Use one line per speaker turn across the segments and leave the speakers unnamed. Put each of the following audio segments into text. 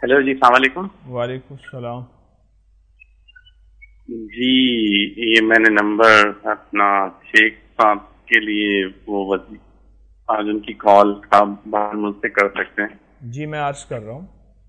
Hello جی، السلام علیکم.
وعلیکم السلام.
جی، یہ میں نے نمبر اپنا شیخ صاحب کے لیے وہ آج ان کی کال آپ باہر مجھ سے کر سکتے ہیں؟
جی میں عرض کر رہا ہوں.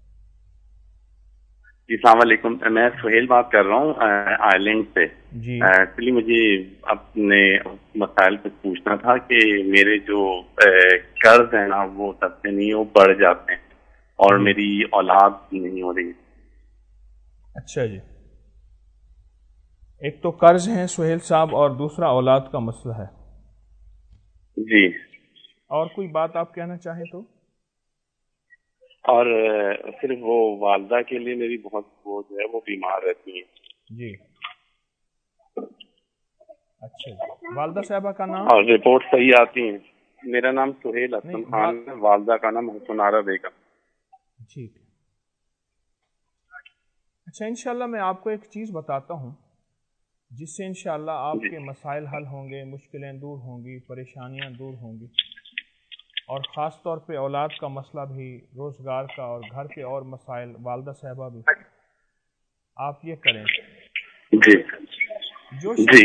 جی السلام علیکم، میں سہیل بات کر رہا ہوں آئرلینڈ سے.
جی
ایکچولی مجھے اپنے مسائل پہ پوچھنا تھا کہ میرے جو قرض ہیں نا وہ سب سے نہیں، وہ بڑھ جاتے ہیں اور
جی
میری اولاد نہیں ہو رہی.
اچھا جی. ایک تو قرض ہیں سہیل صاحب اور دوسرا اولاد کا مسئلہ ہے.
جی،
اور کوئی بات آپ کہنا چاہیں تو؟
اور صرف وہ والدہ کے لیے میری بہت وہ جو ہے وہ بیمار رہتی ہیں.
جی اچھا جی. والدہ صاحبہ کا نام؟
اور رپورٹ صحیح آتی ہیں. میرا نام سہیل
نہیں
اسلم خان ہے، والدہ کا نام حسنارہ بیگم.
ٹھیک ہے. اچھا انشاءاللہ میں آپ کو ایک چیز بتاتا ہوں جس سے انشاءاللہ آپ
جی
کے مسائل حل ہوں گے، مشکلیں دور ہوں گی، پریشانیاں دور ہوں گی، اور خاص طور پہ اولاد کا مسئلہ بھی، روزگار کا اور گھر کے اور مسائل، والدہ صاحبہ بھی. آپ یہ کریں،
جی
جو
جی.
شخص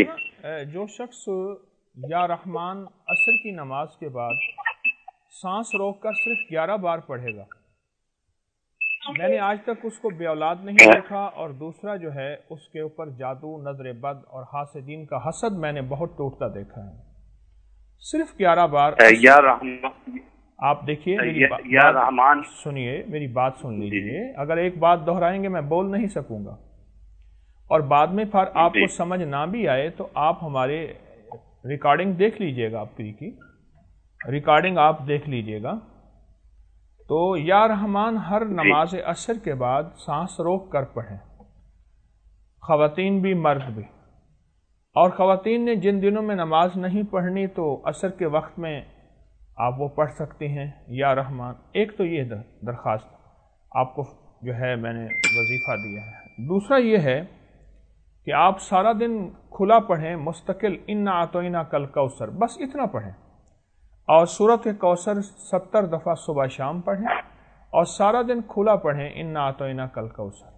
یا رحمان عصر کی نماز کے بعد سانس روک کر صرف 11 بار پڑھے گا، میں نے آج تک اس کو بے اولاد نہیں دیکھا، اور دوسرا جو ہے اس کے اوپر جادو، نظر بد اور حاسدین کا حسد میں نے بہت ٹوٹتا دیکھا ہے. صرف 11 بار
یا رحمان،
آپ دیکھیے میری
یا
بات
رحمان.
سنیے، میری بات سن
جی جی
لیجئے. اگر ایک بات دہرائیں گے میں بول نہیں سکوں گا، اور بعد میں پھر آپ
جی
کو سمجھ نہ بھی آئے تو آپ ہمارے ریکارڈنگ دیکھ لیجئے گا، آپ کی ریکارڈنگ آپ دیکھ لیجئے گا. تو یا رحمان ہر
جی
نماز عصر کے بعد سانس روک کر پڑھیں، خواتین بھی مرد بھی. اور خواتین نے جن دنوں میں نماز نہیں پڑھنی تو عصر کے وقت میں آپ وہ پڑھ سکتی ہیں یا رحمان. ایک تو یہ درخواست آپ کو جو ہے میں نے وظیفہ دیا ہے. دوسرا یہ ہے کہ آپ سارا دن کھلا پڑھیں مستقل، انا اعطینا کل کوثر، بس اتنا پڑھیں، اور سورۃ کوثر 70 دفعہ صبح شام پڑھیں، اور سارا دن کھلا پڑھیں انا اعطینا کل کوثر.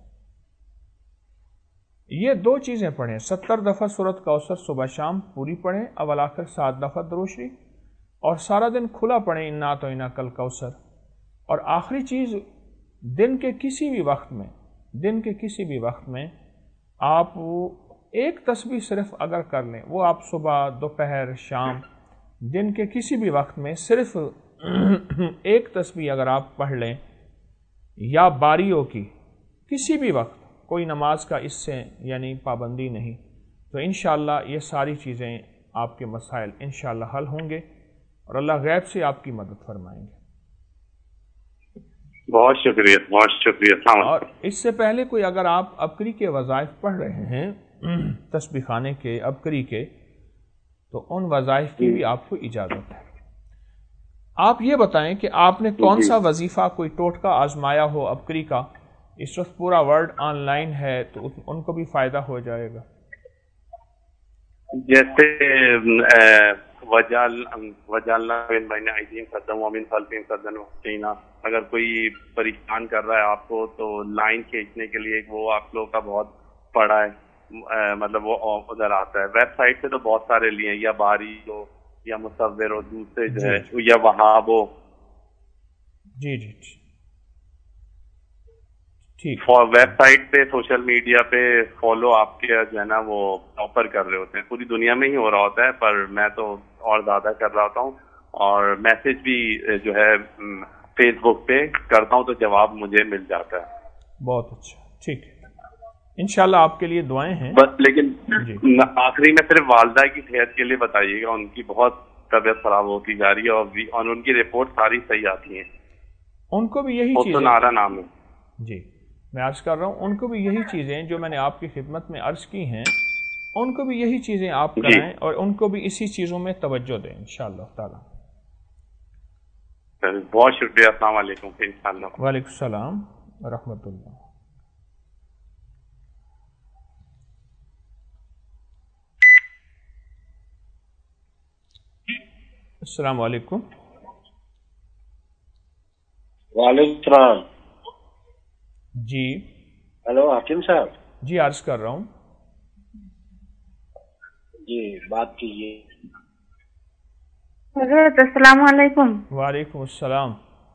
یہ دو چیزیں پڑھیں، 70 دفعہ سورۃ کوثر صبح شام پوری پڑھیں، اول آخر 7 دفعہ درود شریف، اور سارا دن کھلا پڑھیں انا اعطینا کل کوثر. اور آخری چیز، دن کے کسی بھی وقت میں آپ ایک تسبیح صرف اگر کر لیں، وہ آپ صبح، دوپہر، شام، دن کے کسی بھی وقت میں صرف ایک تسبیح اگر آپ پڑھ لیں، یا باریوں کی کسی بھی وقت، کوئی نماز کا اس سے یعنی پابندی نہیں، تو انشاءاللہ یہ ساری چیزیں آپ کے مسائل انشاءاللہ حل ہوں گے، اور اللہ غیب سے آپ کی مدد فرمائیں گے.
بہت شکریہ، بہت شکریہ. السلام
اور
علیکم.
اس سے پہلے کوئی اگر آپ ابکری کے وظائف پڑھ رہے ہیں، تسبیح خانے کے، ابکری کے، تو ان وظائف کی بھی آپ کو اجازت ہے. آپ یہ بتائیں کہ آپ نے کون
جی،
سا وظیفہ، کوئی ٹوٹکا آزمایا ہو ابکری کا؟ اس وقت پورا ورلڈ آن لائن ہے تو ان کو بھی فائدہ ہو جائے گا.
جیسے وجالنا بین ایدیہم سدا ومن خلفہم سدا وحسینا، اگر کوئی پریشان کر رہا ہے آپ کو تو لائن کھینچنے کے لیے وہ آپ لوگ کا بہت پڑا ہے، مطلب وہ ادھر آتا ہے. ویب سائٹ سے تو بہت سارے لیے ہیں، یا باری ہو یا مصور ہو، دوسرے جو
جی
ہے
جی
یا وہاب ہو.
جی جی ٹھیک ہے.
ویب سائٹ پہ، سوشل میڈیا پہ فالو آپ کے جو ہے نا وہ آفر کر رہے ہوتے ہیں. پوری دنیا میں ہی ہو رہا ہوتا ہے، پر میں تو اور زیادہ کر رہا ہوتا ہوں. اور میسج بھی جو ہے فیس بک پہ کرتا ہوں تو جواب مجھے مل جاتا ہے.
بہت اچھا، ٹھیک ہے. انشاءاللہ آپ کے لیے دعائیں ہیں.
بس لیکن
جی
آخری میں صرف والدہ کی صحت کے لیے بتائیے گا، ان کی بہت طبیعت خراب ہوتی جا رہی ہے، اور ان کی رپورٹ ساری صحیح آتی ہیں.
ان کو بھی یہی چیزیں،
حسنارہ نام ہے.
جی میں عرض کر رہا ہوں، ان کو بھی یہی چیزیں جو میں نے آپ کی خدمت میں عرض کی ہیں، ان کو بھی یہی چیزیں آپ
جی،
کرائیں، اور ان کو بھی اسی چیزوں میں توجہ دیں انشاءاللہ تعالی.
بہت شکریہ. السلام علیکم. انشاءاللہ.
وعلیکم السلام ورحمۃ اللہ. السلام علیکم.
وعلیکم السلام.
جی
ہیلو حکیم صاحب.
جی عرض کر رہا ہوں.
جی بات کیجیے.
حضرت السلام علیکم.
وعلیکم السلام.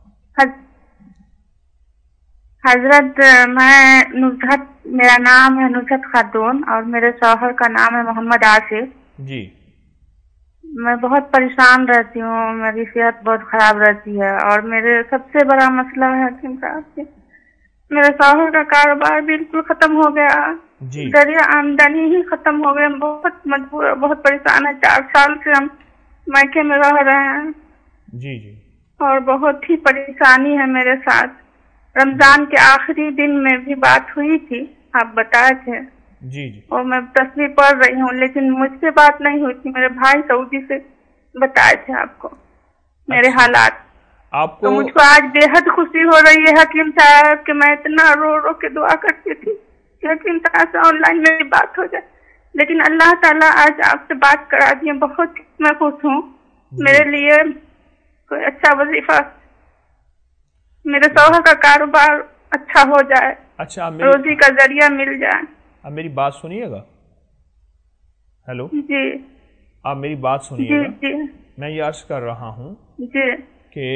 حضرت میں نصحت، میرا نام ہے نصحت خاتون اور میرے شوہر کا نام ہے محمد آصف.
جی
میں بہت پریشان رہتی ہوں، میری صحت بہت خراب رہتی ہے اور میرے سب سے بڑا مسئلہ ہے حکیم صاحب کہ میرے شوہر کا کاروبار بالکل ختم ہو گیا.
جی
ذریعہ آمدنی ہی ختم ہو گئے. بہت مجبور، بہت پریشان ہے. 4 سال سے ہم میکے میں رہ رہے ہیں.
جی جی
اور بہت ہی پریشانی ہے میرے ساتھ. رمضان کے آخری دن میں بھی بات ہوئی تھی، آپ بتائے تھے.
جی جی
اور میں تصویر پڑھ رہی ہوں لیکن مجھ سے بات نہیں ہوئی تھی. میرے بھائی سعودی سے بتائے تھے آپ کو میرے حالات.
آپ
تو
کو
مجھ کو آج بے حد خوشی ہو رہی ہے حکیم صاحب کہ میں اتنا رو رو کے دعا کرتی تھی کہ حکیم صاحب سے آن لائن میری بات ہو جائے، لیکن اللہ تعالیٰ آج آپ سے بات کرا دیے. بہت میں خوش ہوں. میرے لیے کوئی اچھا وظیفہ، میرے شوہر کا کاروبار اچھا ہو جائے،
اچھا
روزی کا ذریعہ مل جائے.
اب میری بات سنیے گا. ہیلو،
جی
آپ میری بات سنیے
جی
گا.
جی
میں یہ عرض کر رہا ہوں
جی
کہ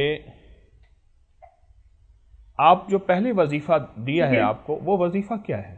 آپ جو پہلے وظیفہ دیا ہے آپ کو، وہ وظیفہ کیا ہے؟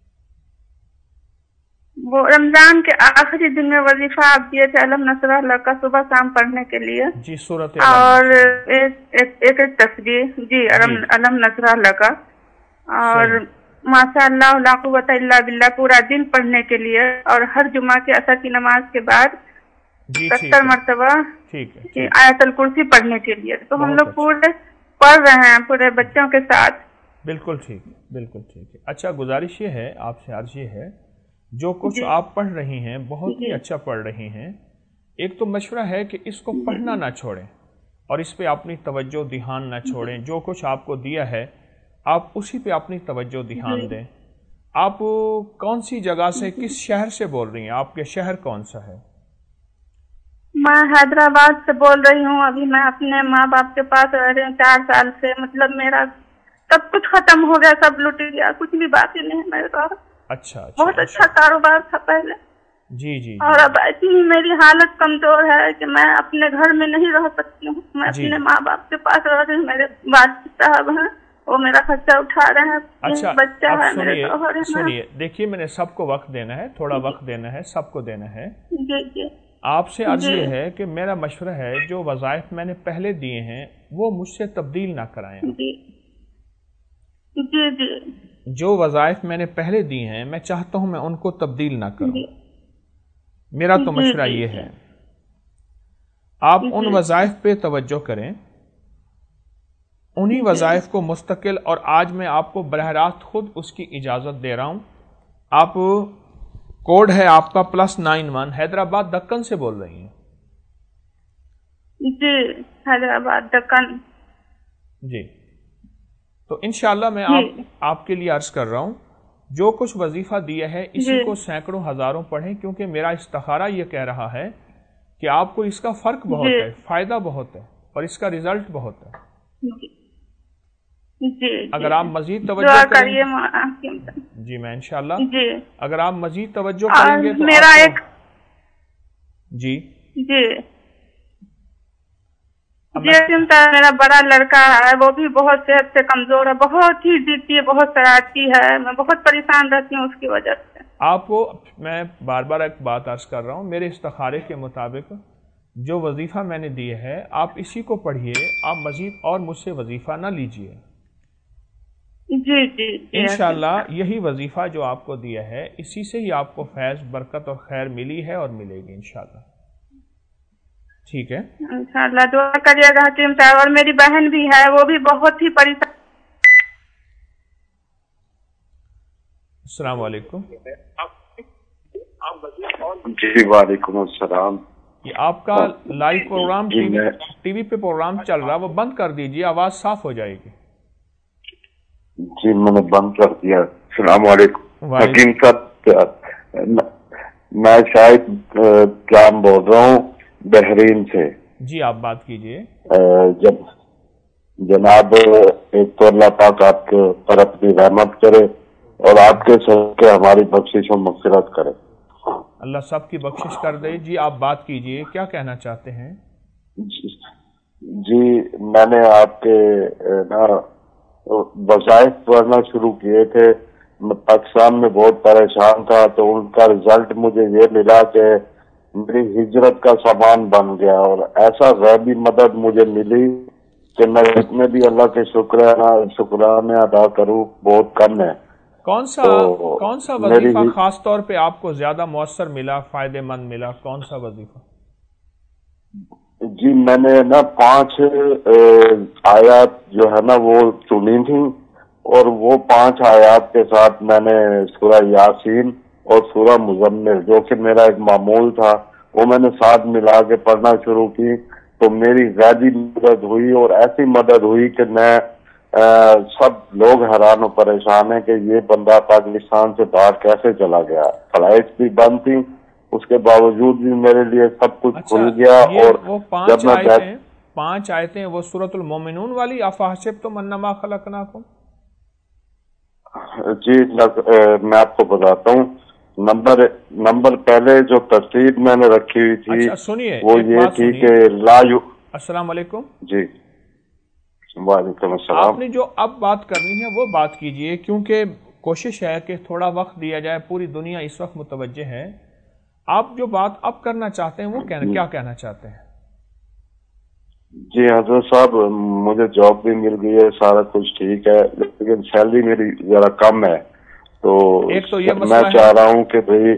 وہ رمضان کے آخری دن میں وظیفہ آپ دیے تھے علم نصر اللہ کا صبح شام پڑھنے کے لیے.
جی سورۃ
اور ایک تصویر جی علم نصر اللہ کا، اور ماشاء اللہ لا قوت الا باللہ پورا دن پڑھنے کے لیے، اور ہر جمعہ کے عصر کی نماز کے بعد 70 مرتبہ آیت الکرسی پڑھنے کے لیے. تو ہم لوگ پورے پڑھ رہے ہیں پورے بچوں کے ساتھ.
بالکل ٹھیک ہے، بالکل ٹھیک ہے. اچھا گزارش یہ ہے آپ سے، عرض یہ ہے جو کچھ آپ پڑھ رہی ہیں بہت ہی اچھا پڑھ رہی ہیں. ایک تو مشورہ ہے کہ اس کو پڑھنا نہ چھوڑیں اور اس پہ اپنی توجہ دھیان نہ چھوڑیں. جو کچھ آپ کو دیا ہے آپ اسی پہ اپنی توجہ دھیان دیں. آپ کون سی جگہ سے، کس شہر سے بول رہی ہیں؟ آپ کے شہر کون سا ہے؟
میں حیدرآباد سے بول رہی ہوں. ابھی میں اپنے ماں باپ کے پاس رہ رہی ہوں 4 سال سے. مطلب میرا سب کچھ ختم ہو گیا، سب لٹ گیا، کچھ بھی باقی نہیں ہے میرے پاس.
اچھا
بہت اچھا کاروبار تھا پہلے.
جی جی
اور اب ایسی ہی میری حالت کمزور ہے کہ میں اپنے گھر میں نہیں رہ سکتی ہوں. میں اپنے ماں باپ کے پاس رہ رہی ہوں. میرے والد صاحب ہیں، وہ میرا خرچہ اٹھا رہے ہیں.
اچھا
بچہ ہے میرے شوہر ہے.
سنیے، دیکھیے میں نے سب کو وقت دینا ہے، تھوڑا وقت دینا ہے، سب کو دینا ہے.
جی جی
آپ سے عرض یہ ہے کہ میرا مشورہ ہے جو وظائف میں نے پہلے دیے ہیں وہ مجھ سے تبدیل نہ کرائیں.
جی جی جی
جو وظائف میں نے پہلے دی ہیں میں چاہتا ہوں میں ان کو تبدیل نہ کروں. میرا تو مشورہ یہ ہے آپ ان وظائف پہ توجہ کریں، انہی وظائف کو مستقل. اور آج میں آپ کو براہ راست خود اس کی اجازت دے رہا ہوں. آپ کوڈ ہے آپ کا +91، حیدرآباد دکن سے بول رہی ہیں؟
جی حیدرآباد دکن.
جی تو انشاءاللہ میں آپ کے لیے عرض کر رہا ہوں جو کچھ وظیفہ دیا ہے اسی کو سینکڑوں ہزاروں پڑھیں، کیونکہ میرا استخارہ یہ کہہ رہا ہے کہ آپ کو اس کا فرق بہت ہے، فائدہ بہت ہے اور اس کا رزلٹ بہت ہے. اگر آپ مزید توجہ کریں جی میں انشاءاللہ اگر آپ مزید توجہ کریں گے تو
میرا ایک
جی
میرا بڑا لڑکا ہے، وہ بھی بہت صحت سے کمزور ہے، بہت ہی ضدی ہے، بہت شرارتی ہے. میں بہت پریشان رہتی ہوں اس کی وجہ سے.
آپ کو میں بار بار ایک بات عرض کر رہا ہوں، میرے استخارے کے مطابق جو وظیفہ میں نے دیا ہے آپ اسی کو پڑھیے. آپ مزید اور مجھ سے وظیفہ نہ لیجیے.
جی جی
انشاءاللہ یہی وظیفہ جو آپ کو دیا ہے اسی سے ہی آپ کو فیض، برکت اور خیر ملی ہے اور ملے گی انشاءاللہ. ٹھیک ہے،
انشاءاللہ دعا کریے گا حکیم صاحب. اور میری بہن بھی ہے، وہ بھی بہت ہی پریشان.
السلام علیکم.
جی وعلیکم السلام.
یہ آپ کا لائیو پروگرام ٹی وی پہ پروگرام چل رہا، وہ بند کر دیجیے، آواز صاف ہو جائے گی.
جی میں نے بند کر دیا. السلام علیکم حکیم صاحب، میں شاہد کلام بول رہا ہوں بحرین سے.
جی آپ بات کیجیے.
जनाब एक तो अल्लाह पाक आपके पर अपनी रहमत करे और आपके सबके हमारी बख्शिश और मग़फ़िरत करे।
अल्लाह सबकी बख्शिश कर दे। जी आप बात कीजिए, क्या कहना चाहते हैं?
जी मैंने आपके ना वज़ाइफ पढ़ना शुरू किए थे। मैं पाकिस्तान में बहुत परेशान था, तो उनका रिजल्ट मुझे ये मिला कि मेरी हिजरत का सामान बन गया और ऐसा गैबी मदद मुझे मिली कि मैं इसमें भी अल्लाह के शुक्राने अदा करूं बहुत कम है।
कौन सा वजीफा खास तौर पे आपको ज्यादा मौसर मिला, फायदेमंद मिला? कौन सा वजीफा?
जी मैंने ना 5 आयत जो है ना वो चुनी थी और वो 5 आयत के साथ मैंने सूरह यासीन और सूरह मुज़म्मिल जो कि मेरा एक मामूल था वो मैंने साथ मिला के पढ़ना शुरू की, तो मेरी ज़्यादा मदद हुई और ऐसी मदद हुई कि मैं सब लोग हैरान और परेशान है कि ये बंदा पाकिस्तान से बाहर कैसे चला गया। फ्लाइट भी बंद थी, उसके बावजूद भी मेरे लिए सब कुछ खुल गया। और
वो पांच आयतें वो सूरतुल मोमिनून वाली, अफहसिबतुम अन्नमा खलकनाकुम?
जी मैं आपको बताता हूँ। नंबर पहले जो तरतीब मैंने रखी हुई थी
सुनिए
वो ये थी कि लायु।
अस्सलाम वालेकुम।
जी वालेकुम अस्सलाम।
आपने जो अब बात करनी है वो बात कीजिए, क्योंकि कोशिश है कि थोड़ा वक्त दिया जाए, पूरी दुनिया इस वक्त मुतवज्जे है। आप जो बात अब करना चाहते हैं वो क्या कहना चाहते हैं?
जी हजरत साहब, मुझे जॉब भी मिल गई है, सारा कुछ ठीक है, लेकिन सैलरी मेरी जरा कम है। तो
एक तो ये
मैं चाह रहा हूँ कि भाई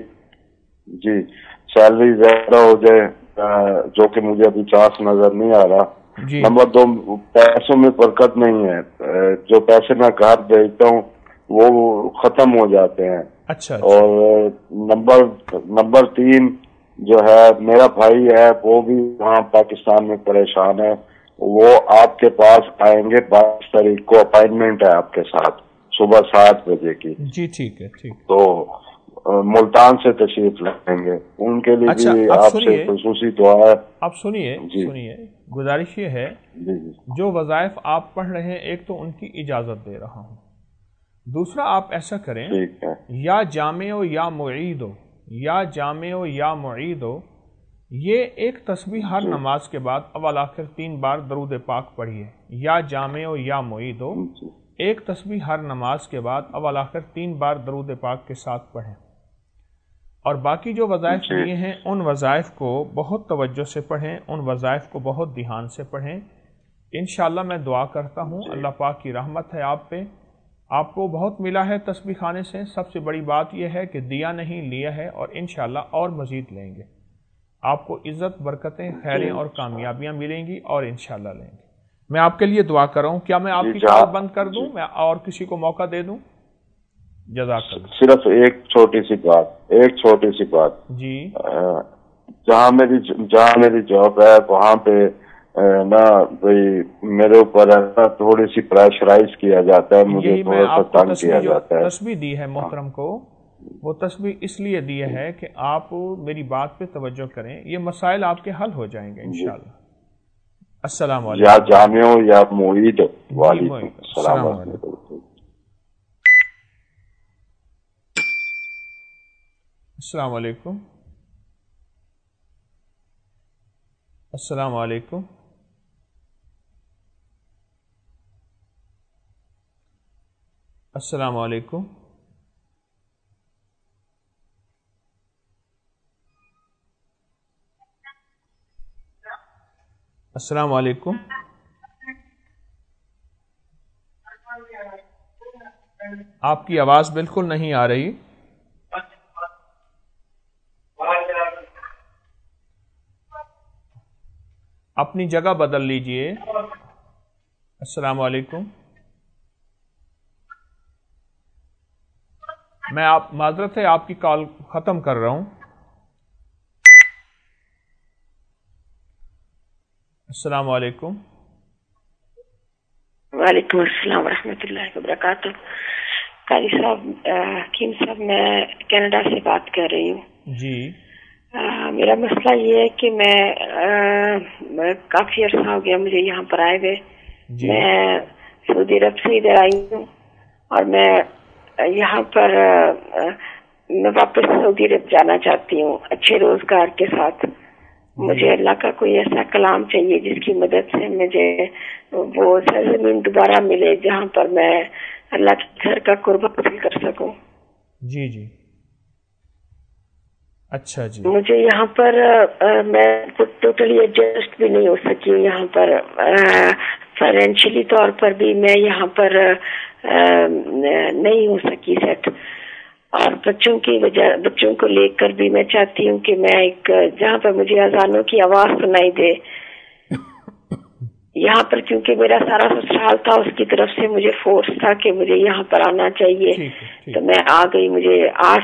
जी सैलरी ज्यादा हो जाए, जो कि मुझे अभी चांस नजर नहीं आ रहा। नंबर 2, पैसों में बरकत नहीं है। जो पैसे मैं घर भेजता हूँ वो खत्म हो जाते हैं।
अच्छा।
और नंबर 3 जो है, मेरा भाई है वो भी वहाँ पाकिस्तान में परेशान है, वो आपके पास आएंगे 22 तारीख को, अपॉइंटमेंट है आपके साथ सुबह 7 बजे की।
जी ठीक है, ठीक।
तो मुल्तान से तशरीफ लाएंगे, उनके लिए भी आपसे खुसूसी दुआ है।
आप सुनिए, गुजारिश ये है, जो वज़ाइफ आप पढ़ रहे हैं, एक तो उनकी इजाजत दे रहा हूँ, दूसरा आप ऐसा करें, या जामिओ या मुईदो, या जामिओ या मुईदो, ये एक तस्बीह हर नमाज के बाद अव्वल आखिर 3 बार दरूद पाक पढ़िए। या जामिओ या मुईदो, एक तस्बीह हर नमाज के बाद अव्वल आखिर 3 बार दरूद पाक के साथ पढ़ें। और बाकी जो वज़ाइफ दिए हैं उन वज़ाइफ को बहुत तवज्जो से पढ़ें, उन वज़ाइफ को बहुत ध्यान से पढ़ें। इंशाअल्लाह मैं दुआ करता हूँ अल्लाह पाक की रहमत है आप पे, आपको बहुत मिला है तस्बीह खाने से। सबसे बड़ी बात यह है कि दिया नहीं लिया है, और इंशाअल्लाह और मज़ीद लेंगे। आपको इज़्ज़त, बरकतें, खैरें और कामयाबियाँ मिलेंगी और इंशाअल्लाह लेंगे। मैं आपके लिए दुआ कर रहा हूँ। क्या मैं आपकी कॉल बंद कर दूँ, मैं और किसी को मौका दे दूँ? जज़ाकल्लाह।
सिर्फ एक छोटी सी बात
जी।
जहाँ मेरी जॉब है वहाँ पे ना भाई मेरे ऊपर थोड़ी सी प्रेशराइज किया जाता है, मुझे थोड़ा सा तंग किया जाता है।
तस्बीह दी है मोहतरम को, वो तस्बीह इसलिए दी है कि आप मेरी बात पे तवज्जो करें, ये मसाइल आपके हल हो जाएंगे इंशाअल्लाह। अस्सलाम वालेकुम।
या जामिओ या मुईद। वालेकुम अस्सलाम।
अस्सलाम वालेकुम। अस्सलाम वालेकुम। अस्सलाम वालेकुम। अस्सलाम वालेकुम। आपकी आवाज बिल्कुल नहीं आ रही। अपनी जगह बदल लीजिए। अस्सलाम वालेकुम। मैं माजरत है आपकी कॉल खत्म कर रहा हूं। अस्सलाम वालेकुम।
वालेकुम अस्सलाम रहमतुल्लाहि व बरकातुहू। कारी साहब, हकीम साहब, मैं कनाडा से बात कर रही हूँ
जी।
मेरा मसला ये है कि मैं काफी अर्सा हो गया मुझे यहाँ पर आए हुए, میں سعودی عرب سے ادھر آئی ہوں اور میں یہاں پر میں واپس سعودی عرب جانا چاہتی ہوں اچھے روزگار کے ساتھ. مجھے اللہ کا کوئی ایسا کلام چاہیے جس کی مدد سے مجھے وہ سرزمین دوبارہ ملے جہاں پر میں اللہ کے گھر کا قرب حاصل کر سکوں.
جی جی اچھا جی.
مجھے یہاں پر میں ٹوٹلی ایڈجسٹ بھی نہیں ہو سکی یہاں پر فائنینشلی طور پر بھی میں یہاں پر نہیں ہو سکی سیٹ. اور بچوں کو لے کر بھی میں چاہتی ہوں کہ میں ایک جہاں پر مجھے اذانوں کی آواز سنائی دے. یہاں پر کیونکہ میرا سارا سسرال تھا اس کی طرف سے مجھے فورس تھا کہ مجھے یہاں پر آنا چاہیے. تو میں آ گئی. مجھے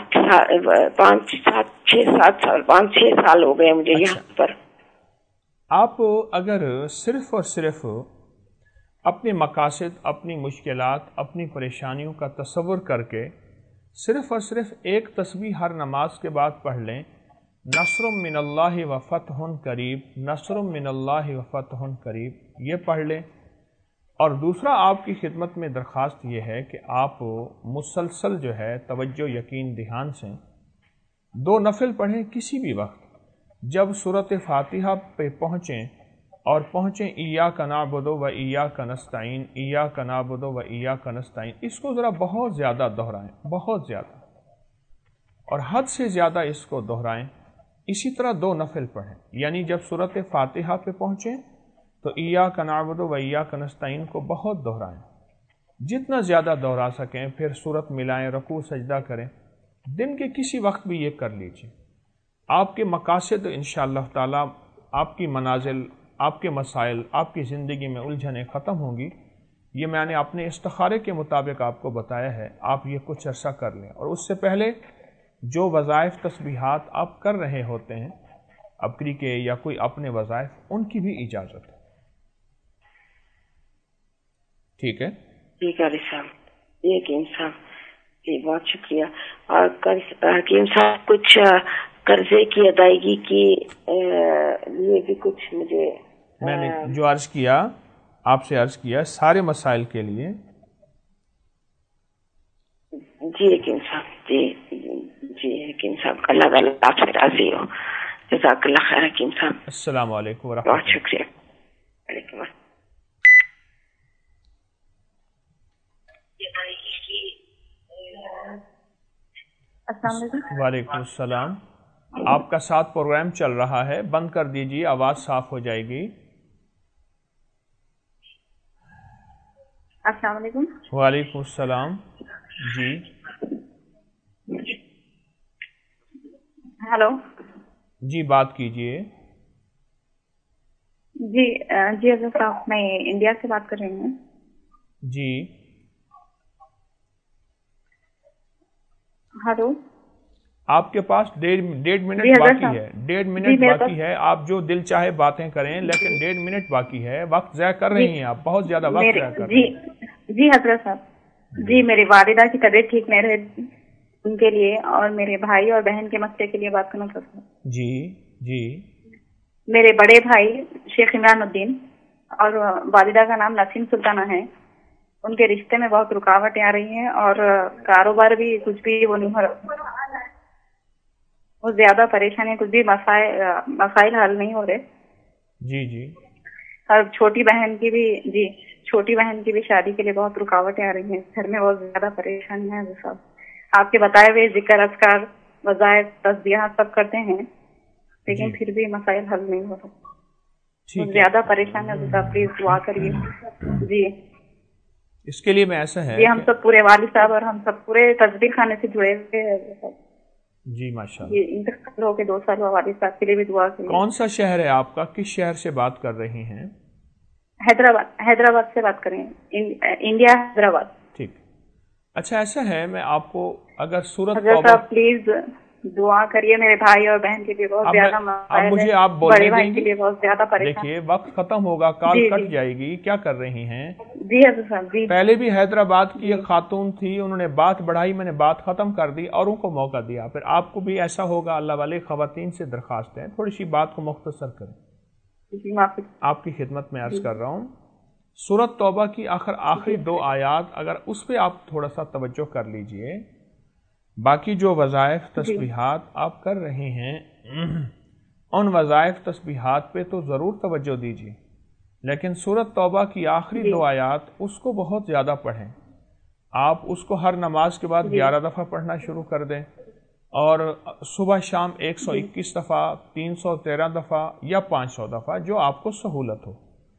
5-6 سال ہو گئے مجھے یہاں پر.
آپ اگر صرف اور صرف اپنے مقاصد، اپنی مشکلات، اپنی پریشانیوں کا تصور کر کے صرف اور صرف ایک تسبیح ہر نماز کے بعد پڑھ لیں، نصر من اللہ و فتح قریب، نصر من اللہ و فتح قریب، یہ پڑھ لیں. اور دوسرا آپ کی خدمت میں درخواست یہ ہے کہ آپ مسلسل جو ہے توجہ، یقین، دھیان سے 2 نفل پڑھیں کسی بھی وقت. جب سورۃ فاتحہ پہ پہنچیں ایاک نعبد و ایاک نستعین، ایاک نعبد و ایاک نستعین، اس کو ذرا بہت زیادہ دہرائیں، بہت زیادہ، اور حد سے زیادہ اس کو دہرائیں. اسی طرح 2 نفل پڑھیں، یعنی جب سورۃ فاتحہ پہ پہنچیں تو ایاک نعبد و ایاک نستعین کو بہت دہرائیں، جتنا زیادہ دہرا سکیں. پھر سورت ملائیں، رکوع سجدہ کریں. دن کے کسی وقت بھی یہ کر لیجیے. آپ کے مقاصد انشاءاللہ تعالی، آپ کی منازل، آپ کے مسائل، آپ کی زندگی میں الجھنیں ختم ہوں گی. یہ میں نے اپنے استخارے کے مطابق آپ کو بتایا ہے. آپ یہ کچھ عرصہ کر لیں، اور اس سے پہلے جو وظائف، تسبیحات آپ کر رہے ہوتے ہیں اپنی کے یا کوئی اپنے وظائف، ان کی بھی اجازت ہے. ٹھیک ہے
جی قاری صاحب. جی حکیم صاحب، جی بہت شکریہ. اور حکیم صاحب کچھ قرضے کی ادائیگی کی لیے بھی کچھ مجھے
میں نے جو عرض کیا، آپ سے عرض کیا سارے مسائل کے لیے.
جی حکیم صاحب، جی جی حکیم صاحب، اللہ تعالیٰ آپ سے راضی ہو. جزاک اللہ خیر حکیم صاحب.
السلام علیکم ورحمۃ اللہ.
بہت شکریہ. وعلیکم السلام.
السلام علیکم.
وعلیکم السلام. آپ کا ساتھ پروگرام چل رہا ہے، بند کر دیجیے، آواز صاف ہو جائے گی.
السلام علیکم.
وعلیکم السلام. جی
ہلو.
جی بات کیجیے.
جی حضرت صاحب، میں انڈیا سے بات کر رہی ہوں.
جی
ہلو.
آپ کے پاس 1.5 منٹ باقی ہے. 1.5 منٹ باقی ہے. آپ جو دل چاہے باتیں کریں، لیکن 1.5 منٹ باقی ہے. وقت ضائع کر رہی ہیں آپ، بہت زیادہ وقت ضائع کر رہی ہیں.
جی حضرت صاحب، جی میری والدہ کی طبیعت ٹھیک نہیں رہی، ان کے لیے اور میرے بھائی اور بہن کے مسئلے کے لیے بات کرنا چاہتا ہوں.
جی جی.
میرے بڑے بھائی شیخ عمران الدین اور والدہ کا نام نسیم سلطانہ ہے. ان کے رشتے میں بہت رکاوٹیں آ رہی ہیں اور کاروبار بھی کچھ بھی وہ نہیں ہو رہا. وہ زیادہ پریشانی، کچھ بھی مسائل حل نہیں ہو رہے.
جی جی.
اور چھوٹی بہن کی بھی شادی کے لیے بہت رکاوٹیں آ رہی ہیں. گھر میں بہت زیادہ پریشانی ہے صاحب. آپ کے بتائے ہوئے ذکر، اذکار، وظائف، تسبیحات سب کرتے ہیں، لیکن پھر بھی مسائل حل نہیں ہو رہے. زیادہ پریشان ہے صاحب، پلیز دعا کریے. جی
اس کے لیے میں ایسا ہے،
جی ہم سب پورے والد صاحب اور ہم سب پورے تسبیح خانے سے جڑے ہوئے ہیں.
جی ماشاءاللہ.
جی انتقال ہو کے 2 سال ہوا، والد صاحب کے لیے بھی دعا کریے.
کون سا شہر ہے آپ کا؟ کس شہر سے بات کر رہی ہیں؟
حیدرآباد سے بات کریں. انڈیا، حیدرآباد.
ٹھیک. اچھا ایسا ہے، میں آپ کو اگر صورت
حضرت صاحب پلیز دعا کریے. میرے بھائی اور بہن کے لیے بہت زیادہ
اب مجھے آپ
بڑے بھائی کے لیے بہت زیادہ پریشان.
دیکھیے وقت ختم ہوگا، کال کٹ جائے گی. کیا کر رہی ہیں؟
جی حضرت صاحب. جی
پہلے بھی حیدرآباد کی ایک خاتون تھی، انہوں نے بات بڑھائی، میں نے بات ختم کر دی، اوروں کو موقع دیا. پھر آپ کو بھی ایسا ہوگا. اللہ والے خواتین سے درخواست ہے تھوڑی سی بات کو مختصر کریں.
جی معافی.
آپ کی خدمت میں عرض کر رہا ہوں. سورۃ توبہ کی آخری 2 آیات اگر اس پہ آپ تھوڑا سا توجہ کر لیجئے، باقی جو وظائف تسبیحات آپ کر رہے ہیں ان وظائف تسبیحات پہ تو ضرور توجہ دیجیے، لیکن سورۃ توبہ کی آخری 2 آیات اس کو بہت زیادہ پڑھیں۔ آپ اس کو ہر نماز کے بعد 11 دفعہ پڑھنا شروع کر دیں، اور صبح شام 121 دفعہ، 313 دفعہ یا 500 دفعہ، جو آپ کو سہولت ہو،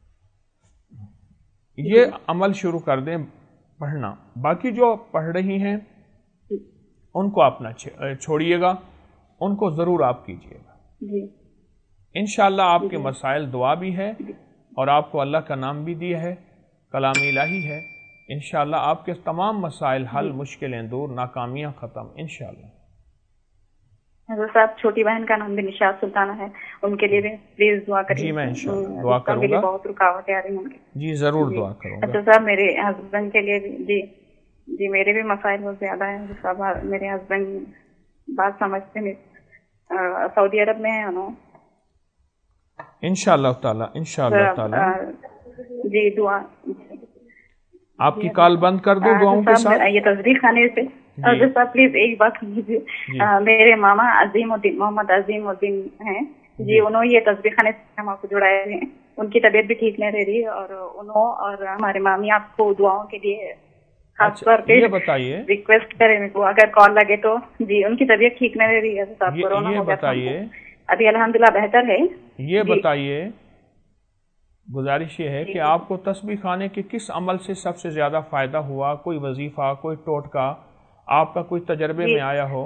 یہ عمل شروع کر دیں پڑھنا۔ باقی جو پڑھ رہی ہیں ان کو آپ نہ چھوڑیے گا، ان کو ضرور آپ کیجیے گا۔ انشاءاللہ آپ کے مسائل دعا بھی ہے، اور آپ کو اللہ کا نام بھی دیا ہے، کلام الہی ہے، انشاءاللہ آپ کے تمام مسائل حل، مشکلیں دور، ناکامیاں ختم انشاءاللہ۔
حضرت صاحب چھوٹی بہن کا نام بھی نشاط سلطانہ ہے، ان کے لیے بھی پلیز دعا کریے۔
جی میں انشاءاللہ دعا کروں گا،
بہت رکاوٹیں آ رہی ہیں ان کی۔
جی ضرور دعا کروں گا۔
اچھا صاحب میرے ہسبینڈ کے لیے بھی جی میرے بھی مسائل بہت زیادہ ہیں صاحب۔ میرے ہسبینڈ بات سمجھتے نہیں، سعودی عرب میں ہیں انہوں۔
انشاءاللہ تعالی
جی دعا
آپ کی کال بند کر دوں دعاؤں کے ساتھ۔
یہ تصدیق خانے سے حضرت صاحب پلیز ایک بات سمجھیے، میرے ماما عظیم الدین محمد عظیم الدین ہیں جی، انہوں یہ تصدیق خانے سے ہم آپ کو جڑائے ہوئے ہیں، ان کی طبیعت بھی ٹھیک نہیں رہ رہی، اور انہوں اور ہمارے مامی آپ کو دعاؤں کے لیے خاص طور پہ ریکویسٹ کریں کو، اگر کال لگے تو جی ان کی طبیعت ٹھیک نہیں رہ رہی ہے صاحب، کورونا ہو گیا، ابھی الحمدللہ بہتر ہے۔
یہ بتائیے، گزارش یہ ہے کہ آپ کو تسبیح خانے کے کس عمل سے سب سے زیادہ فائدہ ہوا؟ کوئی وظیفہ، کوئی ٹوٹکا آپ کا کوئی تجربے میں آیا ہو؟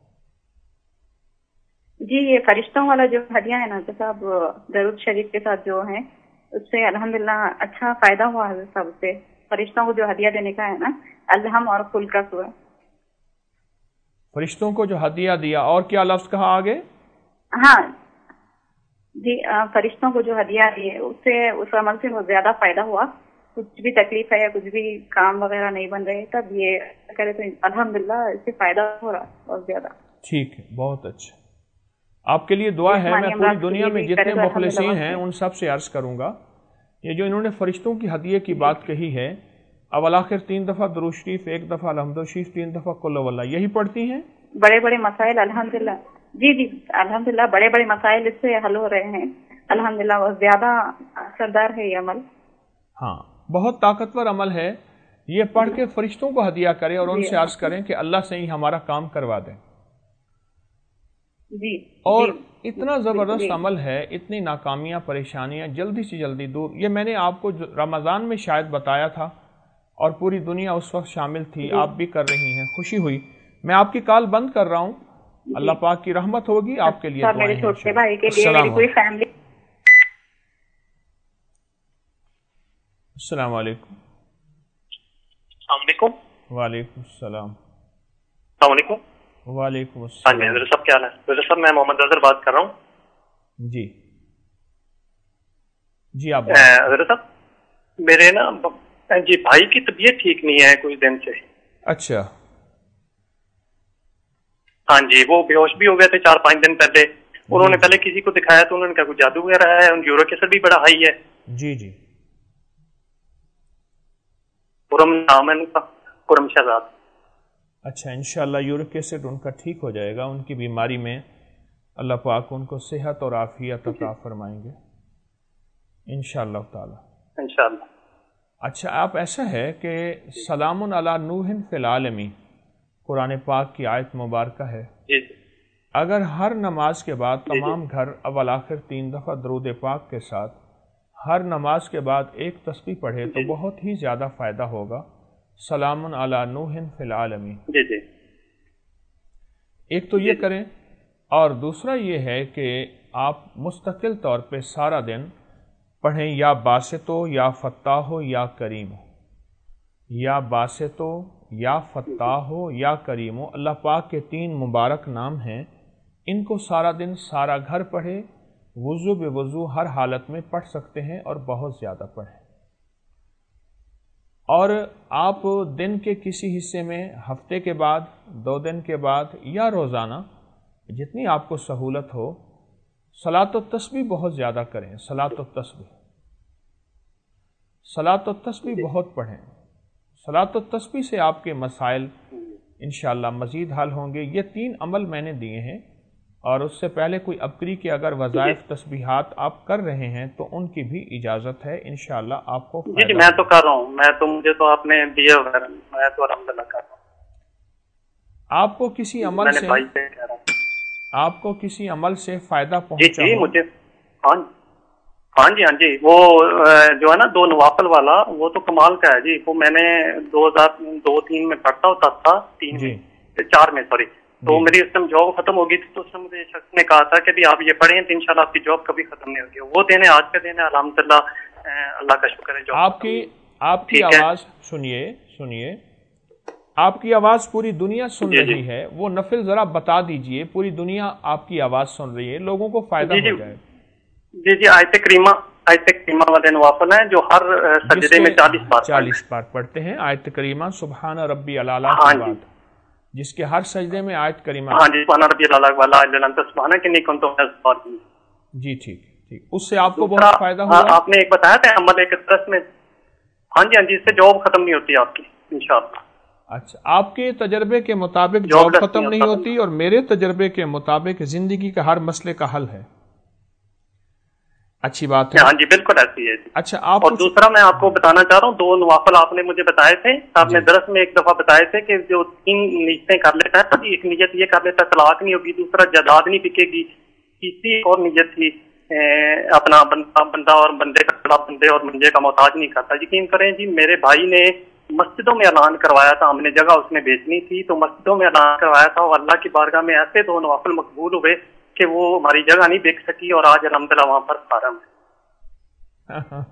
جی یہ فرشتوں والا جو ہدیہ ہے نا صاحب، درود شریف کے ساتھ جو ہے، اس سے الحمدللہ اچھا فائدہ ہوا ہے صاحب سے۔ فرشتوں کو جو ہدیہ دینے کا ہے نا، الہم اور کل کا سورہ،
فرشتوں کو جو ہدیہ دیا، اور کیا لفظ کہا آگے؟
ہاں جی فرشتوں کو جو ہدیہ دی ہے، اس سے اس عمل سے بہت زیادہ فائدہ ہوا۔ کچھ بھی تکلیف ہے یا کچھ بھی کام وغیرہ نہیں بن رہے، تب یہ کرے تو الحمدللہ اس سے فائدہ ہو رہا بہت زیادہ۔
ٹھیک ہے، بہت اچھا، آپ کے لیے دعا ہے۔ میں پوری دنیا میں جتنے مخلصین ہیں ان سب سے عرض کروں گا، یہ جو انہوں نے فرشتوں کی ہدیے کی بات کہی ہے، اول آخر 3 دفعہ درود شریف، 1 دفعہ الحمد شریف، 3 دفعہ قل واللہ، یہی پڑھتی ہیں؟
بڑے بڑے مسائل الحمدللہ، جی الحمدللہ بڑے بڑے مسائل اس سے حل ہو رہے ہیں الحمدللہ، بہت زیادہ اثردار ہے یہ عمل۔
ہاں بہت طاقتور عمل ہے، یہ پڑھ کے فرشتوں کو ہدیہ کریں اور ان سے عرض کریں کہ اللہ سے ہی ہمارا کام کروا دیں۔
جی
اور اتنا زبردست عمل ہے، اتنی ناکامیاں، پریشانیاں جلدی سے جلدی دور۔ یہ میں نے آپ کو رمضان میں شاید بتایا تھا، اور پوری دنیا اس وقت شامل تھی، آپ بھی کر رہی ہیں، خوشی ہوئی۔ میں آپ کی کال بند کر رہا ہوں، اللہ پاک کی رحمت ہوگی آپ کے لیے۔
میرے چھوٹے بھائی کے لیے میری کوئی فیملی۔
السلام علیکم۔
السلام علیکم۔
وعلیکم السلام۔
السلام علیکم۔
وعلیکم
ہاں
السلام۔
جی حضرت صاحب کیا حال ہے؟ حضرت صاحب میں محمد اظہر بات کر رہا ہوں۔
جی جی آپ
حضرت صاحب میرے نا جی بھائی کی طبیعت ٹھیک نہیں ہے کچھ دن سے۔
اچھا۔
ہاں جی وہ بے ہوش بھی ہو گئے تھے 4-5 دن پہلے، انہوں نے پہلے کسی کو دکھایا تو انہوں نے کہا کوئی جادو وغیرہ ہے، یورک ایسڈ بھی بڑا ہائی ہے۔
جی جی
پورم نام ہے ان کا، پورم شہزاد۔
اچھا انشاءاللہ یورک ایسڈ ان کا ٹھیک ہو جائے گا، ان کی بیماری میں اللہ پاک ان کو صحت اور عافیت عطا فرمائیں گے انشاءاللہ تعالی۔
انشاءاللہ۔
اچھا آپ ایسا ہے کہ سلام علی نوح فی العالمین قرآن پاک کی آیت مبارکہ ہے،
جی
اگر ہر نماز کے بعد تمام گھر اول آخر 3 دفعہ درود پاک کے ساتھ ہر نماز کے بعد ایک تسبیح پڑھے تو بہت ہی زیادہ فائدہ ہوگا۔ سلام علی نوح فی العالمین،
جی جی
ایک تو یہ کریں، اور دوسرا یہ ہے کہ آپ مستقل طور پہ سارا دن پڑھیں یا باسطو یا فتاح یا کریم، یا باسطو یا فتاح یا کریم، اللہ پاک کے 3 مبارک نام ہیں، ان کو سارا دن سارا گھر پڑھے، وضو بے وضو ہر حالت میں پڑھ سکتے ہیں اور بہت زیادہ پڑھیں۔ اور آپ دن کے کسی حصے میں ہفتے کے بعد، 2 دن کے بعد یا روزانہ جتنی آپ کو سہولت ہو صلاۃ التسبیح بہت زیادہ کریں، صلاۃ التسبیح۔ सलात व तस्बीह बहुत पढ़ें। सलात व तस्बीह से आपके मसाइल इंशाअल्लाह मज़ीद हल होंगे। ये 3 अमल मैंने दिए हैं, और उससे पहले कोई अबकरी के अगर वज़ाइफ तस्बीहात आप कर रहे हैं तो उनकी भी इजाज़त है, इंशाअल्लाह आपको।
जी मैं तो कर रहा हूँ, मुझे तो आपने दिए, मैं तो अल्हम्दुलिल्लाह कर रहा हूँ।
आपको किसी अमल से आपको किसी अमल से फायदा पहुंचा?
जी मुझे हाँ जी वो जो है ना 2 नवाफिल वाला, वो तो कमाल का है जी। वो मैंने 2002-3 में पढ़ता होता था, 4 में सॉरी। तो मेरी उस टाइम जॉब खत्म हो गई थी, तो उसने मुझे शख्स ने कहा था कि भी आप ये पढ़ें तो इंशाल्लाह आपकी जॉब कभी खत्म नहीं होगी। वो दिन है, आज का दिन है, अल्हम्दुलिल्लाह, अल्लाह का शुक्र है।
आपकी आवाज सुनिए, आपकी आवाज पूरी दुनिया सुन रही है। वो नफिल जरा बता दीजिए, पूरी दुनिया आपकी आवाज सुन रही है, लोगों को फायदा हो जाए।
जी आयत करीमा वाले नवाफिल हैं जो हर सजदे में 40
बार पढ़ते हैं। आयत करीमा सुबहान रब्बी अलाला के बाद, जिसके हर सजदे में आयत करीमा।
हाँ जी, सुबहान रब्बी अलाला वाला सुबहान के नहीं कुंतु
जी ठीक। उससे आपको बहुत फायदा हुआ।
आपने एक बताया था अमल एक 10 में। हाँ जी, इससे जॉब खत्म नहीं होती आपकी इंशाअल्लाह।
अच्छा, आपके तजर्बे के मुताबिक जॉब खत्म नहीं होती, और मेरे तजर्बे के मुताबिक जिंदगी का हर मसले का हल है। अच्छी बात है।
हाँ जी, बिल्कुल ऐसी है।
अच्छा,
और दूसरा मैं आपको बताना चाह रहा हूँ, 2 नवाफिल आपने मुझे बताए थे, आपने दरस में एक दफा बताए थे कि जो 3 नीयतें कर लेता है, एक नीयत ये कर लेता है तलाक नहीं होगी, दूसरा जायदाद नहीं बिकेगी, तीसरी और नीयत थी अपना बंदा और बंदे का बंदे और मंजे का मोहताज नहीं करता। यकीन करें जी, मेरे भाई ने मस्जिदों में ऐलान करवाया था, हमने जगह उसने बेचनी थी तो मस्जिदों में ऐलान करवाया था, और अल्लाह की बारगाह में ऐसे 2 नवाफिल मकबूल हुए कि वो हमारी जगह नहीं बेच सकी, और आज अल्हम्दुलिल्लाह वहां पर फारम है।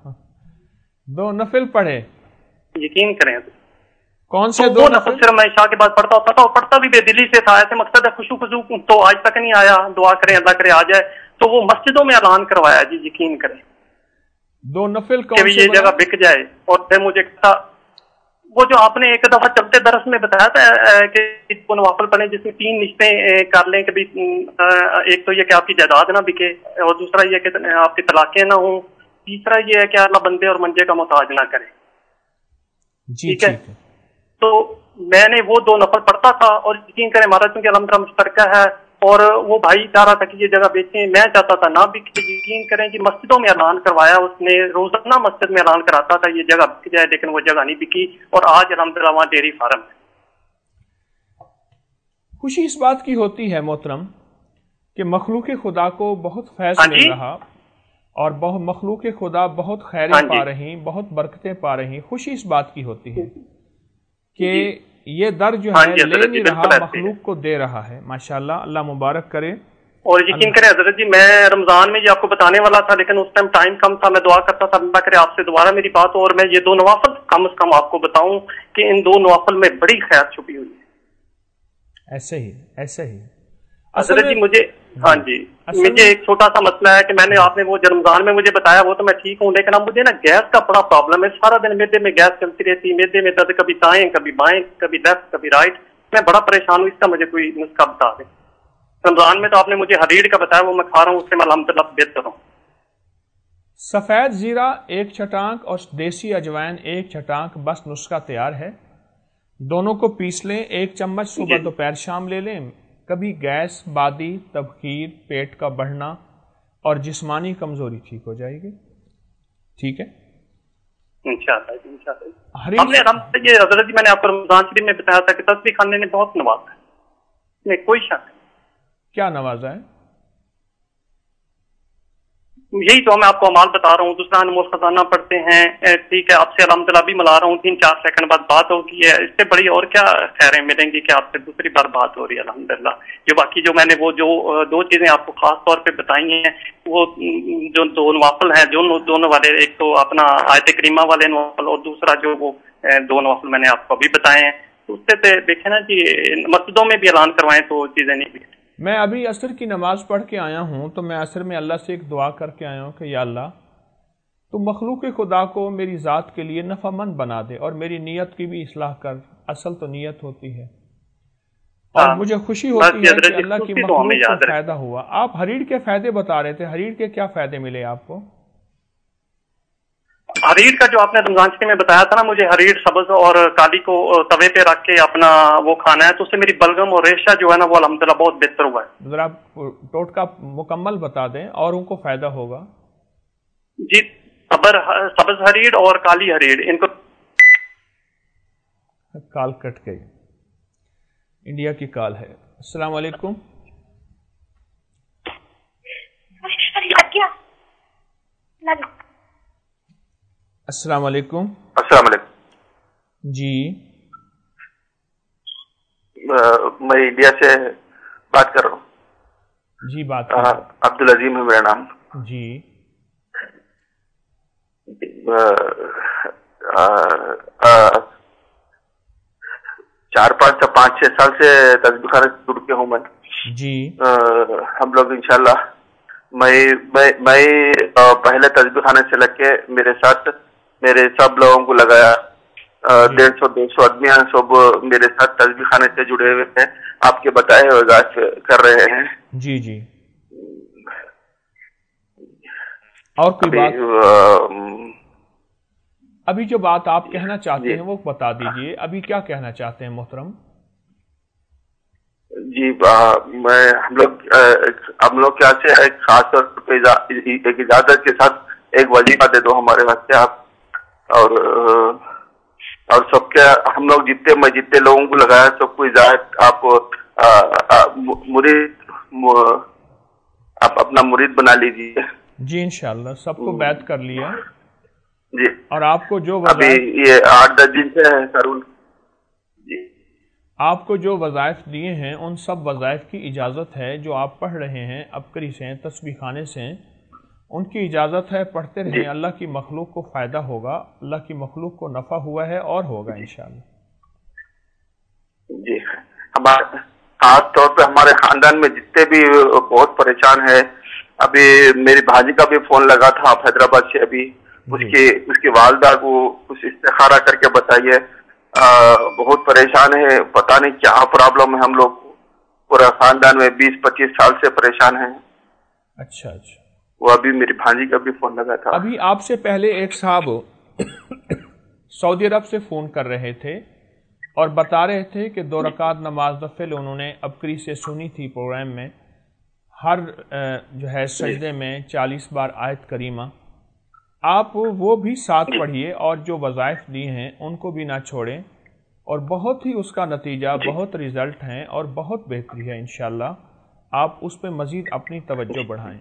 2 नफिल पढ़े,
यकीन करें।
कौन से
2 नफिल? सिर्फ मैं इशा के बाद पढ़ता होता था, और पढ़ता भी बेदिली से था। ऐसे मकसद है खुशू तो आज तक नहीं आया, दुआ करें अल्लाह करे आ जाए। तो वो मस्जिदों में ऐलान करवाया जी, यकीन करें।
2 नफिल कौन से?
ये जगह बिक जाए। और फिर मुझे वो जो आपने एक दफा चलते दरस में बताया था कि वो नवाफिल पढ़े जिसमें 3 निश्चय कर लें कि एक तो ये कि आपकी जायदाद ना बिके, और दूसरा ये कि आपकी तलाकें ना हो, तीसरा ये है कि अल्लाह बंदे और मंजे का मोहताज ना करे। ठीक है। तो मैंने वो 2 नफल पढ़ता था, और यकीन करें हमारा चूंकि अल्हम्दुलिल्लाह मुश्तरका है, और वो भाई चाह रहा था कि ये जगह बेचें, मैं चाहता था ना बिके। यकीन करें कि मस्जिदों में ऐलान करवाया उसने, रोजाना मस्जिद में ऐलान कराता था ये जगह बिक जाए, लेकिन वो जगह नहीं बिकी, और आज अल्हम्दुलिल्लाह वहाँ डेयरी फार्म है।
खुशी इस बात की होती है मोहतरम कि मखलूक खुदा को बहुत फैज़ मिल रहा, और मखलूक खुदा बहुत खैरें पा रही, बहुत बरकतें पा रही। खुशी इस बात की होती है कि ये दर जो है ले नहीं रहा, मखलूक को दे रहा है। माशाअल्लाह, अल्लाह मुबारक करे।
और यकीन करें हजरत जी, मैं रमजान में ये आपको बताने वाला था, लेकिन उस टाइम टाइम कम था। मैं दुआ करता था अल्लाह करे आपसे दोबारा मेरी बात हो, और मैं ये 2 नवाफिल कम से कम आपको बताऊं कि इन 2 नवाफिल में बड़ी खैर छुपी हुई है।
ऐसे ही
हजरत जी मुझे, हाँ जी, मुझे एक छोटा सा मसला है कि आपने वो रमजान में मुझे बताया, वो तो मैं ठीक हूँ, लेकिन अब मुझे ना गैस का बड़ा प्रॉब्लम है। सारा दिन मेदे में गैस चलती रहती, मेदे में दर्द, कभी दाएं कभी बाएं, कभी लेफ्ट कभी राइट। मैं बड़ा परेशान हूँ, इसका मुझे कोई नुस्खा बता दें। रमजान में तो आपने मुझे हरीड़ का बताया, वो मैं खा रहा हूँ, उससे मैं अल्हम्दुलिल्लाह बेहतर हूँ।
सफेद जीरा 1 छटांक और देसी अजवाइन 1 छटांक, बस नुस्खा तैयार है। दोनों को पीस लें, 1 चम्मच सुबह दोपहर शाम ले लें। कभी गैस, बादी, तबखीर, पेट का बढ़ना और जिस्मानी कमजोरी ठीक हो जाएगी। ठीक है
इंशाअल्लाह। मैंने आपको रमजान शरीफ में बताया था कि तस्बीह खाने ने बहुत नवाजा है, कोई शक।
क्या नवाजा है?
यही तो मैं आपको अमाल बता रहा हूँ। दूसरा अनमोल खजाना पढ़ते हैं, ठीक है, आपसे अल्हम्दुलिल्लाह भी मिला रहा हूँ, 3-4 सेकंड बाद बात होगी है, इससे बड़ी और क्या खैरें मिलेंगी कि आपसे दूसरी बार बात हो रही है अल्हम्दुलिल्लाह। जो बाकी जो मैंने वो जो 2 चीजें आपको खास तौर पे बताई हैं, वो जो 2 नवाफिल हैं, जो दोनों वाले, एक तो अपना आयत करीमा वाले नवाफिल, और दूसरा जो वो 2 नवाफिल मैंने आपको अभी बताए हैं, उससे देखे ना जी, मस्जिदों में भी ऐलान करवाएं तो चीजें नहीं बिगड़ती।
मैं अभी असर की नमाज पढ़ के आया हूँ, तो मैं असर में अल्लाह से एक दुआ करके आया हूँ कि या अल्लाह, तो मखलूक खुदा को मेरी ज़ात के लिए नफ़ामंद बना दे, और मेरी नीयत की भी इस्लाह कर। असल तो नीयत होती है, और मुझे खुशी होती है कि अल्लाह की मखलूक को फ़ायदा हुआ। आप हरीड़ के फ़ायदे बता रहे थे, हरीड़ के क्या फ़ायदे मिले आपको?
हरीर का जो आपने रमजान शरीफ में बताया था ना, मुझे हरीर, सब्ज और काली को तवे पे रख के अपना वो खाना है, तो उससे मेरी बलगम और रेशा जो है ना वो अल्हम्दुलिल्लाह बहुत बेहतर हुआ है।
जरा आप टोटका मुकम्मल बता दें और उनको फायदा होगा।
जी, सब्ज हरीर और काली हरीर, इनको
कॉल कट गई, इंडिया की कॉल है। अस्सलाम वालेकुम। अस्सलाम वालेकुम।
अस्सलाम वालेकुम
जी,
मैं इंडिया से बात कर रहा हूँ
जी। बात
अब्दुल अजीम है मेरा नाम
जी।
5-6 साल से तस्बीह खाने से जुड़ के हूँ मैं
जी।
हम लोग इंशाल्लाह मैं पहले तस्बीह खाने से लग के मेरे साथ मेरे सब लोगों को लगाया, 150-200 आदमी सब मेरे साथ तस्बीह खाने से जुड़े हुए हैं, आपके बताए हुए गाज कर रहे हैं।
जी जी। और कोई बात? अभी जो बात आप कहना चाहते हैं वो बता दीजिए, अभी क्या कहना चाहते हैं मोहतरम?
जी, मैं हम लोग क्या से एक खास तौर पे एक इजाजत के साथ एक वजीफा दे दो हमारे वास्ते आप, और सबके हम लोग जितने लोगों को लगाया सबको इजाजत आप मुरीद आप अपना मुरीद बना लीजिए।
जी इंशाल्लाह, सबको बैत कर लिया
जी।
और आपको जो
अभी ये 8-10 दिन से है करुण जी,
आपको जो वज़ाइफ दिए हैं उन सब वज़ाइफ की इजाज़त है जो आप पढ़ रहे हैं, अबकरी से, तस्बीह खाने से, उनकी इजाज़त है, पढ़ते रहें। अल्लाह की मखलूक को फ़ायदा होगा, अल्लाह की मखलूक को नफ़ा हुआ है और होगा इंशाअल्लाह।
जी, हमारे खास तौर पे हमारे खानदान में जितने भी बहुत परेशान है, अभी मेरी भाजी का भी फोन लगा था आप हैदराबाद से, अभी उसकी वालदा को कुछ इस्तिखारा करके बताइए, बहुत परेशान है, पता नहीं क्या प्रॉब्लम है, हम लोग पूरा खानदान में 20-25 साल से परेशान है।
अच्छा अच्छा।
वो अभी मेरी भांजी का भी फोन लगा था।
अभी आपसे पहले एक साहब सऊदी अरब से फोन कर रहे थे और बता रहे थे कि 2 रकात नमाज नफिल उन्होंने अबकरी से सुनी थी प्रोग्राम में, हर जो है सजदे में 40 बार आयत करीमा। आप वो भी साथ पढ़िए और जो वज़ाइफ दिए हैं उनको भी ना छोड़ें, और बहुत ही उसका नतीजा, बहुत रिजल्ट हैं और बहुत बेहतरी है इंशाल्लाह। आप उस पर मजीद अपनी तवज्जो बढ़ाएं।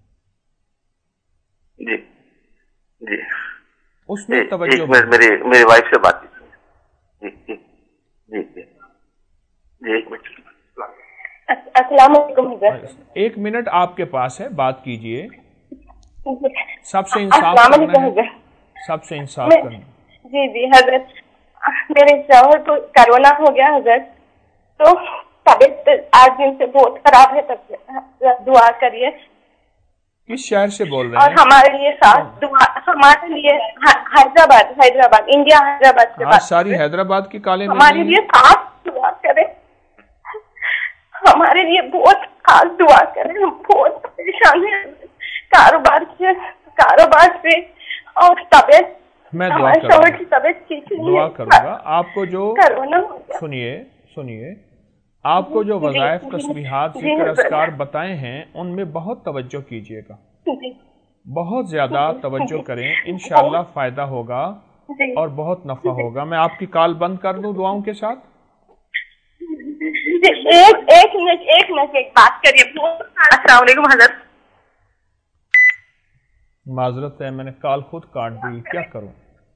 जी जी,
उसमें तवज्जो
मेरी वाइफ से बात जी जी जी जी। एक मिनट,
अस्सलाम वालेकुम।
1 मिनट आपके पास है, बात कीजिए। सबसे इंसाफ करना है, सबसे इंसाफ करना।
जी जी हजरत, मेरे शौहर को कोरोना हो गया हजरत, तो तबीयत 8 दिन से बहुत खराब है, तब दुआ करिए।
किस शहर से बोल रहे हैं?
और हमारे लिए साथ दुआ, हमारे लिए हैदराबाद, इंडिया हैदराबाद से
आज सारी हैदराबाद की काले
हमारे लिए खास दुआ करें, हमारे लिए बहुत खास दुआ करें। हम बहुत परेशान हैं कारोबार से और तबीयत,
मैं दुआ करूंगा। आपको जो सुनिए आपको जो वज़ाइफ, तस्बीहात, ज़िक्र, अस्कार बताए हैं उनमें बहुत तवज्जो कीजिएगा, बहुत ज्यादा तवज्जो करें, इंशाअल्लाह फायदा होगा और बहुत नफा होगा। मैं आपकी कॉल बंद कर दूं दुआओं के साथ?
एक मिनट एक बात करिए। अस्सलाम वालेकुम हज़रत।
माजरत है, मैंने कॉल खुद काट दी, क्या करूं?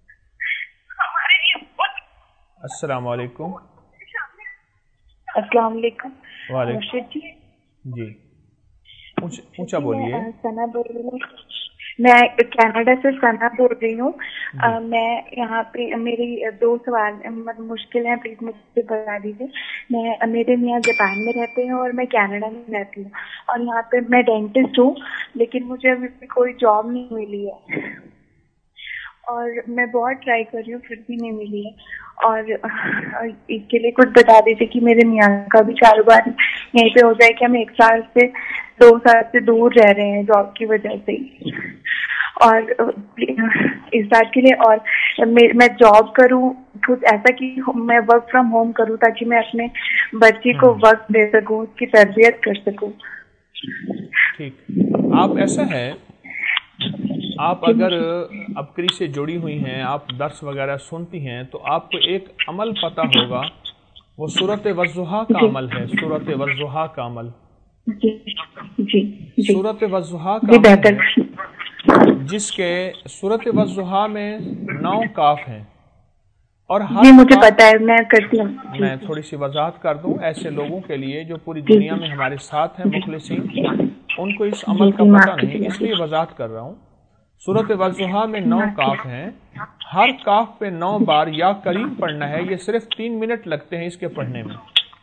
अस्सलाम वालेकुम।
अस्सलाम वालेकुम।
वालेकुम जी, ऊंचा बोलिए।
सना बोल रही हूँ, मैं कनाडा से सना बोल रही हूँ। मैं यहाँ पे, मेरी 2 सवाल मतलब मुश्किल है, प्लीज मुझसे बता दीजिए। मेरे मियाँ जापान में रहते हैं और मैं कनाडा में रहती हूँ, और यहाँ पे मैं डेंटिस्ट हूँ, लेकिन मुझे अभी कोई जॉब नहीं मिली है और मैं बहुत ट्राई कर रही हूँ, फिर भी नहीं मिली है। और इसके लिए कुछ बता दीजिए कि मेरे मियाँ का भी कारोबार यहीं पे हो जाए कि हम 1 साल से 2 साल से दूर रह रहे हैं जॉब की वजह से, اور اس بات کے لیے، اور میں جاب کروں کچھ ایسا کہ میں ورک فرام ہوم کروں تاکہ میں اپنے بچی کو وقت دے سکوں، اس کی تربیت کر سکوں.
ٹھیک، آپ ایسا ہے، آپ اگر ابکری سے جڑی ہوئی ہیں، آپ درس وغیرہ سنتی ہیں، تو آپ کو ایک عمل پتہ ہوگا، وہ سورۃ والضحیٰ کا عمل ہے. سورۃ والضحیٰ کا عمل، سورۃ والضحیٰ کا عمل ہے، جس کے سورۃ والضحیٰ میں 9 کاف ہیں، اور ہر
مجھے پتا ہے، میں کرتی ہوں.
میں تھوڑی سی وضاحت کر دوں ایسے لوگوں کے لیے جو پوری دنیا میں ہمارے ساتھ ہیں مخلصین، ان کو اس عمل کا پتہ نہیں، اس لیے وضاحت کر رہا ہوں. سورۃ والضحیٰ میں 9 کاف ہیں، ہر کاف پہ 9 بار یا کریم پڑھنا ہے. یہ صرف 3 منٹ لگتے ہیں اس کے پڑھنے میں.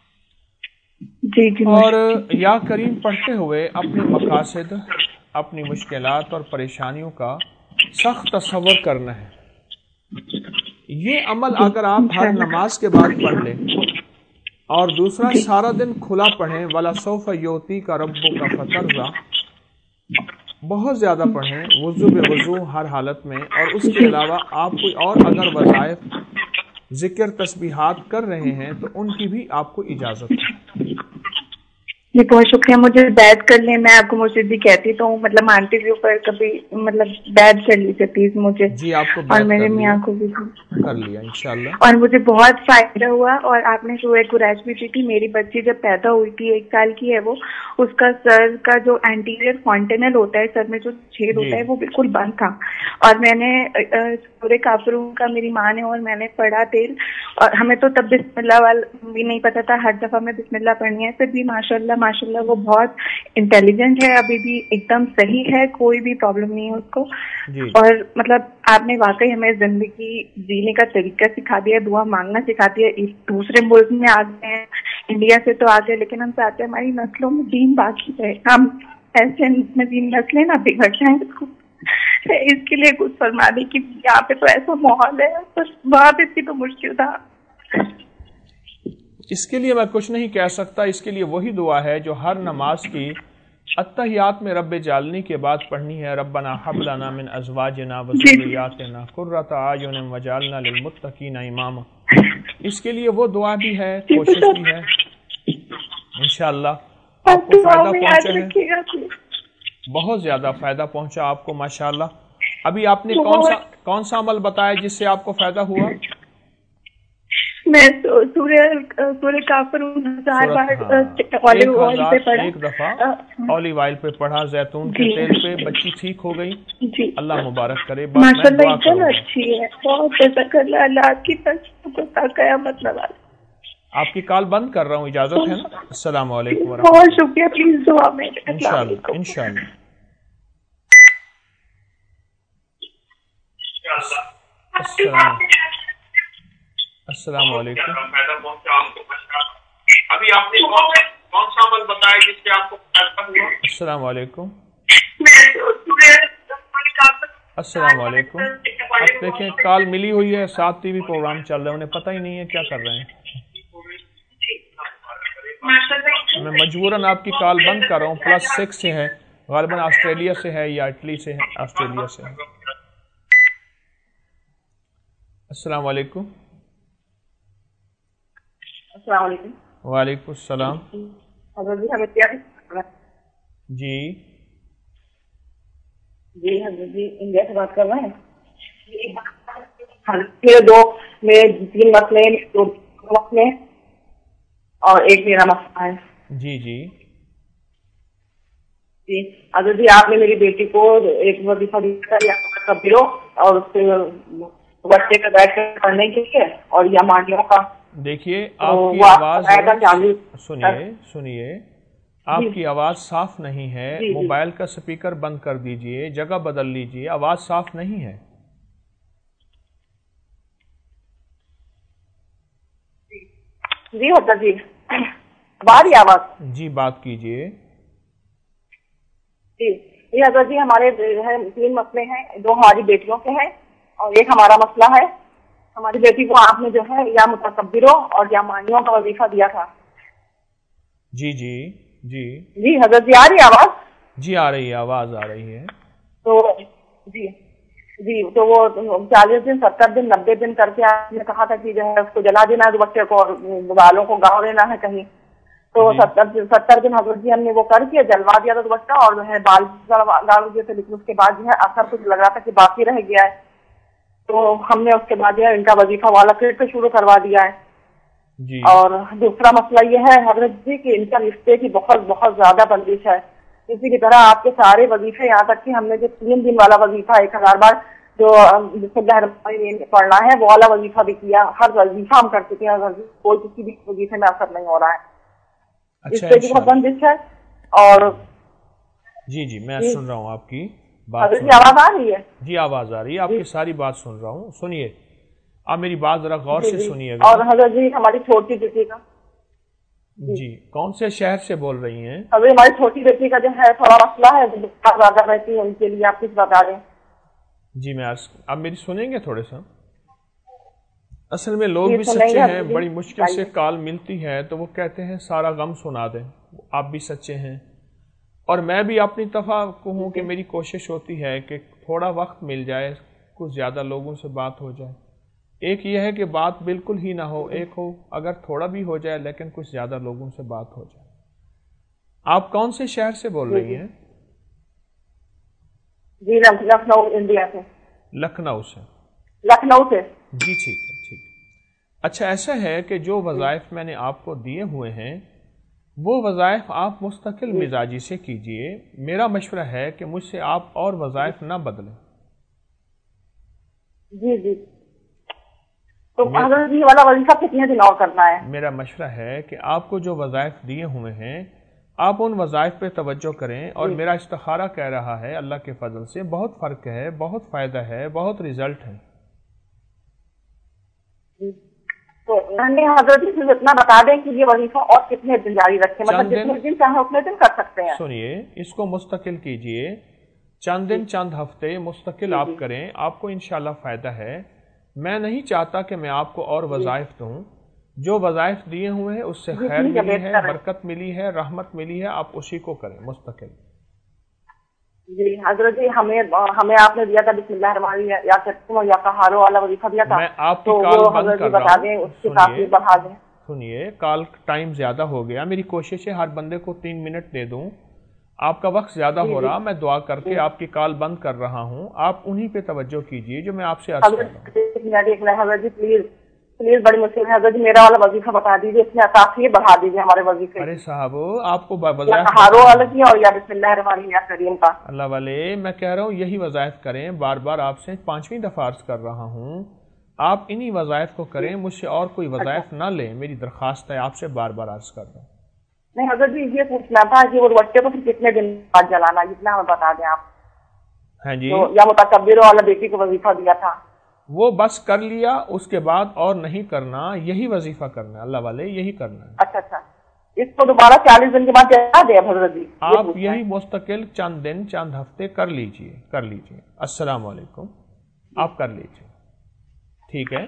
اور یا کریم پڑھتے ہوئے اپنے مقاصد، اپنی مشکلات اور پریشانیوں کا سخت تصور کرنا ہے. یہ عمل اگر آپ ہر نماز کے بعد پڑھ لیں، اور دوسرا سارا دن کھلا پڑھیں، وَلَسَوْفَ يُعْطِيكَ رَبُّكَ فَتَرْضَىٰ، بہت زیادہ پڑھیں وضو بے وضو ہر حالت میں. اور اس کے علاوہ آپ کوئی اور اگر وظائف، ذکر، تسبیحات کر رہے ہیں تو ان کی بھی آپ کو اجازت ہے.
جی بہت شکریہ. مجھے بیعت کر لیں، میں آپ کو مرشد جی کہتی تو ہوں، مطلب مانتی بھی پر کبھی مطلب بیعت کر لیجیے پلیز مجھے.
جی آپ کو
اور میرے میاں کو بھی
کر لیا انشاءاللہ.
اور مجھے بہت فائدہ ہوا. اور آپ نے سورہ قریش بھی دی تھی. میری بچی جب پیدا ہوئی تھی، 1 سال کی ہے وہ، اس کا سر کا جو اینٹیریئر فونٹینل ہوتا ہے، سر میں جو چھید ہوتا ہے، وہ بالکل بند تھا. اور میں نے سورہ کافرون کا میری ماں نے اور میں نے پڑھا تیل، اور ہمیں تو تب بسم اللہ والا بھی نہیں پتا تھا، ہر دفعہ میں بسم اللہ پڑھنی ہے. پھر بھی ماشاء اللہ وہ بہت انٹیلیجنٹ ہے، ابھی بھی ایک دم صحیح ہے، کوئی بھی پرابلم نہیں ہے اس کو. اور مطلب آپ نے واقعی ہمیں زندگی جینے کا طریقہ سکھا دیا، دعا مانگنا سکھا دیا. دوسرے ملک میں آ گئے ہیں، انڈیا سے تو آ گئے، لیکن ہم چاہتے ہیں ہماری نسلوں میں دین باقی ہے، ہم ایسے نسلیں نہ بگڑ جائیں. اس کے لیے کچھ فرما دیں کہ یہاں پہ تو ایسا ماحول ہے، بس وہاں پہ بھی تو مشکل تھا.
اس کے لیے میں کچھ نہیں کہہ سکتا. اس کے لیے وہی دعا ہے جو ہر نماز کی اتحیات میں رب جعلنی کے بعد پڑھنی ہے. ربنا ہب لنا من ازواجنا وذریاتنا قرۃ اعین واجعلنا للمتقین اماما. اس کے لیے وہ دعا بھی ہے، کوشش بھی ہے. انشاءاللہ آپ کو فائدہ پہنچا ہے، بہت زیادہ فائدہ پہنچا آپ کو ماشاءاللہ. ابھی آپ نے کون سا عمل بتایا جس سے آپ کو فائدہ ہوا؟
میں سورہ کافرون 1000 بار اولیو آئل پہ پڑھا،
1 دفعہ اولیو آئل پہ پڑھا، زیتون کے تیل پہ. بچی ٹھیک ہو گئی؟
جی
اللہ مبارک کرے.
ماشاءاللہ اتنا اچھی ہے، بہت جزاک اللہ. اللہ آپ کی تشکر قیامت نواز.
آپ کی کال بند کر رہا ہوں، اجازت ہے نا؟ السلام علیکم ورحمۃ.
بہت شکریہ، پلیز دعا میں.
انشاءاللہ. السلام علیکم.
ابھی آپ نے کون سا عمل بتایا جس سے آپ کو فائدہ ہوا؟
السلام علیکم. السلام علیکم. اب دیکھیں کال ملی ہوئی ہے، 7 ٹی وی پروگرام چل رہے ہیں، انہیں پتہ ہی نہیں ہے کیا کر رہے ہیں. میں مجبوراً آپ کی کال بند کر رہا ہوں. +6 سے ہے، غالباً آسٹریلیا سے ہے یا اٹلی سے ہے، آسٹریلیا سے ہے. السلام علیکم.
السلام علیکم.
وعلیکم السلام.
حضرت جی ہمیں کیا؟
جی
جی حضرت جی انڈیا سے بات کر رہے ہیں. میرے 3 مسئلے، 2 مسئلے اور ایک میرا مسئلہ ہے.
جی جی
جی حضرت جی آپ نے میری بیٹی کو ایک وظیفہ دیا کبیرو اور اس سے بچے کا بیٹھ کر پڑھنے کے لیے اور یا مانڈیوں کا.
دیکھیے آپ کی آواز سنیے آپ کی آواز صاف نہیں ہے. موبائل کا سپیکر بند کر دیجئے، جگہ بدل لیجئے، آواز صاف نہیں ہے.
جی ہوتا جی باری آواز.
جی بات کیجئے.
جی جی حضرت جی ہمارے 3 مسئلے ہیں، 2 ہماری بیٹیوں کے ہیں اور ایک ہمارا مسئلہ ہے. ہماری بیٹی کو آپ نے جو ہے یا متکبروں اور یا مانیوں کا وظیفہ دیا تھا.
جی جی جی
جی حضرت جی آ رہی آواز؟
جی آ رہی ہے، آواز آ رہی ہے.
تو جی جی، تو وہ 40 دن 70 دن 90 دن کر کے آپ نے کہا تھا کہ جو ہے اس کو جلا دینا ہے دوپٹے کو اور بالوں کو گاڑ دینا ہے کہیں، تو 70 دن حضرت جی ہم نے وہ کر کے جلوا دیا تھا دوپٹہ اور جو ہے بال گاڑ دیے تھے، لیکن اس کے بعد جو ہے اثر کچھ لگ رہا تھا کہ باقی رہ گیا ہے، تو ہم نے اس کے بعد جو ہے ان کا وظیفہ والا پھر سے شروع کروا دیا ہے جی۔ اور دوسرا مسئلہ یہ ہے حضرت جی کہ ان کا رشتے کی بہت بہت زیادہ بندش ہے، اسی کی طرح آپ کے سارے وظیفے یہاں تک کہ ہم نے جو 3 دن والا وظیفہ 1000 بار جو بسم اللہ الرحمن الرحیم پڑھنا ہے وہ والا وظیفہ بھی کیا، ہر وظیفہ ہم کر چکے ہیں، کوئی کسی بھی وظیفے میں اثر نہیں ہو رہا ہے، اس سے بھی بہت بندش ہے۔ اور
جی میں سن رہا ہوں آپ کی بات،
حضرت جی آواز آ رہی ہے؟
جی آواز آ رہی ہے، آپ کی ساری بات سن رہا ہوں، سنیے آپ میری بات ذرا غور سے سنیے گا۔
اور حضرت جی ہماری چھوٹی بیٹی کا
جی کون سے شہر سے بول رہی ہیں؟
ابھی ہماری چھوٹی بیٹی کا جو ہے تھوڑا مسئلہ ہے، زیادہ رہتی ہے، ان کے لیے آپ کچھ بتا دیں۔
جی میں آپ میری سنیں گے تھوڑے سا؟ اصل میں لوگ بھی سچے ہیں، بڑی مشکل سے کال ملتی ہے تو وہ کہتے ہیں سارا غم سنا دیں، آپ بھی سچے ہیں اور میں بھی اپنی طرف ہوں کہ میری کوشش ہوتی ہے کہ تھوڑا وقت مل جائے، کچھ زیادہ لوگوں سے بات ہو جائے۔ ایک یہ ہے کہ بات بالکل ہی نہ ہو، ایک ہو اگر تھوڑا بھی ہو جائے لیکن کچھ زیادہ لوگوں سے بات ہو جائے۔ آپ کون سے شہر سے بول رہی ہیں؟
جی لکھنؤ انڈیا سے۔
لکھنؤ سے؟
لکھنؤ سے
جی ٹھیک ہے۔ اچھا ایسا ہے کہ جو وظائف میں نے آپ کو دیے ہوئے ہیں وہ وظائف آپ مستقل مزاجی سے کیجئے، میرا مشورہ ہے کہ مجھ سے آپ اور وظائف نہ بدلیں۔
جی تو حضرت جی والا وظیفہ کتنے دن اور کرنا ہے؟
میرا مشورہ ہے کہ آپ کو جو وظائف دیے ہوئے ہیں آپ ان وظائف پہ توجہ کریں، اور میرا استخارہ کہہ رہا ہے اللہ کے فضل سے بہت فرق ہے، بہت فائدہ ہے، بہت رزلٹ ہے۔
تو حضرت جی اتنا بتا دیں کہ یہ وظیفہ اور کتنے دن جاری رکھیں، مطلب جتنے دن چاہیں اتنے دن کر سکتے ہیں؟
سنیے اس کو مستقل کیجئے، چند دن چند ہفتے مستقل آپ کریں، آپ کو انشاءاللہ فائدہ ہے۔ میں نہیں چاہتا کہ میں آپ کو اور وظائف دوں، جو وظائف دیے ہوئے ہیں اس سے خیر ملی ہے، برکت ملی ہے، رحمت ملی ہے، آپ اسی کو کریں مستقل۔
جی حضرت جی ہمیں آپ نے دیا تھا بسم اللہ الرحمن الرحیم یا ترتم یا قہارو والا وظیفہ دیا تھا،
میں آپ کی کال بند کر رہا ہوں،
اس کی تاخیر بڑھا دیں۔
سنیے کال ٹائم زیادہ ہو گیا، میری کوشش ہے ہر بندے کو 3 منٹ دے دوں، آپ کا وقت زیادہ ہو رہا، میں دعا کر کے آپ کی کال بند کر رہا ہوں، آپ انہی پہ توجہ کیجئے جو میں آپ سے عرض کر رہا ہوں۔
حضرت جی پلیز بڑی مشکل ہے حضرت جی، میرا والا وظیفہ بتا دیجیے، اس میں تاخیر بڑھا دیجیے ہمارے وظیفے۔
ارے صاحب آپ کو
ہارو والا کی اور یا بسم اللہ الرحمن الرحیم یا کریم کا
اللہ والے، میں کہہ رہا ہوں یہی وظائف کریں، بار بار آپ سے 5ویں دفعہ عرض کر رہا ہوں، آپ انہی وظائف کو کریں، مجھ سے اور کوئی وظائف نہ لیں، میری درخواست ہے آپ سے بار بار عرض کر رہا ہوں۔
نہیں حضرت جی یہ پوچھنا تھا کہ وہ دوپٹے کو پھر کتنے دن بعد جلانا، جتنا ہمیں بتا دیں آپ۔
ہاں جی
یا متکبر والا بیٹی کو وظیفہ دیا تھا
وہ بس کر لیا، اس کے بعد اور نہیں کرنا، یہی وظیفہ کرنا ہے اللہ والے، یہی کرنا ہے۔
اچھا اس کو دوبارہ 40 دن کے بعد جلا دیں حضرت جی؟
آپ یہی مستقل چند دن چند ہفتے کر لیجئے۔ السلام علیکم، آپ کر لیجئے، ٹھیک ہے؟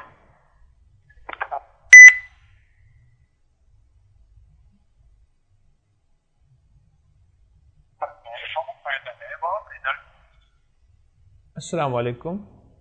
السلام علیکم۔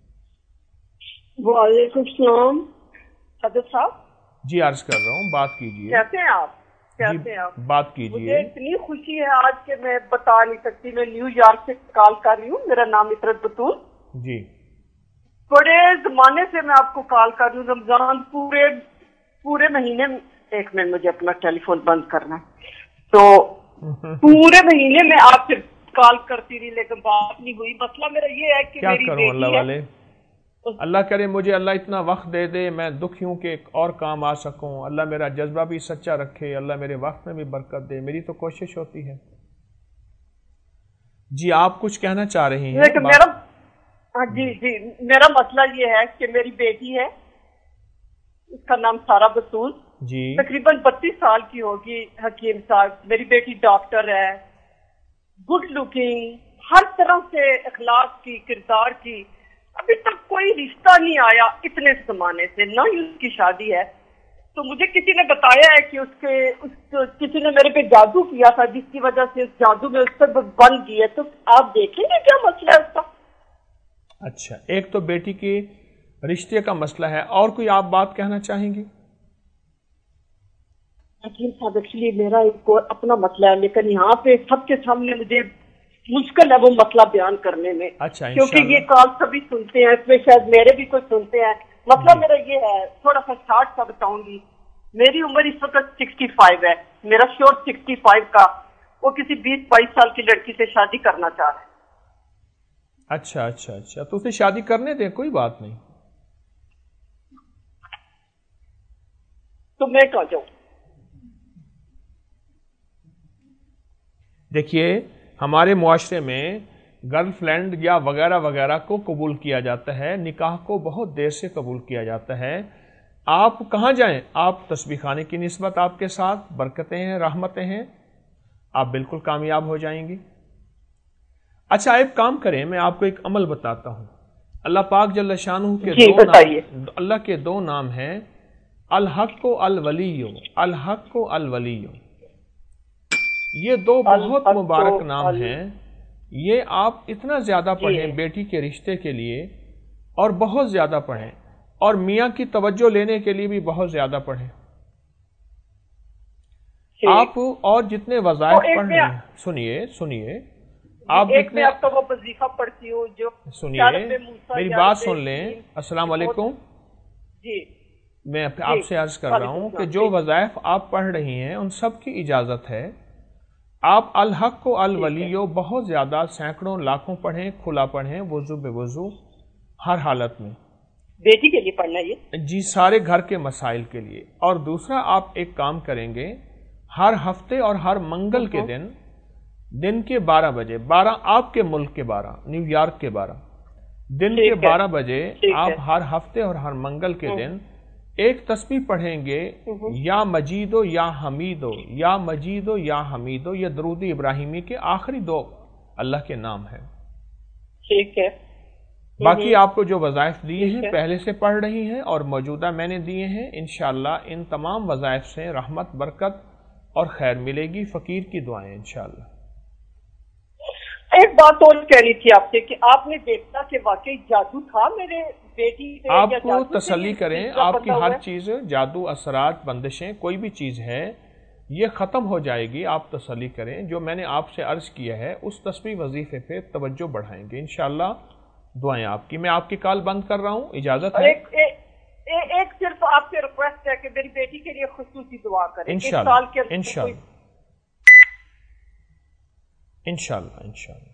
وعلیکم السلام حضرت صاحب۔
جی عرض کر رہا ہوں، بات کیجیے۔
کیسے ہیں آپ؟ کیسے ہیں آپ؟
بات کیجیے۔
مجھے اتنی خوشی ہے آج کہ میں بتا نہیں سکتی، میں نیو یارک سے کال کر رہی ہوں، میرا نام عطرت بطول۔
جی
بڑے زمانے سے میں آپ کو کال کر رہی ہوں، رمضان پورے مہینے، ایک منٹ مجھے اپنا ٹیلی فون بند کرنا ہے، تو پورے مہینے میں آپ سے کال کرتی رہی لیکن بات نہیں ہوئی۔ مسئلہ میرا یہ ہے کہ
کیا
میری
کروں
بیٹی
اللہ
ہے،
والے، اللہ کرے مجھے اللہ اتنا وقت دے دے، میں دکھی ہوں کہ ایک اور کام آ سکوں، اللہ میرا جذبہ بھی سچا رکھے، اللہ میرے وقت میں بھی برکت دے، میری تو کوشش ہوتی ہے۔ جی آپ کچھ کہنا چاہ رہی ہیں؟
لیکن جی میرا مسئلہ یہ ہے کہ میری بیٹی ہے، اس کا نام سارا بطول،
جی
تقریباً 32 سال کی ہوگی حکیم صاحب۔ میری بیٹی ڈاکٹر ہے، گڈ لکنگ، ہر طرح سے اخلاق کی، کردار کی، ابھی تک کوئی رشتہ نہیں آیا اتنے زمانے سے، نہ ہی اس کی شادی ہے۔ تو مجھے کسی نے بتایا ہے کہ کسی نے میرے پہ جادو کیا تھا، جس کی وجہ سے اس جادو میں اس سے بن گئی ہے، تو آپ دیکھیں گے کیا مسئلہ ہے اس کا؟
اچھا، ایک تو بیٹی کے رشتے کا مسئلہ ہے، اور کوئی آپ بات کہنا چاہیں گی؟
حکیم صاحب ایکچولی میرا ایک اور اپنا مسئلہ ہے، لیکن یہاں پہ سب کے سامنے مجھے مشکل ہے وہ مسئلہ بیان کرنے میں،
اچھا،
کیونکہ یہ کال سبھی سنتے ہیں، اس میں شاید میرے بھی کوئی سنتے ہیں۔ مسئلہ میرا یہ ہے، تھوڑا سا شارٹ سا بتاؤں گی۔ میری عمر اس وقت 65 ہے، میرا شور 65 کا، وہ کسی 20-22 سال کی لڑکی سے شادی کرنا چاہ رہا ہے۔
اچھا اچھا اچھا، تو اسے شادی کرنے دیں، کوئی بات نہیں۔
تو میں کہاں جاؤں؟
دیکھیے، ہمارے معاشرے میں گرل فرینڈ یا وغیرہ وغیرہ کو قبول کیا جاتا ہے، نکاح کو بہت دیر سے قبول کیا جاتا ہے۔ آپ کہاں جائیں، آپ تسبیح خانے کی نسبت آپ کے ساتھ برکتیں ہیں، رحمتیں ہیں، آپ بالکل کامیاب ہو جائیں گی۔ اچھا، ایک کام کریں، میں آپ کو ایک عمل بتاتا ہوں۔ اللہ پاک جل شانہ کے اللہ کے 2 نام ہیں، الحق و الولیو، الحق و الولیو، یہ 2 بہت مبارک نام ہیں۔ یہ آپ اتنا زیادہ پڑھیں بیٹی کے رشتے کے لیے، اور بہت زیادہ پڑھیں، اور میاں کی توجہ لینے کے لیے بھی بہت زیادہ پڑھیں۔ آپ اور جتنے وظائف پڑھ رہے ہیں، سنیے آپ
جتنے آپ کا وہ وظیفہ پڑھتی ہوں جو
سنیے، میری بات سن لیں۔ السلام علیکم
جی،
میں آپ سے عرض کر رہا ہوں کہ جو وظائف آپ پڑھ رہی ہیں ان سب کی اجازت ہے۔ آپ الحق کو الولیو بہت زیادہ، سینکڑوں لاکھوں پڑھیں، کھلا پڑھیں، وضو بے وضو، ہر حالت میں۔
بیٹی کے لیے پڑھنا یہ؟
جی، سارے گھر کے مسائل کے لیے۔ اور دوسرا، آپ ایک کام کریں گے، ہر ہفتے اور ہر منگل کے دن کے 12 بجے، 12 آپ کے ملک کے 12، نیو یارک کے 12، دن کے 12 بجے آپ ہر ہفتے اور ہر منگل کے دن ایک تسبیح پڑھیں گے، یا مجیدو یا حمیدو، یا مجیدو یا حمیدو۔ یہ درود ابراہیمی کے آخری 2 اللہ کے نام ہیں۔
ٹھیک ہے۔
باقی آپ کو جو وظائف دیے ہیں پہلے سے پڑھ رہی ہیں، اور موجودہ میں نے دیے ہیں، انشاءاللہ ان تمام وظائف سے رحمت، برکت اور خیر ملے گی۔ فقیر کی دعائیں انشاءاللہ۔
ایک بات اور کہہ رہی تھی آپ سے کہ آپ نے دیکھا کہ واقعی جادو تھا میرے بیٹی سے؟
آپ کو تسلی کریں، آپ کی ہر چیز، جادو، اثرات، بندشیں، کوئی بھی چیز ہے یہ ختم ہو جائے گی۔ آپ تسلی کریں، جو میں نے آپ سے عرض کیا ہے اس تسبیح وظیفے پہ توجہ بڑھائیں گے انشاءاللہ۔ دعائیں آپ کی۔ میں آپ کی کال بند کر رہا ہوں، اجازت ہے؟
ایک صرف آپ سے ریکویسٹ ہے کہ میری بیٹی کے لیے خصوصی دعا کریں
انشاءاللہ، انشاءاللہ، انشاءاللہ، انشاءاللہ۔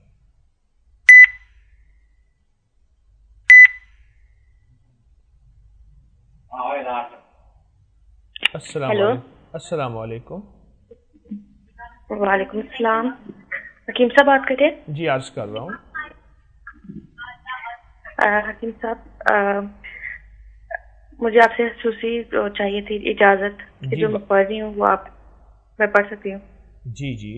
السلام علیکم۔
وعلیکم السلام، حکیم صاحب بات کر رہے ہیں؟
جی، عرض کر رہا ہوں۔
حکیم صاحب، مجھے آپ سے خصوصی چاہیے تھی اجازت کہ جو میں پڑھ رہی ہوں وہ میں پڑھ سکتی ہوں؟
جی جی،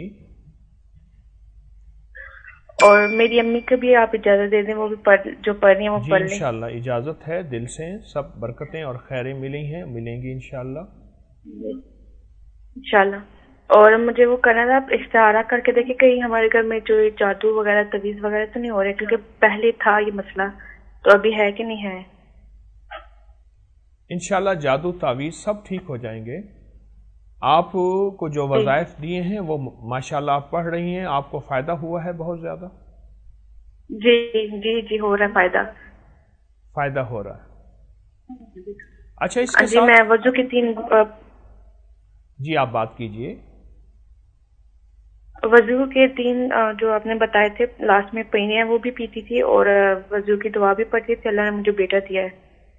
اور میری امی کو بھی آپ اجازت دے دیں، وہ بھی جو پڑھ رہی ہیں وہ پڑھ لیں۔
انشاءاللہ اجازت ہے، دل سے سب برکتیں اور خیریں ملیں گی انشاءاللہ۔
انشاءاللہ۔ اور مجھے وہ کرنا تھا، آپ استعارہ کر کے دیکھیں کہیں ہمارے گھر میں جو جادو وغیرہ، تعویذ وغیرہ تو نہیں ہو رہے، کیونکہ پہلے تھا یہ مسئلہ، تو ابھی ہے کہ نہیں ہے؟
انشاءاللہ جادو تعویذ سب ٹھیک ہو جائیں گے۔ آپ کو جو وظائف دیے ہیں وہ ماشاءاللہ آپ پڑھ رہی ہیں، آپ کو فائدہ ہوا ہے بہت زیادہ؟
جی جی جی، ہو رہا ہے، فائدہ
ہو رہا ہے۔ اچھا، اس کے
جی میں وضو کی 3
جی آپ بات کیجئے۔
وضو کے 3 جو آپ نے بتائے تھے لاسٹ میں پینے ہیں وہ بھی پیتی تھی، اور وضو کی دعا بھی پڑھتی تھی۔ اللہ نے مجھے بیٹا دیا ہے۔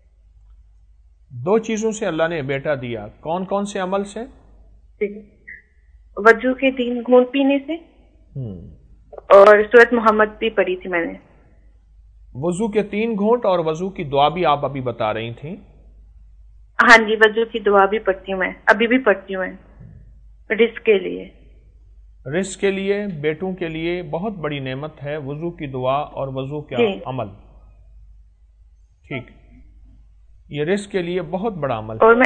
2 چیزوں سے اللہ نے بیٹا دیا، کون کون سے عمل سے؟
وضو کے 3 گھونٹ پینے سے، اور سورۃ محمد بھی پڑھی تھی میں نے۔
وضو کے 3 گھونٹ اور وضو کی دعا بھی آپ ابھی بتا رہی تھیں؟
ہاں جی، وضو کی دعا بھی پڑھتی ہوں میں، ابھی بھی پڑھتی ہوں میں، رزق کے لیے۔
رزق کے لیے، بیٹوں کے لیے بہت بڑی نعمت ہے وضو کی دعا اور وضو کا عمل۔ ٹھیک، یہ رزق کے لیے بہت بڑا عمل۔
اور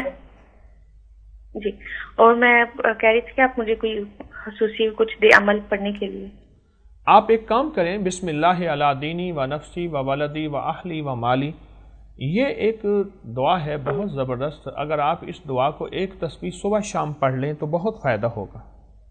میں کہہ رہی تھی کہ آپ مجھے کوئی خصوصی کچھ دے عمل پڑھنے کے لیے۔
آپ ایک کام کریں، بسم اللہ علی دینی و نفسی و ولدی و اہلی و مالی، یہ ایک دعا ہے بہت زبردست. اگر آپ اس دعا کو ایک تسبیح صبح شام پڑھ لیں تو بہت فائدہ ہوگا.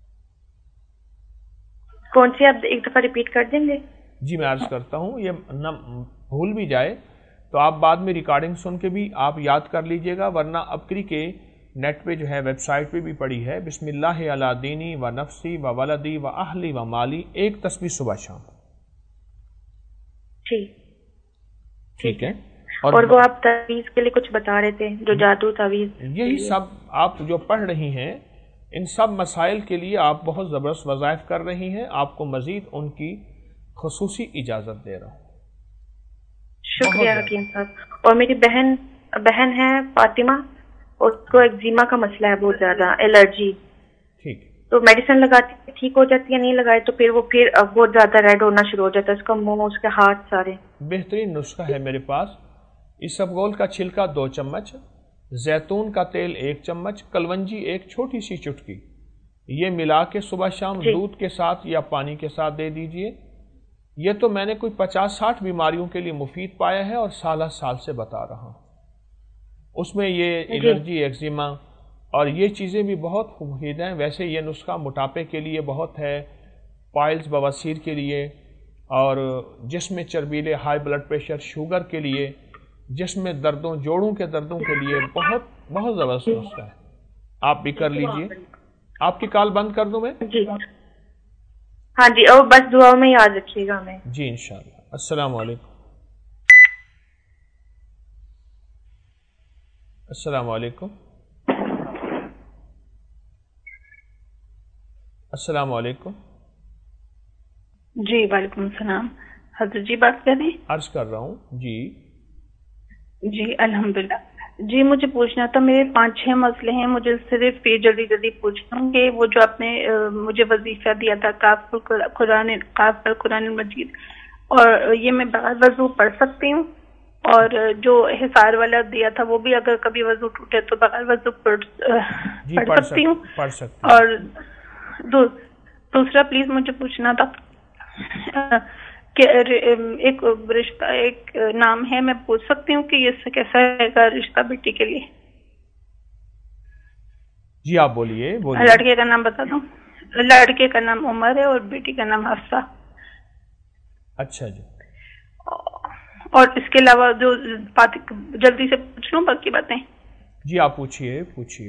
کون سی آپ ایک دفعہ ریپیٹ کر دیں گے؟
جی میں عرض کرتا ہوں، یہ نہ بھول بھی جائے تو آپ بعد میں ریکارڈنگ سن کے بھی آپ یاد کر لیجئے گا، ورنہ اپکری کے نیٹ پہ جو ہے ویب سائٹ پہ بھی پڑی ہے، بسم اللہ علی دینی و نفسی و ولدی و اہلی و مالی، ایک تسبیح صبح شام. ٹھیک ہے.
اور وہ آپ تعویذ کے لیے کچھ بتا رہے تھے، جو جادو تعویذ،
یہی سب آپ جو پڑھ رہی ہیں ان سب مسائل کے لیے آپ بہت زبردست وظائف کر رہی ہیں. آپ کو مزید ان کی خصوصی اجازت دے رہا ہوں.
شکریہ حکیم صاحب. اور میری بہن ہے فاطمہ، اس کو ایگزیما کا مسئلہ ہے بہت زیادہ، الرجی.
ٹھیک.
تو میڈیسن لگاتی ہے ٹھیک ہو جاتی ہے، نہیں لگائے تو پھر وہ بہت زیادہ ریڈ ہونا شروع ہو جاتا ہے، اس کا منہ، اس کے ہاتھ سارے.
بہترین نسخہ ہے میرے پاس. اسبگول کا چھلکا 2 چمچ، زیتون کا تیل 1 چمچ، کلونجی 1 چھوٹی سی چٹکی، یہ ملا کے صبح شام دودھ کے ساتھ یا پانی کے ساتھ دے دیجئے. یہ تو میں نے کوئی 50-60 بیماریوں کے لیے مفید پایا ہے اور سال سے بتا رہا ہوں. اس میں یہ الرجی، ایکزیما اور یہ چیزیں بھی بہت مفید ہیں. ویسے یہ نسخہ موٹاپے کے لیے بہت ہے، پائلز بواسیر کے لیے، اور جسم میں چربیلے، ہائی بلڈ پریشر، شوگر کے لیے، جسم میں دردوں، جوڑوں کے دردوں کے لیے بہت زبردست نسخہ ہے. آپ بھی کر لیجئے. آپ کی کال بند کر دوں میں؟
جی ہاں جی، اور بس دعا میں یاد رکھیے گا ہمیں.
جی انشاءاللہ. السلام علیکم. السلام علیکم. السلام علیکم.
جی وعلیکم السلام. حضرت جی بات کر رہے ہیں؟
عرض کر رہا ہوں.
جی الحمدللہ. جی مجھے پوچھنا تھا، میرے 5-6 مسئلے ہیں، مجھے صرف یہ جلدی پوچھنا ہوں کہ وہ جو آپ نے مجھے وظیفہ دیا تھا کاف قرآن مجید، اور یہ میں بغیر وضو پڑھ سکتی ہوں؟ اور جو حصار والا دیا تھا وہ بھی اگر کبھی وضو ٹوٹے تو بغیر وضو پڑھ سکتی ہوں؟ اور دوسرا پلیز مجھے پوچھنا تھا کہ ایک رشتہ، ایک نام ہے، میں پوچھ سکتی ہوں کہ یہ سے کیسا رہے گا رشتہ بیٹی کے لیے؟
جی آپ بولیے.
لڑکے کا نام بتا دوں. لڑکے کا نام عمر ہے اور بیٹی کا نام حفصہ.
اچھا جی.
اور اس کے علاوہ جو بات جلدی سے پوچھ لوں باقی باتیں؟
جی آپ پوچھیے.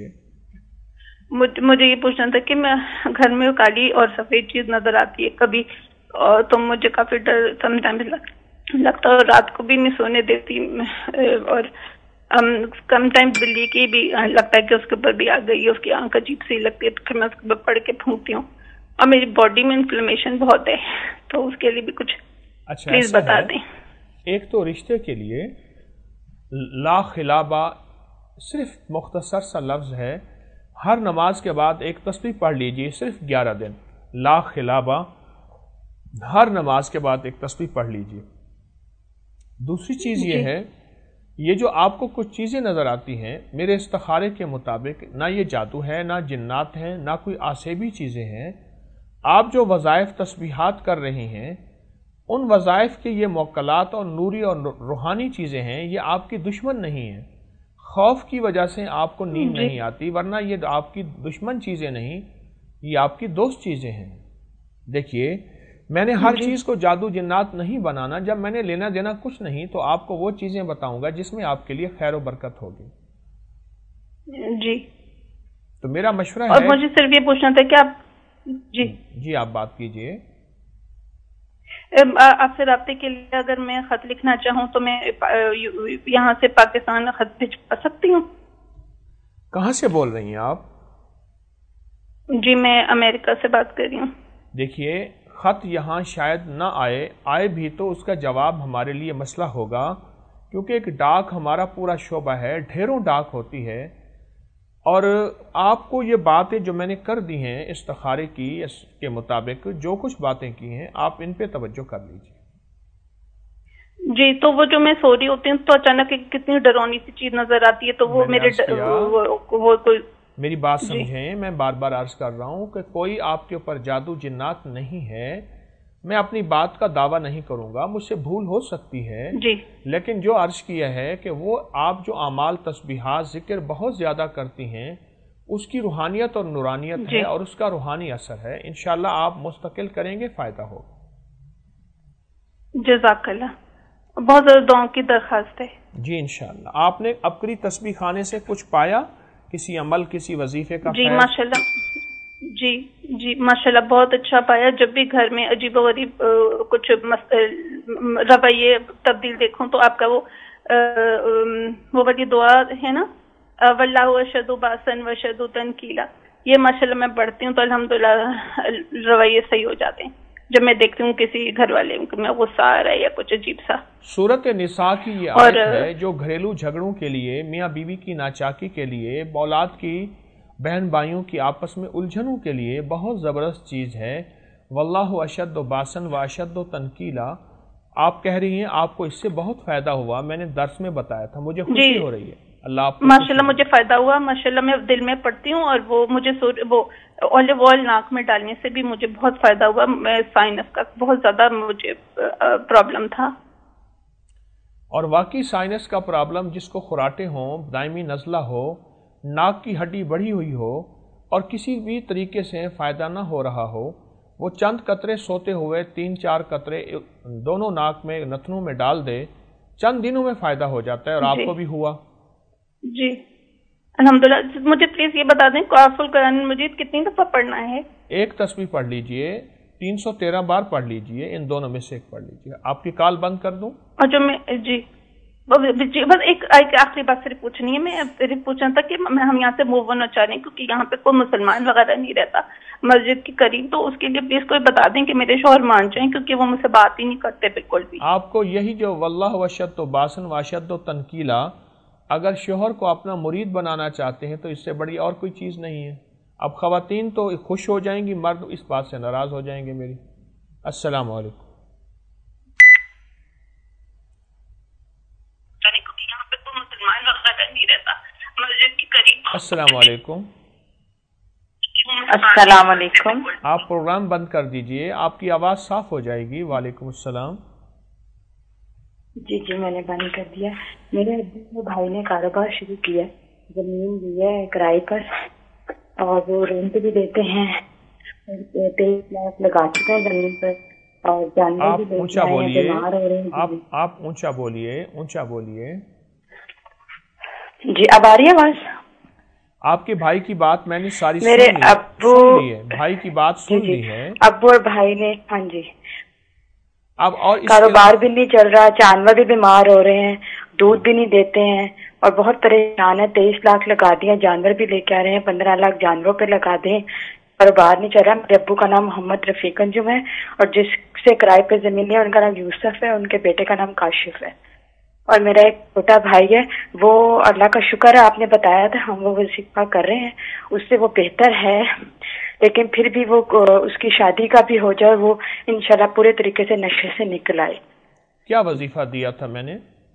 مجھے یہ پوچھنا تھا کہ میں گھر میں کالی اور سفید چیز نظر آتی ہے کبھی، تو مجھے کافی ڈر سم ٹائم لگتا ہے، اور رات کو بھی نہیں سونے دیتی، اور کم ٹائم بلی کی بھی لگتا ہے کہ اس کے اوپر بھی آ گئی ہے، اس کی آنکھ عجیب سی لگتی ہے، تو پھر میں اس کے اوپر پڑھ کے پھونکتی ہوں، اور میری باڈی میں انفلیمیشن بہت ہے، تو اس کے لیے بھی کچھ پلیز بتا دیں.
ایک تو رشتے کے لیے لا خلابہ صرف مختصر سا لفظ ہے، ہر نماز کے بعد ایک تسبیح پڑھ لیجیے، صرف 11 دن لا خلابہ، ہر نماز کے بعد ایک تسبیح پڑھ لیجیے. دوسری چیز یہ ہے، یہ جو آپ کو کچھ چیزیں نظر آتی ہیں میرے استخارے کے مطابق، نہ یہ جادو ہے، نہ جنات ہیں، نہ کوئی آسیبی چیزیں ہیں. آپ جو وظائف تسبیحات کر رہے ہیں، ان وظائف کے یہ موکلات اور نوری اور روحانی چیزیں ہیں، یہ آپ کی دشمن نہیں ہیں. خوف کی وجہ سے آپ کو نیند نہیں آتی، ورنہ یہ آپ کی دشمن چیزیں نہیں، یہ آپ کی دوست چیزیں ہیں. دیکھیے میں نے ہر چیز کو جادو جنات نہیں بنانا، جب میں نے لینا دینا کچھ نہیں تو آپ کو وہ چیزیں بتاؤں گا جس میں آپ کے لیے خیر و برکت ہوگی.
جی
تو میرا مشورہ ہے.
اور مجھے صرف یہ پوچھنا تھا کہ آپ
جی آپ بات کیجئے.
آپ سے رابطے کے لیے اگر میں خط لکھنا چاہوں تو میں یہاں سے پاکستان خط بھیجوا سکتی ہوں؟
کہاں سے بول رہی ہیں آپ؟
جی میں امریکہ سے بات کر رہی ہوں.
دیکھیے خط یہاں شاید نہ آئے بھی تو اس کا جواب ہمارے لیے مسئلہ ہوگا، کیونکہ ایک ڈاک ہمارا پورا شعبہ ہے، ڈھیروں ڈاک ہوتی ہے. اور آپ کو یہ باتیں جو میں نے کر دی ہیں استخارے کی، اس کے مطابق جو کچھ باتیں کی ہیں آپ ان پہ توجہ کر لیجیے.
جی تو وہ جو میں سو رہی ہوتی ہوں تو اچانک کتنی ڈرونی سی چیز نظر آتی ہے، تو وہ میرے وہ کوئی
میری بات سمجھیں، میں بار بار عرض کر رہا ہوں کہ کوئی آپ کے اوپر جادو جنات نہیں ہے. میں اپنی بات کا دعویٰ نہیں کروں گا، مجھ سے بھول ہو سکتی ہے
جی،
لیکن جو عرض کیا ہے کہ وہ آپ جو اعمال تسبیحات ذکر بہت زیادہ کرتی ہیں اس کی روحانیت اور نورانیت ہے اور اس کا روحانی اثر ہے، انشاءاللہ آپ مستقل کریں گے، فائدہ ہوگا۔
جزاک اللہ، بہت زیادہ دعاؤں کی درخواست ہے۔
جی انشاءاللہ۔ آپ نے اپنی تسبیح خانے سے کچھ پایا، کسی عمل، کسی وظیفے کا؟
جی ماشاءاللہ، جی ماشاءاللہ بہت اچھا پایا۔ جب بھی گھر میں عجیب و غریب کچھ رویے تبدیل دیکھوں تو آپ کا وہ والی دعا ہے نا، واللہ اشد باسن وشد تنکیلا، یہ ماشاءاللہ میں پڑھتی ہوں تو الحمدللہ رویے صحیح ہو جاتے ہیں۔ جب میں دیکھتی ہوں کسی گھر والے میں غصہ آ رہا ہے یا کچھ عجیب سا۔
سورۃ نساء کی یہ آیت ہے جو گھریلو جھگڑوں کے لیے، میاں بیوی کی ناچاکی کے لیے، اولاد کی، بہن بھائیوں کی آپس میں الجھنوں کے لیے بہت زبردست چیز ہے۔ واللہ اشد باسن و اشد تنکیلا، آپ کہہ رہی ہیں آپ کو اس سے بہت فائدہ ہوا، میں نے درس میں بتایا تھا، مجھے خوشی ہو رہی ہے۔ اللہ آپ کو
ماشاءاللہ مجھے فائدہ ہوا، ماشاءاللہ میں دل میں پڑھتی ہوں، اور وہ مجھے وہ اولیو آئل ناک میں ڈالنے سے بھی مجھے بہت فائدہ ہوا۔ میں سائنس کا بہت زیادہ مجھے پرابلم تھا،
اور واقعی سائنس کا پرابلم جس کو خراٹے ہوں، دائمی نزلہ ہو، ناک کی ہڈی بڑھی ہوئی ہو اور کسی بھی طریقے سے فائدہ نہ ہو رہا ہو، وہ چند قطرے سوتے ہوئے 3-4 قطرے دونوں ناک میں، نتنوں میں ڈال دے، چند دنوں میں فائدہ ہو جاتا ہے، اور آپ کو بھی ہوا۔
جی الحمدللہ۔ مجھے پلیز یہ بتا دیں قاف القرآن مجید کتنی دفعہ پڑھنا ہے؟
ایک تسبیح پڑھ لیجئے، 313 بار پڑھ لیجئے، ان دونوں میں سے ایک پڑھ لیجئے۔ آپ کی کال بند کر دوں؟
اور جو میں جی بس ایک آخری بات صرف پوچھنی ہے، میں صرف پوچھنا تھا کہ ہم یہاں سے موو آن چاہ رہے ہیں کیونکہ یہاں پہ کوئی مسلمان وغیرہ نہیں رہتا مسجد کے قریب، تو اس کے لیے پلیز کوئی بتا دیں کہ میرے شوہر مان جائیں کیونکہ وہ مجھ سے بات ہی نہیں کرتے بالکل بھی۔
آپ کو یہی جو واللہ وشد باسن واشد تنکیلا، اگر شوہر کو اپنا مرید بنانا چاہتے ہیں تو اس سے بڑی اور کوئی چیز نہیں ہے۔ اب خواتین تو خوش ہو جائیں گی، مرد اس بات سے ناراض ہو جائیں گے میری۔ السلام علیکم۔ السلام علیکم۔
السلام علیکم۔
آپ پروگرام بند کر دیجئے، آپ کی آواز صاف ہو جائے گی۔ وعلیکم السلام۔
جی میں نے بند کر دیا۔ میرے بھائی نے کاروبار شروع کیا، زمین لی ہے کرائے پر اور وہ رینٹ بھی دیتے ہیں، 23 لاکھ لگا چکے ہیں زمین پر، اور جانور بھی بیچ رہے ہیں، بیمار ہو رہے ہیں۔
آپ اونچا بولیے، اونچا بولیے۔
جی اب آ رہی ہے آواز؟
آپ کے بھائی کی بات میں نے ساری
میرے ابو
سن لی ہے، بھائی کی بات سن لی ہے۔
ابو اور بھائی نے، ہاں جی،
اب اور
کاروبار بھی نہیں چل رہا، جانور بھی بیمار ہو رہے ہیں، دودھ بھی نہیں دیتے ہیں اور بہت پریشان ہے۔ 23 لاکھ لگا دیا، جانور بھی لے کے آ رہے ہیں، 15 لاکھ جانوروں پہ لگا دیں، کاروبار نہیں چل رہا۔ میرے ابو کا نام محمد رفیق انجم ہے، اور جس سے کرائے پہ زمین لی ہے ان کا نام یوسف ہے، ان کے بیٹے کا نام کاشف ہے، اور میرا ایک چھوٹا بھائی ہے، وہ اللہ کا شکر ہے آپ نے بتایا تھا، ہم وہ وظیفہ کر رہے ہیں، اس سے وہ بہتر ہے، لیکن پھر بھی وہ اس کی شادی کا بھی ہو جائے، وہ انشاءاللہ پورے طریقے سے نشے سے نکل آئے۔
کیا وظیفہ دیا تھا میں نے؟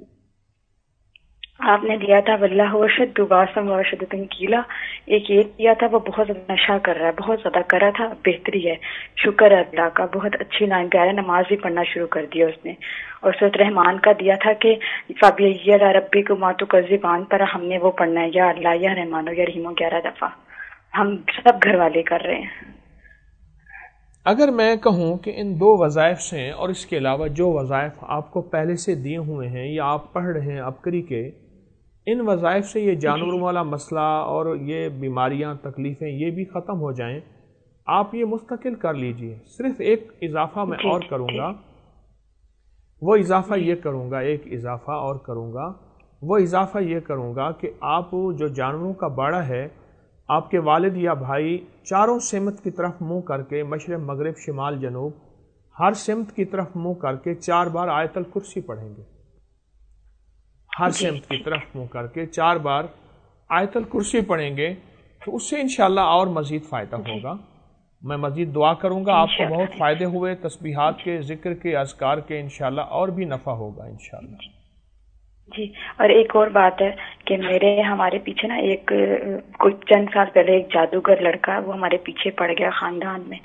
آپ نے دیا تھا واللہ اشد باسن واشد تنکیلا، ایک یہ دیا تھا، وہ بہت زیادہ نشہ کر رہا ہے، بہت زیادہ کر رہا تھا، بہتری ہے، شکر ہے اللہ کا، بہت اچھی لائن پہ آ رہا ہے، نماز بھی پڑھنا شروع کر دیا اس نے۔ اور سورۃ رحمان کا دیا تھا کہ فَبِأَيِّ رَبِّكُمَا تُكَذِّبَانِ، پر ہم نے وہ پڑھنا ہے یا اللہ یا رحمان یا رحیم 11 دفعہ، ہم سب گھر والے کر رہے ہیں۔
اگر میں کہوں کہ ان 2 وظائف سے اور اس کے علاوہ جو وظائف آپ کو پہلے سے دیے ہوئے ہیں یا آپ پڑھ رہے ہیں عبقری کے، ان وظائف سے یہ جانوروں والا مسئلہ اور یہ بیماریاں، تکلیفیں یہ بھی ختم ہو جائیں، آپ یہ مستقل کر لیجئے۔ صرف ایک اضافہ میں اور کروں گا، وہ اضافہ یہ کروں گا، ایک اضافہ اور کروں گا، وہ اضافہ یہ کروں گا کہ آپ جو جانوروں کا باڑہ ہے، آپ کے والد یا بھائی چاروں سمت کی طرف منہ کر کے، مشرق مغرب شمال جنوب، ہر سمت کی طرف منہ کر کے 4 بار آیت الکرسی پڑھیں گے، ہر سمت کی طرف منہ کر کے 4 بار آیت الکرسی پڑھیں گے، تو اس سے انشاءاللہ اور مزید فائدہ ہوگا۔ میں مزید دعا کروں گا، آپ کو بہت فائدے ہوئے، تسبیحات کے، ذکر کے، اذکار کے، انشاءاللہ اور بھی نفع ہوگا انشاءاللہ۔
جی، اور ایک اور بات ہے کہ ہمارے پیچھے نا ایک کچھ چند سال پہلے ایک جادوگر لڑکا، وہ ہمارے پیچھے پڑ گیا خاندان میں،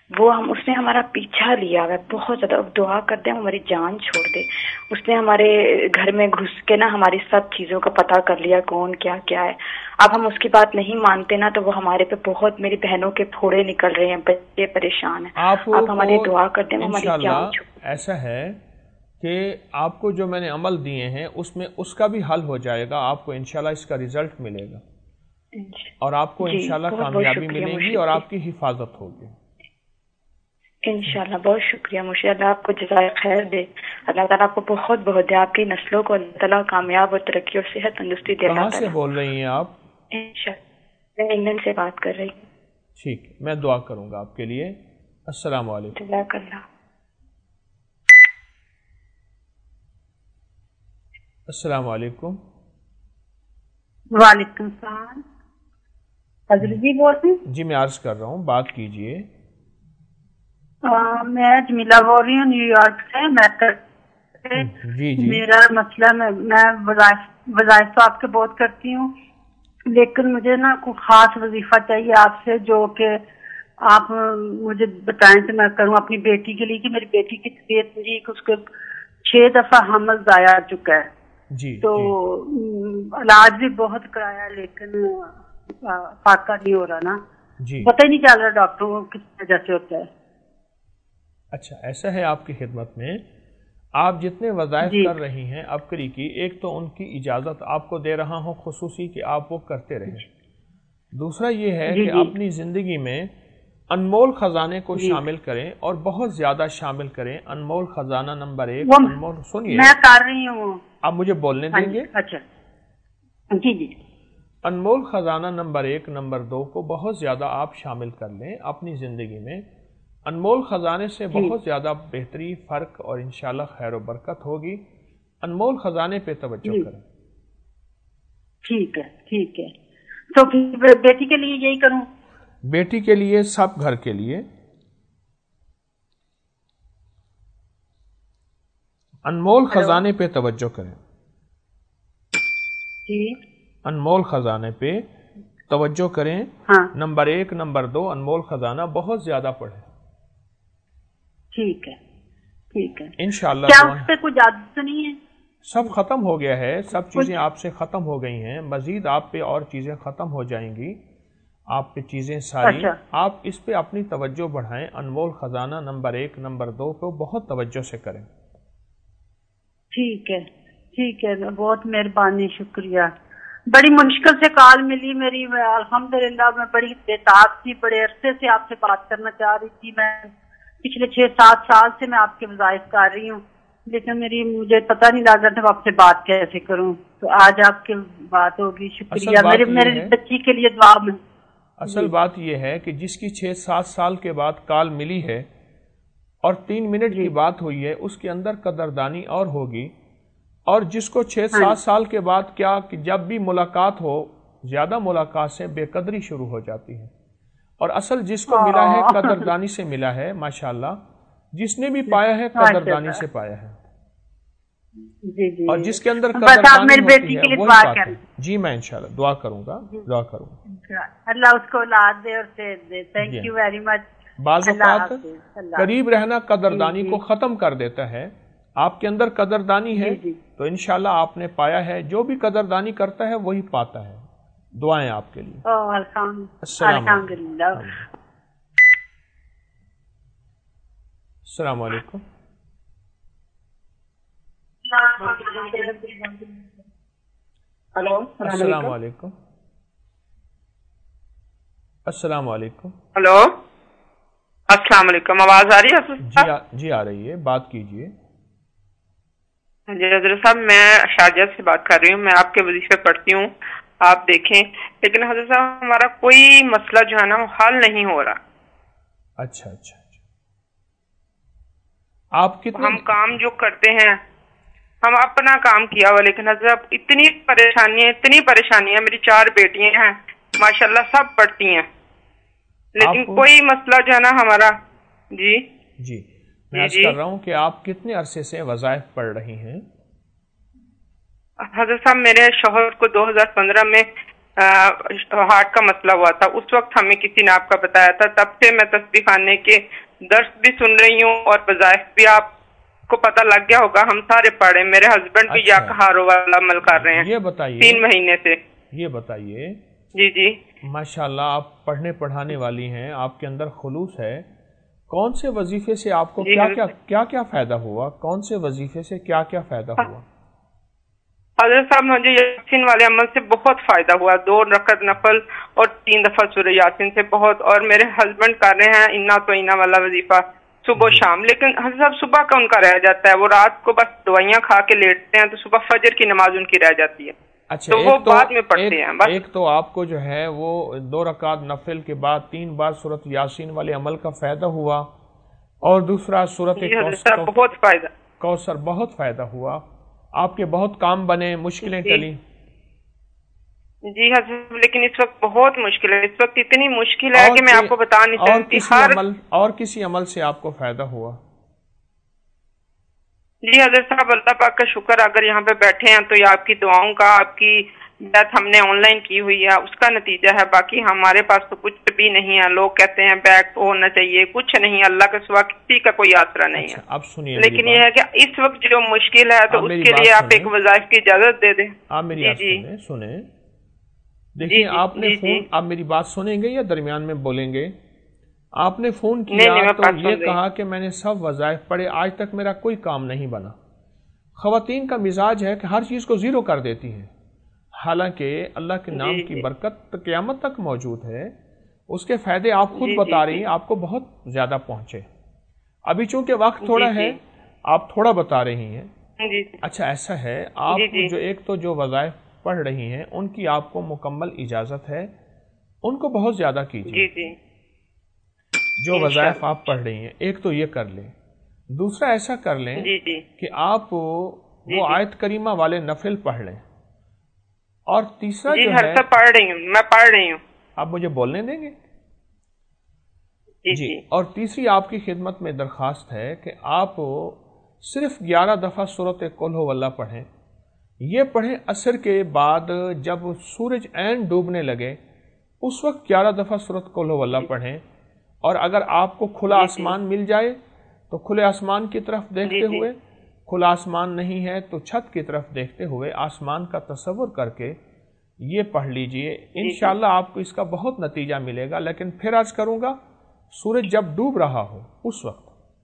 اس نے ہمارا پیچھا لیا ہے بہت زیادہ. اب دعا کرتے ہیں ہماری جان چھوڑ دے. اس نے ہمارے گھر میں گھس کے نا ہماری سب چیزوں کا پتہ کر لیا کون کیا کیا ہے. اب ہم اس کی بات نہیں مانتے نا تو وہ ہمارے پہ بہت, میری بہنوں کے پھوڑے نکل رہے ہیں, بچے پریشان ہیں. آپ ہماری دعا کرتے ہیں ہماری جان چھوڑ دے.
ایسا ہے کہ آپ کو جو میں نے عمل دیے ہیں اس میں اس کا بھی حل ہو جائے گا. آپ کو انشاءاللہ اس کا رزلٹ ملے گا اور آپ کو انشاءاللہ کامیابی ملے گی اور آپ کی حفاظت ہوگی
انشاءاللہ. بہت شکریہ مجھے. اللہ آپ کو جزائے خیر دے. اللہ تعالیٰ آپ کو بہت بہت دے. آپ کی نسلوں کو اللہ تعالیٰ کامیاب اور ترقی اور صحت تندرستی دے.
کہاں سے بول رہی ہیں آپ؟
انشاءاللہ میں انگلینڈ سے بات کر رہی ہوں.
ٹھیک, میں دعا کروں گا آپ کے لیے. السلام علیکم.
جزاک اللہ.
السلام علیکم.
وعلیکم السلام. حضرت جی بول رہی ہیں؟
جی میں عرض کر رہا ہوں, بات کیجئے.
میں جمیلہ بول رہی ہوں نیو یارک سے.
جی
میرا مسئلہ میں وظائف تو آپ کے بہت کرتی ہوں, لیکن مجھے نا کوئی خاص وظیفہ چاہیے آپ سے جو کہ آپ مجھے بتائیں تو میں کروں اپنی بیٹی کے لیے, کہ میری بیٹی کی طبیعت میری اس کو 6 دفعہ حمل ضائع آ چکا ہے. تو علاج بھی بہت کرایا لیکن فاقہ نہیں ہو رہا نا. پتہ ہی نہیں چل رہا ڈاکٹروں کو کس وجہ سے ہوتا ہے.
اچھا ایسا ہے آپ کی خدمت میں, آپ جتنے وظائف کر رہی ہیں ابکری کی, ایک تو ان کی اجازت آپ کو دے رہا ہوں خصوصی کہ آپ وہ کرتے رہیں. دوسرا یہ ہے کہ اپنی زندگی میں انمول خزانے کو شامل کریں اور بہت زیادہ شامل کریں. انمول خزانہ نمبر 1 انمول, سنیے
میں کر رہی ہوں.
آپ مجھے بولنے دیں گے؟
اچھا جی.
انمول خزانہ نمبر 1 نمبر 2 کو بہت زیادہ آپ شامل کر لیں اپنی زندگی میں. انمول خزانے سے بہت زیادہ بہتری, فرق اور انشاءاللہ خیر و برکت ہوگی. انمول خزانے پہ توجہ کریں.
ٹھیک ہے. تو بیٹی کے لیے یہی کروں؟
بیٹی کے لیے, سب گھر کے لیے. انمول خزانے پہ توجہ کریں. انمول خزانے پہ توجہ کریں. نمبر 1 نمبر 2 انمول خزانہ بہت زیادہ پڑھیں.
ٹھیک ہے
انشاءاللہ.
کیا اس پہ کوئی جادو تو نہیں ہے؟
سب ختم ہو گیا ہے, سب چیزیں آپ سے ختم ہو گئی ہیں. مزید آپ پہ اور چیزیں ختم ہو جائیں گی. آپ پہ چیزیں ساری, آپ اس پہ اپنی توجہ بڑھائیں. انمول خزانہ نمبر 1 نمبر 2 کو بہت توجہ سے کریں.
ٹھیک ہے. بہت مہربانی, شکریہ. بڑی مشکل سے کال ملی میری. الحمدللہ میں بڑی بےتاب تھی, بڑے عرصے سے آپ سے بات کرنا چاہ رہی تھی. میں پچھلے 6-7 سال سے میں آپ کے وظائف کر رہی ہوں, لیکن مجھے پتہ نہیں لگ رہا تھا آپ سے بات کیسے کروں. تو آج آپ کی بات ہوگی. شکریہ. میرے بچی کے لیے دعا میں.
اصل بات یہ ہے کہ جس کی 6-7 سال کے بعد کال ملی ہے اور 3 منٹ کی بات ہوئی ہے, اس کے اندر قدردانی اور ہوگی. اور جس کو 6-7 سال کے بعد کیا کہ جب بھی ملاقات ہو, زیادہ ملاقات سے بے قدری شروع ہو جاتی ہے. اور اصل جس کو ملا ہے قدردانی سے ملا ہے. ماشاءاللہ جس نے بھی پایا ہے قدردانی سے پایا ہے. اور جس کے اندر قدردانی ہوتی ہے وہی پاتا ہے. جی میں انشاءاللہ دعا کروں گا.
اللہ اس کو اولاد دے اور صحت دے. Thank you very much.
بعض اوقات قریب رہنا قدردانی کو ختم کر دیتا ہے. آپ کے اندر قدردانی ہے تو انشاءاللہ آپ نے پایا ہے. جو بھی قدردانی کرتا ہے وہی پاتا ہے. دعائیں آپ کے لیے.
الحمدللہ.
السلام علیکم.
ہلو
السلام علیکم. السلام علیکم.
ہلو السلام علیکم. آواز آ رہی ہے؟
جی آ رہی ہے, بات کیجئے.
جی حضرت صاحب میں شارجہ سے بات کر رہی ہوں. میں آپ کے وظیفے پڑھتی ہوں, آپ دیکھیں, لیکن حضرت صاحب ہمارا کوئی مسئلہ جو ہے نا حل نہیں ہو رہا.
اچھا. آپ کتنے
ہم کام جو کرتے ہیں ہم اپنا کام کیا ہوا, لیکن حضرت اتنی پریشانیاں. میری 4 بیٹیاں ہیں ماشاءاللہ, سب پڑھتی ہیں, لیکن کوئی مسئلہ جو ہے نا ہمارا.
جی میں عرض کر رہا ہوں کہ آپ کتنے عرصے سے وظائف پڑھ رہی ہیں؟
حضرت صاحب میرے شوہر کو 2015 میں ہارٹ کا مسئلہ ہوا تھا، اس وقت ہمیں کسی نے آپ کا بتایا تھا، تب سے میں تسبیح خانے کے درس بھی سن رہی ہوں اور وظائف بھی آپ کو پتہ لگ گیا ہوگا، ہم سارے پڑھے، میرے ہسبینڈ بھی یا کہارو والا عمل کر رہے ہیں
یہ بتائیے
3 مہینے سے۔
یہ بتائیے
جی
ماشاءاللہ آپ پڑھنے پڑھانے والی ہیں، آپ کے اندر خلوص ہے، کون سے وظیفے سے آپ کو کیا فائدہ ہوا؟ کون سے وظیفے سے کیا فائدہ ہوا؟
حضرت صاحب مجھے یاسین والے عمل سے بہت فائدہ ہوا، 2 رکعت نفل اور 3 دفعہ سورہ یاسین سے بہت، اور میرے ہسبینڈ کر رہے ہیں انا تو انا والا وظیفہ صبح و شام، لیکن حضرت صاحب صبح کا ان کا رہ جاتا ہے، وہ رات کو بس دوائیاں کھا کے لیٹتے ہیں تو صبح فجر کی نماز ان کی رہ جاتی ہے،
اچھا
تو وہ بعد میں پڑھتے ہیں بس۔
ایک تو آپ کو جو ہے وہ 2 رکعت نفل کے بعد 3 بار سورۃ یاسین والے عمل کا فائدہ ہوا، اور دوسرا سورۃ
بہت فائدہ
کوثر بہت فائدہ ہوا، آپ کے بہت کام بنے، مشکلیں ٹلی۔
جی حضرت، لیکن اس وقت بہت مشکل ہے، اس وقت اتنی مشکل ہے کہ میں آپ کو بتا نہیں سکتی۔
اور کسی عمل سے آپ کو فائدہ ہوا؟
جی حضرت صاحب اللہ پاک کا شکر، اگر یہاں پہ بیٹھے ہیں تو یہ آپ کی دعاؤں کا، آپ کی بیعت ہم نے آن لائن کی ہوئی ہے اس کا نتیجہ ہے، باقی ہمارے پاس تو کچھ بھی نہیں ہے۔ لوگ کہتے ہیں بیک ہونا چاہیے، کچھ نہیں، اللہ کے سوا کسی کا کوئی آسرا نہیں ہے۔
اب سنیے،
لیکن یہ ہے کہ اس وقت جو مشکل ہے تو اس کے لیے آپ ایک وظائف کی اجازت دے دیں۔
آپ میری بات سنیں، دیکھیے آپ نے فون، آپ میری بات سنیں گے یا درمیان میں بولیں گے؟ آپ نے فون کیا تو یہ کہا کہ میں نے سب وظائف پڑھے، آج تک میرا کوئی کام نہیں بنا۔ خواتین کا مزاج ہے کہ ہر چیز کو زیرو کر دیتی ہیں، حالانکہ اللہ کے نام کی برکت قیامت تک موجود ہے، اس کے فائدے آپ خود بتا رہی ہیں، آپ کو بہت زیادہ پہنچے۔ ابھی چونکہ وقت تھوڑا ہے، آپ تھوڑا بتا رہی ہیں۔ اچھا ایسا ہے، آپ جو ایک تو جو وظائف پڑھ رہی ہیں ان کی آپ کو مکمل اجازت ہے، ان کو بہت زیادہ کیجیے۔ جو وظائف آپ پڑھ رہی ہیں ایک تو یہ کر لیں، دوسرا ایسا کر لیں کہ آپ وہ آیت کریمہ والے نفل پڑھ لیں، اور تیسرا جو ہے
پڑھ رہی ہوں، میں پڑھ رہی ہوں،
آپ مجھے بولنے دیں گے؟ جی، اور تیسری آپ کی خدمت میں درخواست ہے کہ آپ صرف 11 دفعہ سورۃ قل ھو اللہ پڑھیں۔ یہ پڑھیں عصر کے بعد، جب سورج عین ڈوبنے لگے اس وقت 11 دفعہ سورۃ قل ھو اللہ پڑھیں، اور اگر آپ کو کھلا آسمان مل جائے تو کھلے آسمان کی طرف دیکھتے ہوئے، کھلا آسمان نہیں ہے تو چھت کی طرف دیکھتے ہوئے آسمان کا تصور کر کے یہ پڑھ لیجئے، انشاءاللہ آپ کو اس کا بہت نتیجہ ملے گا۔ لیکن پھر عرض کروں گا، سورج جب ڈوب رہا ہو اس وقت،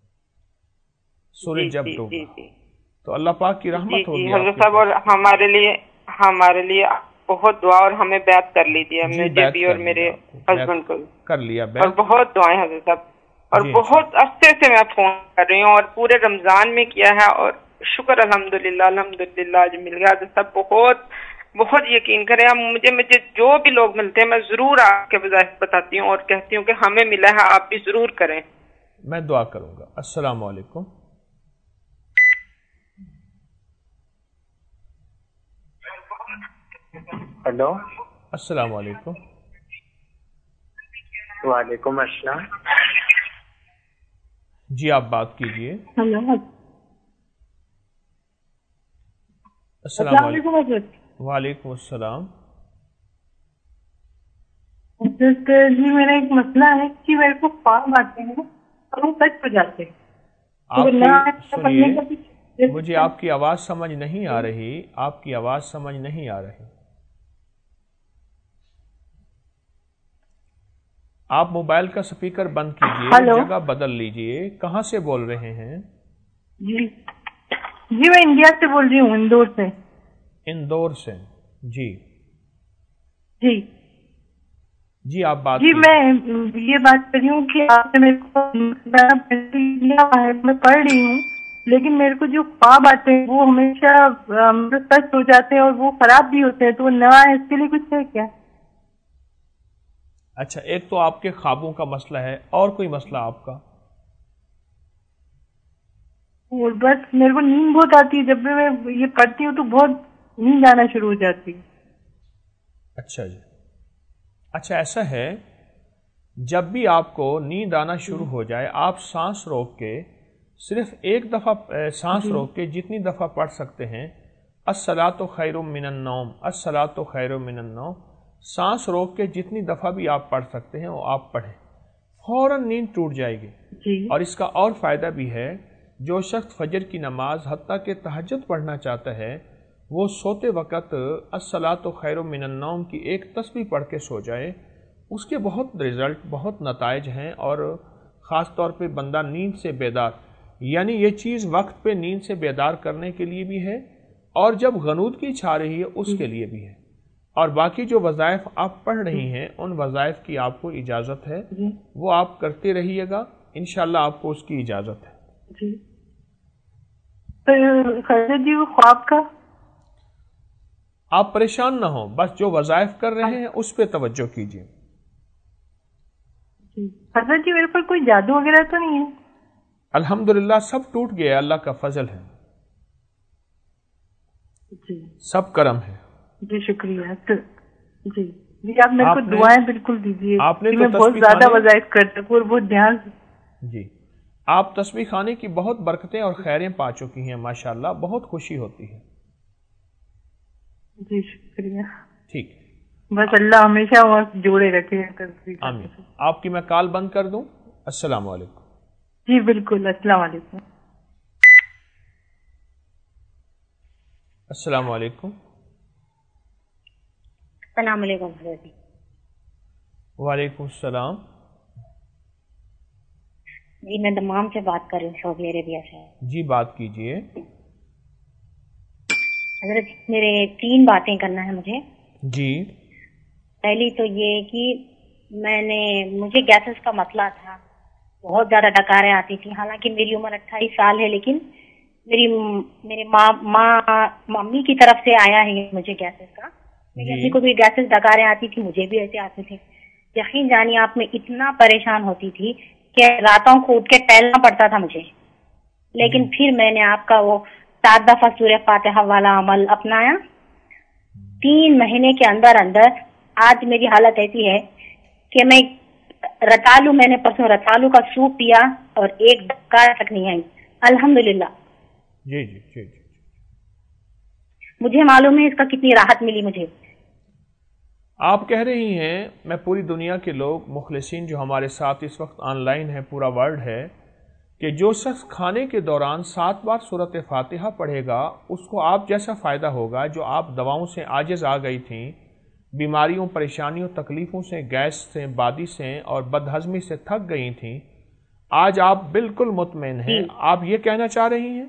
سورج جب ڈوب رہا تو اللہ پاک کی رحمت ہوگی
حضرت صاحب، اور ہمارے لیے بہت دعا، اور ہمیں بیعت کر لیجیے، مجھے بھی اور میرے ہسبینڈ کو
کر لیا،
اور بہت دعائیں حضرت صاحب، اور بہت عرصے سے میں فون کر رہی ہوں، اور پورے رمضان میں کیا ہے، اور شکر الحمدللہ آج مل گیا حضرت صاحب۔ بہت یقین کریں آپ، مجھے جو بھی لوگ ملتے ہیں میں ضرور آپ کے وظائف بتاتی ہوں اور کہتی ہوں کہ ہمیں ملا ہے، آپ بھی ضرور کریں۔
میں دعا کروں گا۔ السلام علیکم۔
ہیلو،
السلام علیکم۔
وعلیکم السلام۔
جی آپ بات کیجئے۔
ہیلو،
السلام علیکم حضرت۔ وعلیکم السلام۔
حضرت جی میرا ایک مسئلہ ہے کہ میرے کو خواب آتے ہیں اور وہ سچ ہو جاتے ہیں۔
سنیے، مجھے آپ کی آواز سمجھ نہیں آ رہی، آپ کی آواز سمجھ نہیں آ رہی۔ آپ موبائل کا سپیکر بند کیجئے، جگہ بدل لیجئے۔ کہاں سے بول رہے ہیں؟
جی میں انڈیا سے بول رہی ہوں، اندور سے۔
اندور سے، جی جی آپ بات
جی میں یہ بات کر رہی ہوں کہ آپ نے میرے کو میں پڑھ رہی ہوں، لیکن میرے کو جو خواب آتے ہیں وہ ہمیشہ سچ ہو جاتے ہیں اور وہ خراب بھی ہوتے ہیں، تو وہ نیا ہے، اس کے لیے کچھ ہے کیا؟
اچھا، ایک تو آپ کے خوابوں کا مسئلہ ہے، اور کوئی مسئلہ آپ کا؟
اور بس میرے کو نیند بہت آتی ہے، جب بھی میں یہ پڑھتی ہوں تو بہت نیند آنا شروع ہو جاتی ہے۔
اچھا جی، اچھا ایسا ہے، جب بھی آپ کو نیند آنا شروع ہو جائے، آپ سانس روک کے صرف ایک دفعہ سانس روک کے جتنی دفعہ پڑھ سکتے ہیں، الصلاۃ خیر من النوم، الصلاۃ خیر من النوم، सांस रोक के जितनी दफ़ा भी आप पढ़ सकते हैं वो आप पढ़ें, फौरन नींद टूट जाएगी। और इसका और फ़ायदा भी है, जो शख्स फजर की नमाज हत्ता के तहज्जुद पढ़ना चाहता है वो सोते वक़्त अस्सलातु खैरुम मिनन नौम की एक तस्बीह पढ़ के सो जाए, उसके बहुत रिज़ल्ट, बहुत नताइज हैं। और ख़ास तौर पे बंदा नींद से बेदार, यानी ये चीज़ वक्त पे नींद से बेदार करने के लिए भी है और जब गनूदगी छा रही है उसके लिए भी है। और बाकी जो वज़ाइफ आप पढ़ रही हैं उन वज़ाइफ की आपको इजाज़त है, वो आप करते रहिएगा, इंशाअल्लाह आपको उसकी इजाज़त है।
जी जी, वो ख्वाब का
आप परेशान ना हो, बस जो वज़ाइफ कर रहे हैं उस पर तवज्जो कीजिए।
हज़रत जी मेरे पर कोई जादू वगैरह तो नहीं है?
अल्हम्दुलिल्लाह सब टूट गया, अल्लाह का फजल है
जी,
सब करम है
जी। शुक्रिया। तो जी जी, आप मेरे को दुआएं बिल्कुल दीजिए।
आपने तो
मैं बहुत ज्यादा वज़ाइफ कर सकूं और बहुत ध्यान।
जी, आप तस्बीह खाने की बहुत बरकतें और खैरें पा चुकी हैं माशाअल्लाह, बहुत खुशी होती है।
जी शुक्रिया।
ठीक,
बस अल्लाह हमेशा वहाँ जोड़े रखे।
आमीन। आपकी मैं कॉल बंद कर दूं? अस्सलाम वालेकुम।
जी बिल्कुल, अस्सलाम वालेकुम।
अस्सलाम वालेकुम।
अस्सलाम वालेकुम।
वालेकुम सलाम।
जी मैं दमाम से बात कर रही हूँ, सऊदी अरेबिया से।
जी बात कीजिए।
हज़रत मेरे 3 बातें करना है मुझे।
जी।
पहली तो ये कि मुझे गैसेस का मसला था, बहुत ज्यादा डकारें आती थी। हालांकि मेरी उम्र 28 साल है, लेकिन मेरे मम्मी की तरफ से आया है मुझे गैसेस का। मेरी अम्मी को भी गैसेस डकारें आती थी, मुझे भी ऐसे आते थे। यकीन जानिए आप, मैं इतना परेशान होती थी कि रातों को उठ के टहलना पड़ता था मुझे। लेकिन फिर मैंने आपका वो 7 दफा सूरह फातिहा वाला अमल अपनाया। 3 महीने के अंदर अंदर आज मेरी हालत ऐसी है कि मैंने परसों रतालू का सूप पिया और एक डकार तक नहीं आई, अल्हम्दुलिल्लाह।
जी जी जी जी।
मुझे मालूम है इसका कितनी राहत मिली मुझे।
आप कह रही हैं, मैं पूरी दुनिया के लोग मुखलिसीन जो हमारे साथ इस वक्त ऑनलाइन है, पूरा वर्ल्ड है, कि जो शख्स खाने के दौरान 7 बार सूरत फातिहा पढ़ेगा उसको आप जैसा फ़ायदा होगा जो आप दवाओं से आजिज़ आ गई थी, बीमारियों, परेशानियों, तकलीफ़ों से, गैस से, बादी से और बदहज़मी से थक गई थी, आज आप बिल्कुल मुतमईन हैं। आप ये कहना चाह रही हैं?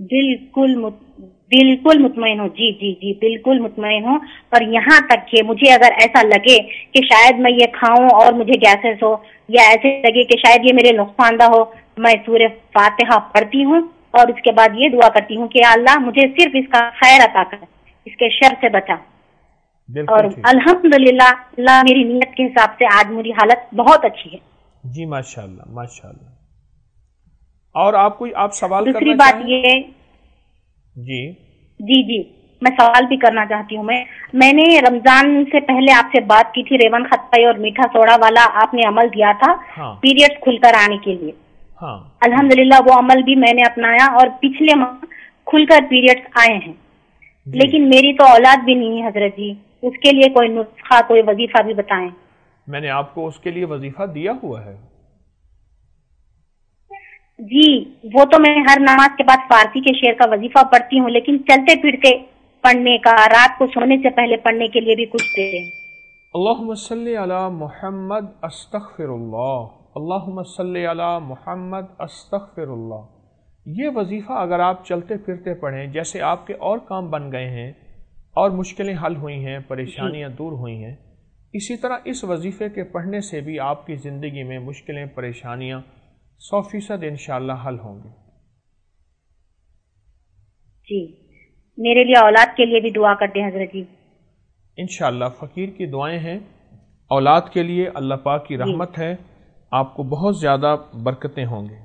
बिल्कुल मुतमईन हूँ। जी जी जी, बिल्कुल मुतमईन हूँ। और यहाँ तक कि मुझे अगर ऐसा लगे कि शायद मैं ये खाऊं और मुझे गैसेस हो, या ऐसे लगे कि शायद ये मेरे नुकसानदा हो, मैं सूरह फातिहा पढ़ती हूँ और उसके बाद ये दुआ करती हूँ कि अल्लाह मुझे सिर्फ इसका खैर अता कर, इसके शर से बचा। और अल्हम्दुलिल्लाह, अल्लाह मेरी नीयत के हिसाब से आज मेरी हालत बहुत अच्छी है।
जी माशाअल्लाह माशाअल्लाह। और आप सवाल करना
दूसरी बात ये
जी
जी जी, मैं सवाल भी करना चाहती हूँ। मैंने रमजान से पहले आपसे बात की थी, रेवन खत्ताई और मीठा सोडा वाला आपने अमल दिया था।
हाँ।
पीरियड्स खुलकर आने के लिए।
हाँ।
अल्हम्दुलिल्लाह वो अमल भी मैंने अपनाया और पिछले माह खुलकर पीरियड्स आए हैं। लेकिन मेरी तो औलाद भी नहीं है हजरत जी, उसके लिए कोई नुस्खा, कोई वजीफा भी बताएं।
मैंने आपको उसके लिए वजीफा दिया हुआ है।
जी, वो तो मैं हर नमाज के बाद फारसी के शेर का वजीफा पढ़ती हूँ, लेकिन चलते फिरते पढ़ने का, रात को सोने से पहले पढ़ने के लिए भी कुछ दे दें।
अल्लाहुम्मा सल्ली अला मुहम्मद अस्तगफिरुल्लाह, अल्लाहुम्मा सल्ली अला मुहम्मद अस्तगफिरुल्लाह। ये वजीफा अगर आप चलते फिरते पढ़ें, जैसे आपके और काम बन गए हैं और मुश्किलें हल हुई हैं, परेशानियां दूर हुई हैं, इसी तरह इस वजीफे के पढ़ने से भी आपकी ज़िंदगी में मुश्किलें, परेशानियां 100% इंशाअल्लाह हल होंगे।
जी, मेरे लिए औलाद के लिए भी दुआ कर दें हजरत जी।
इंशाअल्लाह फ़कीर की दुआएं हैं, औलाद के लिए अल्लाह पाक की रहमत है, आपको बहुत ज़्यादा बरकतें होंगी।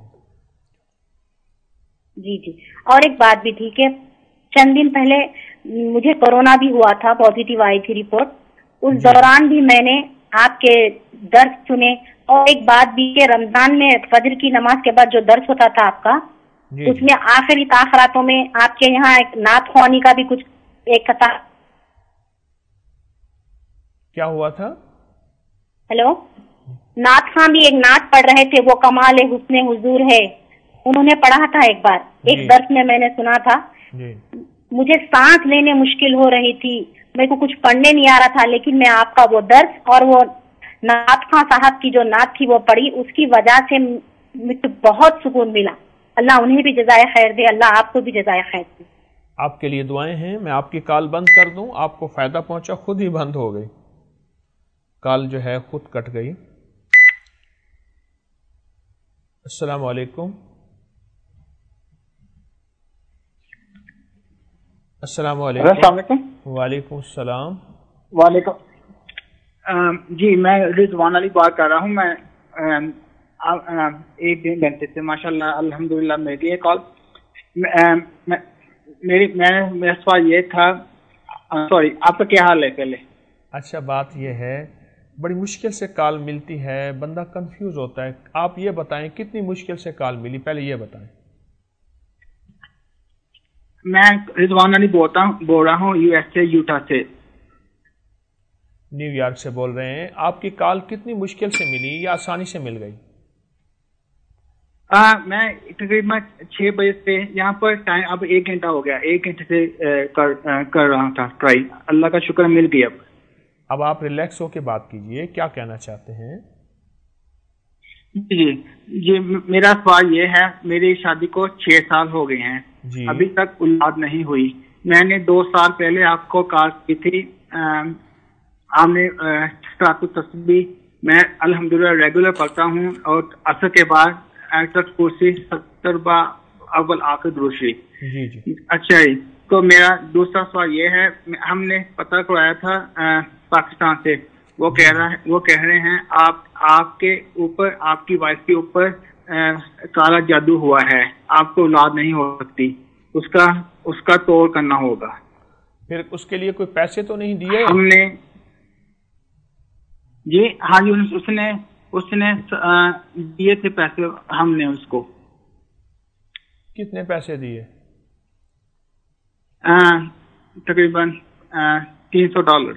जी जी, और एक बात भी थी कि चंद दिन पहले मुझे कोरोना भी हुआ था, पॉजिटिव आई थी रिपोर्ट। उस दौरान भी मैंने आपके दर्स सुने, और एक बात भी कि रमजान में फजर की नमाज के बाद जो दर्स होता था आपका, उसमें आखिरी ताखरातों में आपके यहाँ एक नात ख्वानी का भी कुछ एक कथा।
کیا ہوا تھا؟
ہیلو، نعت خان بھی ایک نعت پڑھ رہے تھے، وہ کمال حسن حضور ہے، انہوں نے پڑھا تھا ایک بار، ایک درس میں میں نے سنا تھا. مجھے سانس لینے مشکل ہو رہی تھی، میرے کو کچھ پڑھنے نہیں آ رہا تھا، لیکن میں آپ کا وہ درس اور وہ نعت خان صاحب کی جو نعت تھی وہ پڑھی، اس کی وجہ سے مجھے بہت سکون ملا. اللہ انہیں بھی جزائے خیر دے، اللہ آپ کو بھی جزائے خیر دے.
آپ کے لیے دعائیں ہیں. میں آپ کی کال بند کر دوں؟ آپ کو فائدہ پہنچا، خود ہی بند ہو گئی کال، جو ہے خود کٹ گئی. السلام علیکم. السلام علیکم.
السلام علیکم.
وعلیکم السلام.
وعلیکم. جی میں رضوان علی بات کر رہا ہوں. میں ایک دن گھنٹے سے ماشاء اللہ الحمدللہ میری یہ کال. میرا سوال یہ تھا، سوری آپ کا کیا حال ہے پہلے؟
اچھا، بات یہ ہے بڑی مشکل سے کال ملتی ہے، بندہ کنفیوز ہوتا ہے. آپ یہ بتائیں کتنی مشکل سے کال ملی، پہلے یہ بتائیں.
میں رضوان علی بول رہا ہوں یو ایس اے یوٹا سے.
نیو یارک سے بول رہے ہیں. آپ کی کال کتنی مشکل سے ملی یا آسانی سے مل گئی؟
میں تقریباً 6 بجے سے یہاں پر ٹائم اب 1 گھنٹہ ہو گیا، 1 گھنٹے سے کر رہا تھا ٹرائی. اللہ کا شکر مل گئی.
اب آپ ریلیکس ہو کے بات کیجئے، کیا کہنا چاہتے ہیں؟
جی میرا سوال یہ ہے، میری شادی کو 6 سال ہو گئے ہیں، ابھی تک اولاد نہیں ہوئی. میں نے 2 سال پہلے آپ کو کال کی تھی، آپ نے تسبیح میں الحمدللہ ریگولر پڑھتا ہوں، اور عصر کے بعد آیت کرسی 70 بار اول آخر درود شریف. اچھا جی، تو میرا دوسرا سوال یہ ہے، ہم نے پتہ کرایا تھا پاکستان سے، وہ کہہ رہے ہیں آپ کے اوپر، آپ کی وائف کے اوپر کالا جادو ہوا ہے، آپ کو اولاد نہیں ہو سکتی، اس کا توڑ کرنا ہوگا.
پھر اس کے لیے کوئی پیسے تو نہیں دیے؟
ہم نے جی ہاں جی، اس نے دیے تھے پیسے، ہم نے اس کو.
کتنے پیسے دیے؟
تقریباً $300.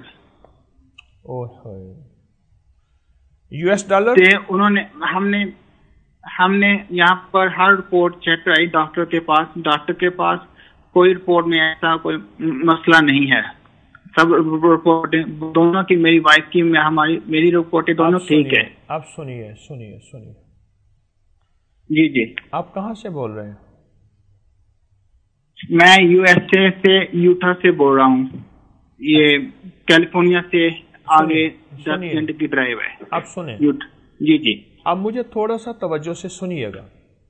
US dollar?
انہوں نے ہم نے یہاں پر ہر رپورٹ چیک کرائی ڈاکٹر کے پاس کوئی رپورٹ میں ایسا کوئی مسئلہ نہیں ہے. سب رپورٹیں دونوں کی، میری وائف کی، میری رپورٹیں دونوں ٹھیک ہے.
آپ سنیے.
جی
آپ کہاں سے بول رہے ہیں؟
میں یو ایس اے سے یوٹا سے بول رہا ہوں. یہ کیلیفورنیا سے آگے 10 گھنٹے کی ڈرائیو ہے.
آپ سنیں.
جی
اب مجھے تھوڑا سا توجہ سے سنیے گا.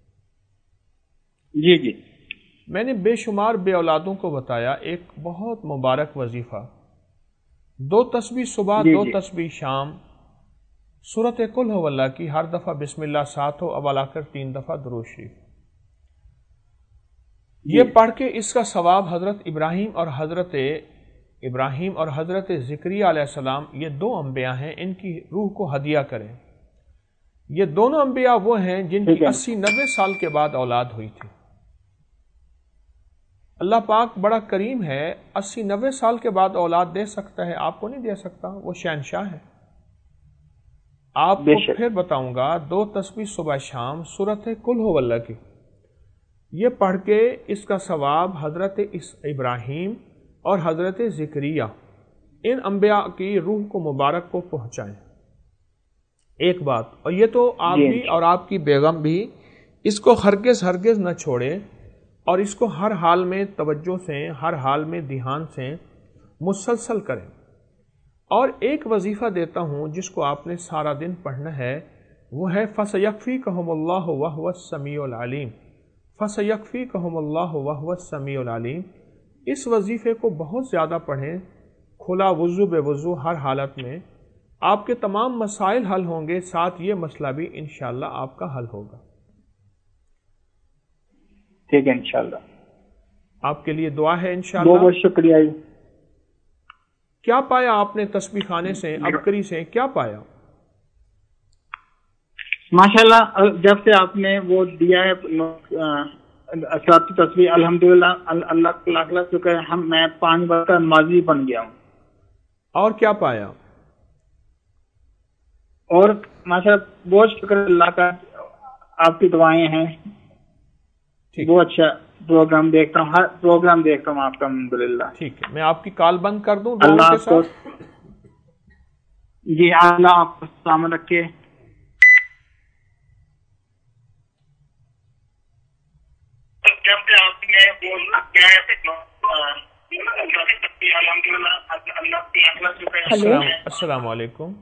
جی
میں نے بے شمار بے اولادوں کو بتایا ایک بہت مبارک وظیفہ، 2 تسبیح صبح، 2 تسبیح شام، سورۃ قل ہو اللہ کی ہر دفعہ بسم اللہ 7 ہو، اول آخر 3 دفعہ درود شریف. یہ پڑھ کے اس کا ثواب حضرت ابراہیم اور حضرت زکریا علیہ السلام، یہ 2 انبیاء ہیں، ان کی روح کو ہدیہ کریں. یہ دونوں انبیاء وہ ہیں جن کی 80-90 سال کے بعد اولاد ہوئی تھی. اللہ پاک بڑا کریم ہے، 80-90 سال کے بعد اولاد دے سکتا ہے، آپ کو نہیں دے سکتا، وہ شہنشاہ ہے. آپ کو پھر بتاؤں گا، 2 تسبیح صبح شام سورۃ قل ہو اللہ کی، یہ پڑھ کے اس کا ثواب حضرت ابراہیم اور حضرت زکریا، ان انبیاء کی روح کو مبارک کو پہنچائیں. ایک بات، اور یہ تو آپ بھی اور آپ کی بیگم بھی اس کو ہرگز نہ چھوڑے، اور اس کو ہر حال میں توجہ سے، ہر حال میں دھیان سے مسلسل کریں. اور ایک وظیفہ دیتا ہوں جس کو آپ نے سارا دن پڑھنا ہے، وہ ہے فَسَيَكْفِيكَهُمُ اللَّهُ وَهُوَ السَّمِيعُ الْعَلِيمُ. فَسَيَكْفِيكَهُمُ اللَّهُ وَهُوَ السَّمِيعُ الْعَلِيمُ. اس وظیفے کو بہت زیادہ پڑھیں، کھلا وضو بے وضو ہر حالت میں. آپ کے تمام مسائل حل ہوں گے، ساتھ یہ مسئلہ بھی انشاءاللہ آپ کا حل ہوگا.
ٹھیک ہے انشاءاللہ.
آپ کے لیے دعا ہے انشاءاللہ.
بہت شکریہ.
کیا پایا آپ نے تسبیح خانے سے، ابکری سے کیا پایا؟
ماشاءاللہ جب سے آپ نے وہ دیا ہے تسبیح، الحمدللہ اللہ کا شکر ہے، میں 5 وقت کا نمازی بن گیا ہوں.
اور کیا پایا؟
اور माशाल्लाह बहुत शुक्र अल्लाह का, आपकी दुआएं हैं। बहुत अच्छा प्रोग्राम देखता हूँ, हर प्रोग्राम देखता हूँ आपका अल्हम्दुलिल्लाह।
ठीक है, मैं आपकी कॉल बंद कर दूं
अल्लाह
के
आपको,
साथ?
जी अल्लाह आपको सलामत रखे।
अस्सलाम वालेकुम।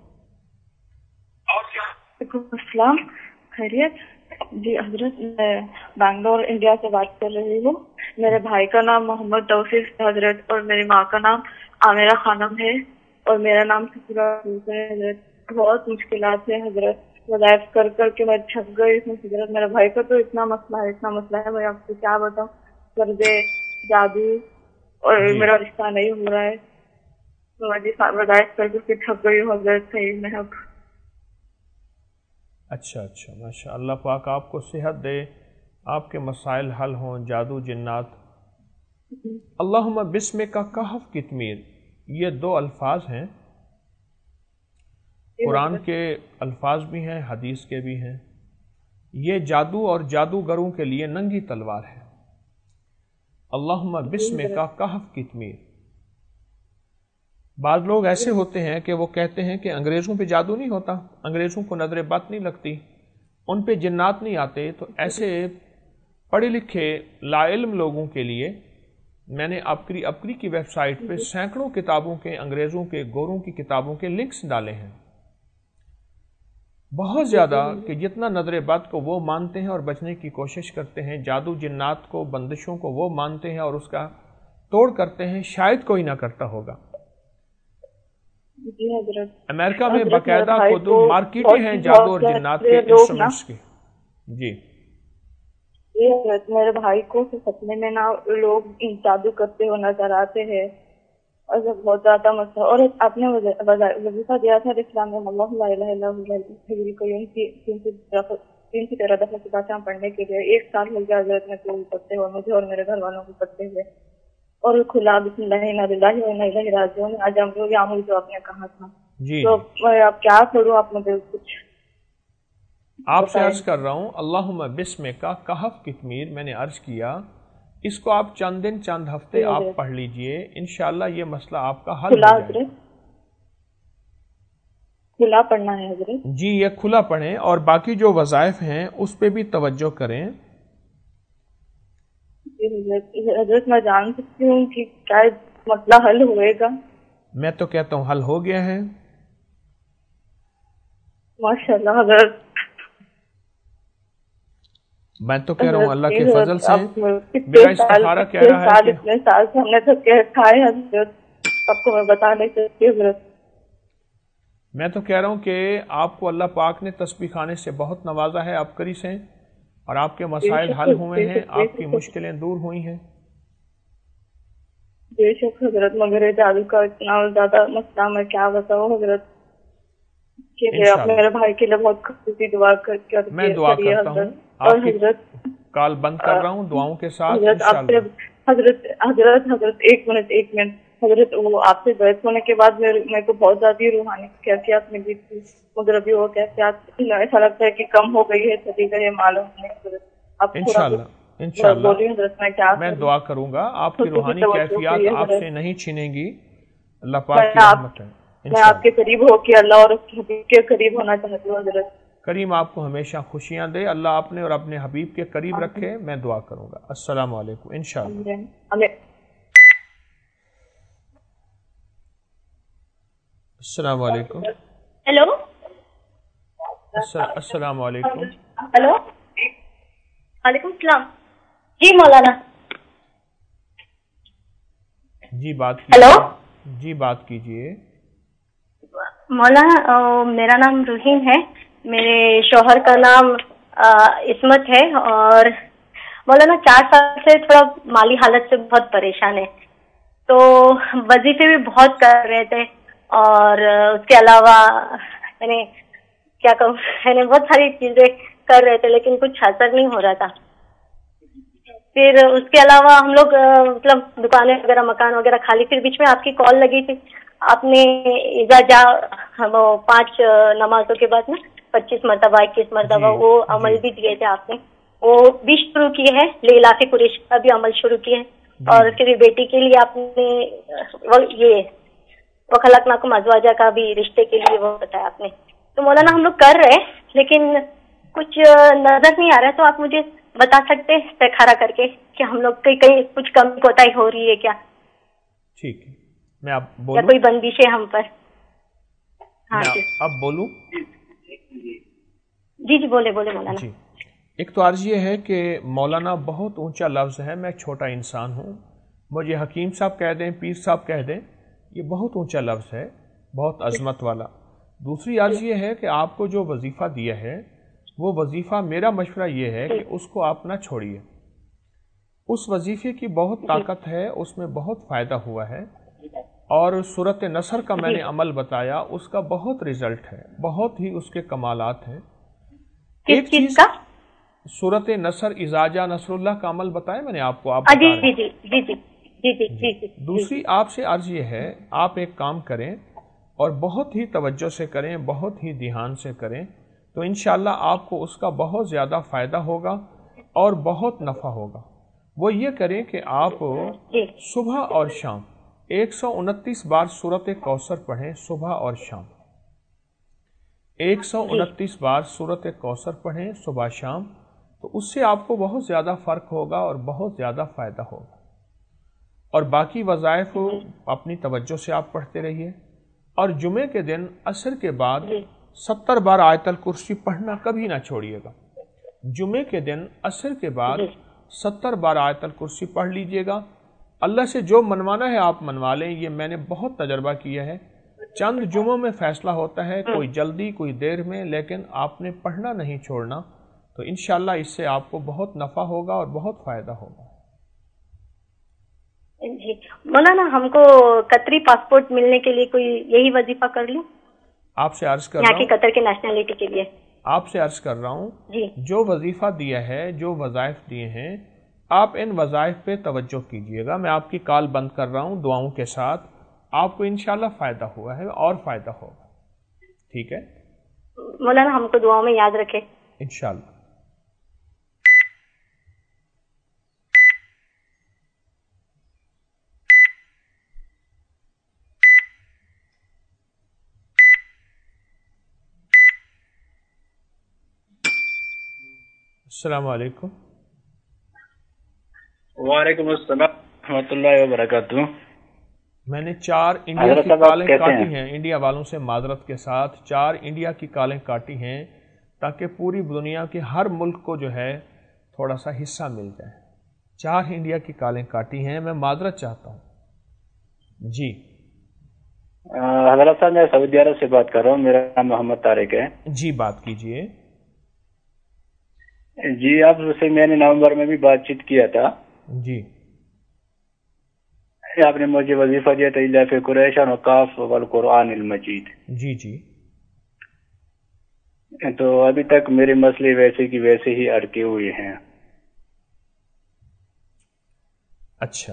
अस्सलाम, खैरियत? जी हजरत, मैं बैंगलोर इंडिया से बात कर रही हूँ। मेरे भाई का नाम मोहम्मद तौसीफ हजरत और मेरी माँ का नाम आमिरा खानम है और मेरा नाम सफीरा है हजरत। बहुत मुश्किलात है हजरत, वज़ाइफ कर कर के मैं थक गई इसमें हजरत। मेरे भाई का तो इतना मसला है, मैं आपको क्या बताऊँ, कर्जे, जादू और मेरा रिश्ता नहीं हो रहा है। तो मैं वज़ाइफ कर कर के थक गई हूँ हजरत, सही में अब।
अच्छा, माशा अल्लाह पाक आपको सेहत दे, आपके मसाइल हल हों, जादू जिन्नात। अल्लाहुम्मा बिस्मिका कहफ कितमीर, ये 2 अल्फाज हैं, कुरान के अल्फाज भी हैं, हदीस के भी हैं। ये जादू और जादूगरों के लिए नंगी तलवार है। अल्लाहुम्मा बिस्मिका कहफ कितमीर। बाद लोग ऐसे होते हैं कि वो कहते हैं कि अंग्रेज़ों पे जादू नहीं होता, अंग्रेज़ों को नजर बद नहीं लगती, उन पे जिन्नात नहीं आते। तो ऐसे पढ़े लिखे लाइल्म लोगों के लिए मैंने अपकरी की वेबसाइट पे सैकड़ों किताबों के, अंग्रेज़ों के, गोरों की किताबों के लिंक्स डाले हैं, बहुत ज़्यादा, कि जितना नजर बद को वो मानते हैं और बचने की कोशिश करते हैं, जादू जिन्नात को, बंदिशों को वो मानते हैं और उसका तोड़ करते हैं, शायद कोई ना करता होगा। अमेरिका में बाकायदा खुद मार्केटें हैं जादू और जिन्नात के इंस्ट्रूमेंट्स की। जी
मेरे भाई को सपने में ना लोग जादू करते हुए नजर आते हैं और बहुत ज्यादा मसला। और आपने वजीफा दिया था इस्लाम में 313 दफा सुबह पढ़ने के लिए, 1 साल हो गया हजरत में तो पढ़ते हुए मुझे और मेरे घर वालों को पढ़ते हुए, और खुला बिस्मिल्लाहिर्रहमानिर्रहीम। आज हम लोग यहाँ जो आपने कहा था
जी,
तो आप क्या करूँ, आप मुझे कुछ
आपसे अर्ज कर रहा हूँ। अल्लाहुम्मा बिस्मिका कहफ कितमीर मैंने अर्ज किया, इसको आप चंद दिन चंद हफ्ते आप पढ़ लीजिए, इंशाअल्लाह ये मसला आपका हल हो जाएगा।
खुला पढ़ना है हजरत? जी,
ये खुला पढ़ें और बाकी जो वज़ाइफ हैं उस पे भी तवज्जो करें।
हजरत मैं जान सकती हूँ कि क्या मसला हल होएगा?
मैं तो कहता हूँ हल हो गया है
माशाल्लाह हजरत। मैं
तो कह रहा हूँ अल्लाह के फजल से मेरा इस्तिखारा कह रहा है कि
इतने साल से हमने तो खाए हजरत, आपको मैं बता नहीं सकती हजरत।
मैं तो कह रहा हूँ कि आपको अल्लाह पाक ने तस्बीह खाने से बहुत नवाजा है, अपकरी से, और आपके मसाइल हल हुए हैं, आपकी मुश्किलें दूर हुई हैं।
बेशक हजरत, मगर जादू का इतना ज्यादा मसला मैं क्या बताऊँ हजरत, आप मेरे भाई के लिए बहुत खुशी दुआ करके
मैं दुआ करता हूँ।
और हजरत
कॉल बंद कर रहा हूँ दुआओं के साथ।
हजरत एक मिनट हजरत, वो आपसे बैत होने के बाद मेरे को बहुत ज्यादा रूहानी कैफियत मिली थी, मगर अभी वो कैफियत ऐसा लगता है कि कम हो गई है, चली गई है, मालूम नहीं।
इंशाअल्लाह मैं दुआ करूंगा, आपकी रूहानी कैफियत आपसे नहीं छीनेगी, अल्लाह पाक की रहमत है।
मैं आपके करीब होके अल्लाह और के करीब होना चाहती हूँ हजरत।
करीम आपको हमेशा खुशियां दे, अल्लाह आपने और अपने हबीब के करीब रखे, मैं दुआ करूंगा। अस्सलाम वालेकुम। इंशाअल्लाह। अस्सलाम वालेकुम।
हेलो,
अस्सलाम वालेकुम।
हेलो, वालेकुम सलाम। जी मौलाना।
जी बात कीजिए।
हेलो,
जी बात कीजिए।
मौलाना, मेरा नाम रूहीन है, मेरे शौहर का नाम इस्मत है, और मौलाना 4 साल से थोड़ा माली हालत से बहुत परेशान है। तो वजीफे भी बहुत कर रहे थे और उसके अलावा मैंने क्या कहूँ, मैंने बहुत सारी चीजें कर रहे थे लेकिन कुछ असर नहीं हो रहा था। फिर उसके अलावा हम लोग मतलब दुकानें वगैरह, मकान वगैरह खाली, फिर बीच में आपकी कॉल लगी थी آپ نے وہ 5 نمازوں کے بعد نا 25 مرتبہ 21 مرتبہ وہ عمل بھی دیے تھے آپ نے, وہ بھی شروع کیے ہیں. لیلاف قریش کا بھی عمل شروع کیے ہیں, اور پھر بیٹی کے لیے آپ نے یہ وخلقناکم ازواجا کا بھی رشتے کے لیے وہ بتایا آپ نے. تو مولانا ہم لوگ کر رہے لیکن کچھ نظر نہیں آ رہا ہے, تو آپ مجھے بتا سکتے استخارہ کر کے کہ ہم لوگ کہیں کچھ کمی کوتاہی ہو رہی ہے کیا؟
ٹھیک ہے, میں آپ بولوں
یا کوئی بندش ہے ہم پر؟ ہاں جی
اب بولوں؟
جی بولے مولانا.
جی, ایک تو عرض یہ ہے کہ مولانا بہت اونچا لفظ ہے, میں چھوٹا انسان ہوں, مجھے حکیم صاحب کہہ دیں, پیر صاحب کہہ دیں, یہ بہت اونچا لفظ ہے, بہت عظمت والا. دوسری عرض یہ ہے کہ آپ کو جو وظیفہ دیا ہے وہ وظیفہ, میرا مشورہ یہ ہے کہ اس کو آپ نہ چھوڑیے. اس وظیفے کی بہت طاقت ہے, اس میں بہت فائدہ ہوا ہے, اور سورۃ نصر کا میں نے عمل بتایا, اس کا بہت رزلٹ ہے, بہت ہی اس کے کمالات ہیں. ایک چیز سورۃ نصر اذا جاء نصر اللہ کا عمل بتایا میں نے آپ کو, آپ بتا رہے ہیں. دوسری آپ سے عرض یہ ہے, آپ ایک کام کریں اور بہت ہی توجہ سے کریں, بہت ہی دھیان سے کریں, تو انشاءاللہ آپ کو اس کا بہت زیادہ فائدہ ہوگا اور بہت نفع ہوگا. وہ یہ کریں کہ آپ صبح اور شام 129 بار سورۃ کوثر پڑھیں, صبح اور شام 129 بار سورۃ کوثر پڑھیں صبح شام, تو اس سے آپ کو بہت زیادہ فرق ہوگا اور بہت زیادہ فائدہ ہوگا. اور باقی وظائف اپنی توجہ سے آپ پڑھتے رہیے, اور جمعے کے دن عصر کے بعد 70 بار آیت الکرسی پڑھنا کبھی نہ چھوڑیے گا. جمعے کے دن عصر کے بعد 70 بار آیت الکرسی پڑھ لیجئے گا. اللہ سے جو منوانا ہے آپ منوا لیں, یہ میں نے بہت تجربہ کیا ہے. چند جمعوں میں فیصلہ ہوتا ہے, کوئی جلدی کوئی دیر میں, لیکن آپ نے پڑھنا نہیں چھوڑنا, تو انشاءاللہ اس سے آپ کو بہت نفع ہوگا اور بہت فائدہ ہوگا.
جی مولانا, ہم کو قطری پاسپورٹ ملنے کے لیے کوئی یہی وظیفہ کر لوں؟
آپ سے عرض کر رہا ہوں,
یہاں کی قطر کی نیشنلٹی کے لیے
آپ سے عرض کر رہا ہوں, جو وظیفہ دیا ہے, جو وظائف دیے ہیں, آپ ان وظائف پہ توجہ کیجئے گا. میں آپ کی کال بند کر رہا ہوں دعاؤں کے ساتھ, آپ کو انشاءاللہ فائدہ ہوا ہے اور فائدہ ہوگا. ٹھیک ہے
مولانا, ہم کو دعاؤں میں یاد رکھے
انشاءاللہ. السلام علیکم.
وعلیکم السلام ورحمۃ اللہ وبرکاتہ.
میں نے 4 انڈیا کی کالیں کاٹی ہیں, انڈیا والوں سے معذرت کے ساتھ 4 انڈیا کی کالیں کاٹی ہیں, تاکہ پوری دنیا کے ہر ملک کو جو ہے تھوڑا سا حصہ مل جائے. 4 انڈیا کی کالیں کاٹی ہیں, میں معذرت چاہتا ہوں. جی
حضرت صاحب, میں سعودی عرب سے بات کر رہا ہوں, میرا نام محمد طارق ہے.
جی بات کیجئے.
جی آپ سے میں نے نومبر میں بھی بات چیت کیا تھا.
جی
آپ نے مجھے وظیفہ دیا تھا لیلاف قریش اور کاف والقرآن المجید.
جی جی,
تو ابھی تک میرے مسئلے ویسے کی ویسے ہی اٹکے ہوئے ہیں.
اچھا,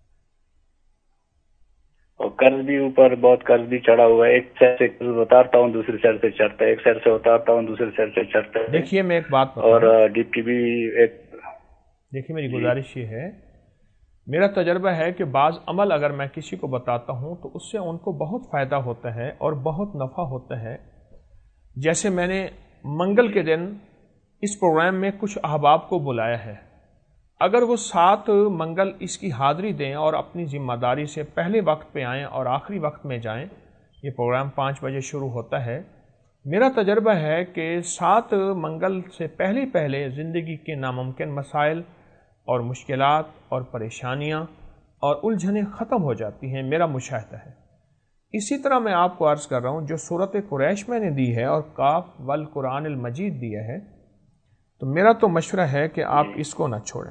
اور قرض بھی اوپر بہت قرض بھی چڑھا ہوا ہے. ایک سر سے قرض اتارتا ہوں دوسری سر سے چڑھتا ہے, ایک سر سے اتارتا ہوں دوسری سر سے چڑھتا ہے.
دیکھیے میں ایک بات
اور ڈپ کی بھی ایک,
دیکھیے میری گزارش یہ ہے, میرا تجربہ ہے کہ بعض عمل اگر میں کسی کو بتاتا ہوں تو اس سے ان کو بہت فائدہ ہوتا ہے اور بہت نفع ہوتا ہے. جیسے میں نے منگل کے دن اس پروگرام میں کچھ احباب کو بلایا ہے, اگر وہ 7 منگل اس کی حاضری دیں اور اپنی ذمہ داری سے پہلے وقت پہ آئیں اور آخری وقت میں جائیں, یہ پروگرام 5 بجے شروع ہوتا ہے, میرا تجربہ ہے کہ 7 منگل سے پہلے زندگی کے ناممکن مسائل اور مشکلات اور پریشانیاں اور الجھنیں ختم ہو جاتی ہیں, میرا مشاہدہ ہے. اسی طرح میں آپ کو عرض کر رہا ہوں, جو سورۃ قریش میں نے دی ہے اور کاف والقرآن المجید دیا ہے, تو میرا تو مشورہ ہے کہ آپ اس کو نہ چھوڑیں.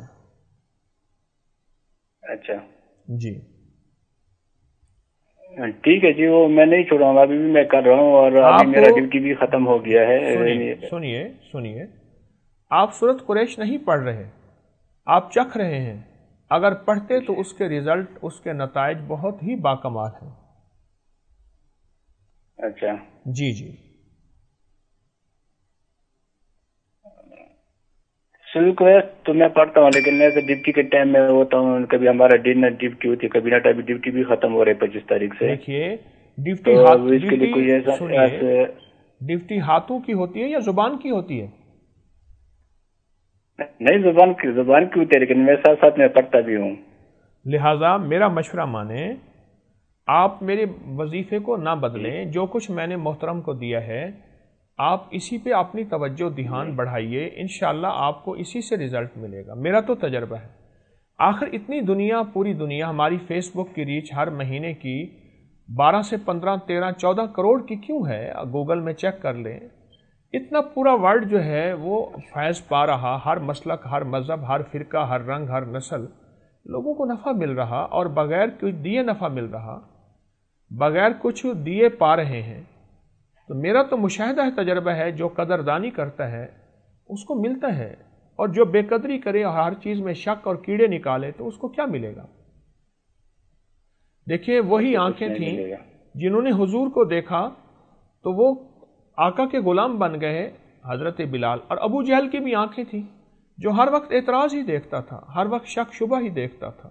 اچھا
جی
ٹھیک ہے جی, وہ میں نہیں چھوڑوں گا, ابھی بھی میں کر رہا ہوں, اور ابھی میرا دل کی بھی ختم ہو گیا ہے.
سنیے, آپ سورۃ قریش نہیں پڑھ رہے, آپ چکھ رہے ہیں. اگر پڑھتے تو اس کے رزلٹ, اس کے نتائج بہت ہی باکمال ہیں.
अच्छा
जी जी।
सिल्क है तो मैं पढ़ता हूँ, लेकिन मैं ड्यूटी के टाइम में होता हूँ, कभी हमारा डिनर ड्यूटी होती है, कभी ना टाइम ड्यूटी भी खत्म हो रही है 25 तारीख से।
देखिए ड्यूटी
तो इसके लिए कोई ऐसा
ड्यूटी हाथों की होती है या जुबान की होती है?
नहीं, जुबान की होती है, लेकिन मैं साथ साथ में पढ़ता भी हूँ।
लिहाजा मेरा मशवरा माने, आप मेरे वजीफे को ना बदलें, जो कुछ मैंने मोहतरम को दिया है आप इसी पे अपनी तवज्जो ध्यान बढ़ाइए, इंशाअल्लाह आपको इसी से रिजल्ट मिलेगा। मेरा तो तजर्बा है। आखिर इतनी दुनिया, पूरी दुनिया, हमारी फेसबुक की रीच हर महीने की 12 से 15, 13, 14 करोड़ की क्यों है? गूगल में चेक कर लें। इतना पूरा वर्ल्ड जो है वो फैज़ पा रहा, हर मसलक, हर मज़हब, हर फ़िरका, हर रंग, हर नस्ल, लोगों को नफ़ा मिल रहा और बग़ैर कुछ दिए नफ़ा मिल रहा, बग़ैर कुछ दिए पा रहे हैं। तो मेरा तो मुशाहिदा है, तजर्बा है, जो कदरदानी करता है उसको मिलता है, और जो बेकदरी करे और हर चीज़ में शक और कीड़े निकाले तो उसको क्या मिलेगा? देखिए वही आंखें थीं जिन्होंने हुजूर को देखा तो वो आका के गुलाम बन गए, हजरत बिलाल। और अबू जहल की भी आंखें थीं जो हर वक्त एतराज़ ही देखता था, हर वक्त शक शुबा ही देखता था।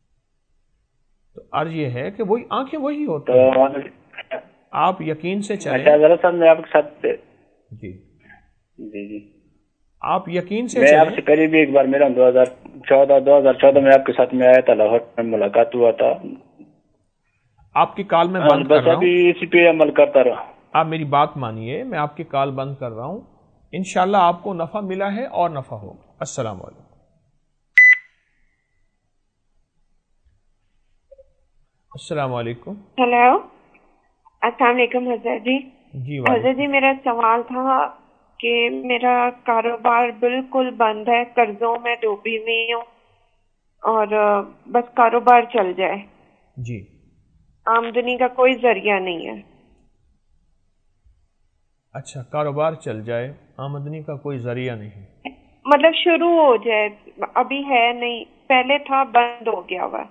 तो अर्ज ये है कि वही आंखें वही होती हैं। आप यकीन से चलें।
अच्छा मैं आपके साथ
जी
जी जी
आप यकीन से
मैं आपसे पहले भी एक बार मेरा 2014 में आपके साथ में आया था, लाहौर में मुलाकात हुआ था।
आपकी कॉल में बंद कर रहा हूं,
अभी इसी पे अमल करता रहा।
आप मेरी बात मानिए, मैं आपकी कॉल बंद कर रहा हूं। इंशाल्लाह आपको नफा मिला है और नफा होगा। अस्सलाम वालेकुम। अस्सलाम वालेकुम।
हेलो, अस्सलाम वालेकुम हजरत जी।
जी
हजरत जी, मेरा सवाल था कि मेरा कारोबार बिल्कुल बंद है, कर्जों में डूबी हुई हूँ और बस कारोबार चल जाए
जी,
आमदनी का कोई जरिया नहीं है।
अच्छा, कारोबार चल जाए, आमदनी का कोई जरिया नहीं,
मतलब शुरू हो जाए, अभी है नहीं, पहले था, बंद हो गया हुआ।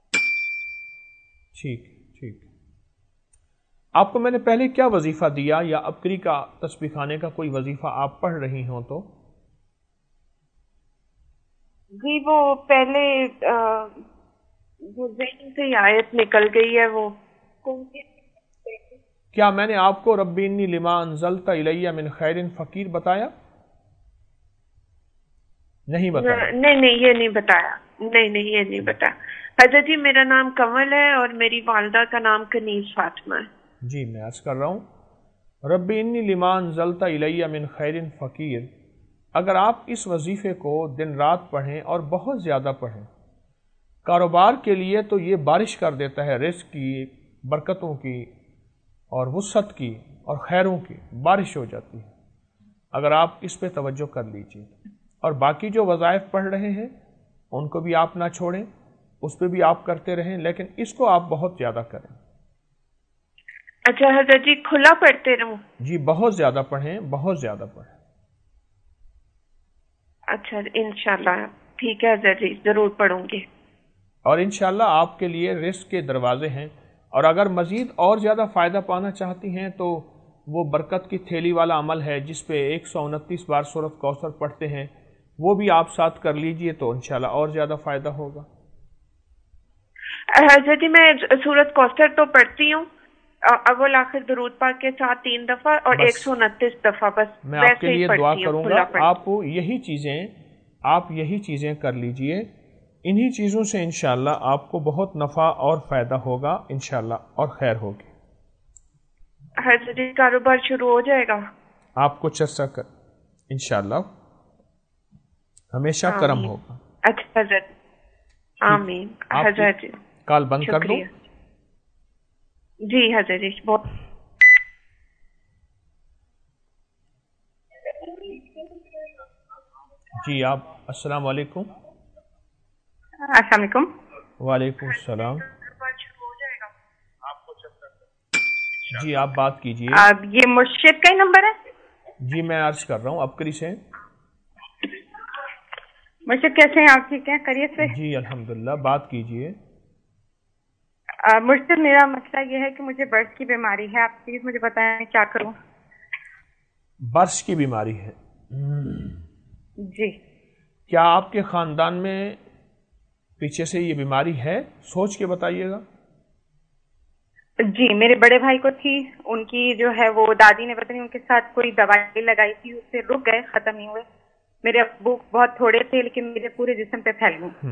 ठीक ठीक। आपको मैंने पहले क्या वजीफा दिया, या अबकरी का तस्बीह खाने का कोई वजीफा आप पढ़ रही हो तो?
जी वो पहले वो ज़हन से आयत निकल गई है, वो कौन सी?
क्या मैंने आपको रब्बी इन्नी लिमा अंज़लता इलैया मिन खैरिन फ़कीर बताया? नहीं बताया?
नहीं ये नहीं बताया, नहीं ये नहीं बताया। हजरत जी, मेरा नाम कमल है और मेरी वालदा का नाम कनीज़ फातिमा है।
जी मैं अर्ज़ कर रहा हूँ, रब्बी इन्नी लिमा अंज़लता इलैया मिन खैरिन फ़कीर। अगर आप इस वजीफ़े को दिन रात पढ़ें और बहुत ज़्यादा पढ़ें, कारोबार के लिए तो ये बारिश कर देता है, रिज़्क़ की, बरकतों की और वुसअत की और खैरों की बारिश हो जाती है। अगर आप इस पे तवज्जो कर लीजिए, और बाकी जो वज़ाइफ पढ़ रहे हैं उनको भी आप ना छोड़ें, उस पर भी आप करते रहें, लेकिन इसको आप बहुत ज़्यादा करें।
अच्छा हजरत जी, खुला पढ़ते रहूं?
जी बहुत ज़्यादा पढ़ें, बहुत ज़्यादा पढ़ें।
अच्छा इंशाल्लाह, ठीक है हजरत जी, ज़रूर पढ़ूंगी।
और इंशाल्लाह आपके लिए रिस्क के दरवाजे हैं, और अगर मज़ीद और ज़्यादा फ़ायदा पाना चाहती हैं तो वो बरकत की थैली वाला अमल है जिस पे 129 बार सूरत कौसर पढ़ते हैं, वो भी आप साथ कर लीजिए तो इंशाल्लाह और ज़्यादा फ़ायदा होगा।
हजरत जी, मैं सूरत कौसर तो पढ़ती हूँ, अव्वल आखिर दुरूद पाक के साथ 3 दफ़ा और 129 दफ़ा, बस
मैं आपके लिए दुआ करूँगा। आप यही चीज़ें कर लीजिए, इन्हीं चीज़ों से इंशाल्लाह आपको बहुत नफ़ा और फ़ायदा होगा इंशाल्लाह, और खैर होगी।
हजरत जी, कारोबार शुरू हो जाएगा?
आप कुछ अर्सा कर इंशाल्लाह हमेशा करम होगा।
अच्छा हजरत, आमीन। हजरत जी
कॉल बंद कर दूं?
जी हजरत जी, बहुत
जी। आप अस्सलाम वालेकुम।
अस्सलाम वालेकुम।
वालेकुम सलाम। जी आप बात कीजिए।
ये मुर्शिद का ही नंबर है?
जी मैं अर्ज कर रहा हूँ अबकरी से।
मुर्शिद कैसे हैं आप, ठीक हैं, खैरियत से?
जी अल्हम्दुलिल्लाह, बात कीजिए।
مرشد میرا مسئلہ یہ ہے کہ مجھے برس کی بیماری ہے، آپ پلیز مجھے بتائیں کیا کروں؟
برس کی بیماری ہے
جی۔
کیا آپ کے خاندان میں پیچھے سے یہ بیماری ہے؟ سوچ کے بتائیے گا۔
جی میرے بڑے بھائی کو تھی، ان کی جو ہے وہ دادی نے پتہ نہیں ان کے ساتھ کوئی دوائی لگائی تھی، اس سے رک گئے، ختم نہیں ہوئے۔ میرے ابو بہت تھوڑے تھے لیکن میرے پورے جسم پہ پھیل گئے۔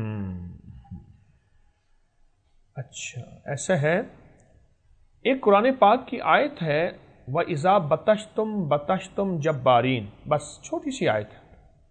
اچھا ایسا ہے، ایک قرآن پاک کی آیت ہے وَإِذَا بَطَشْتُمْ بَطَشْتُمْ جَبَّارِينَ، بس چھوٹی سی آیت ہے۔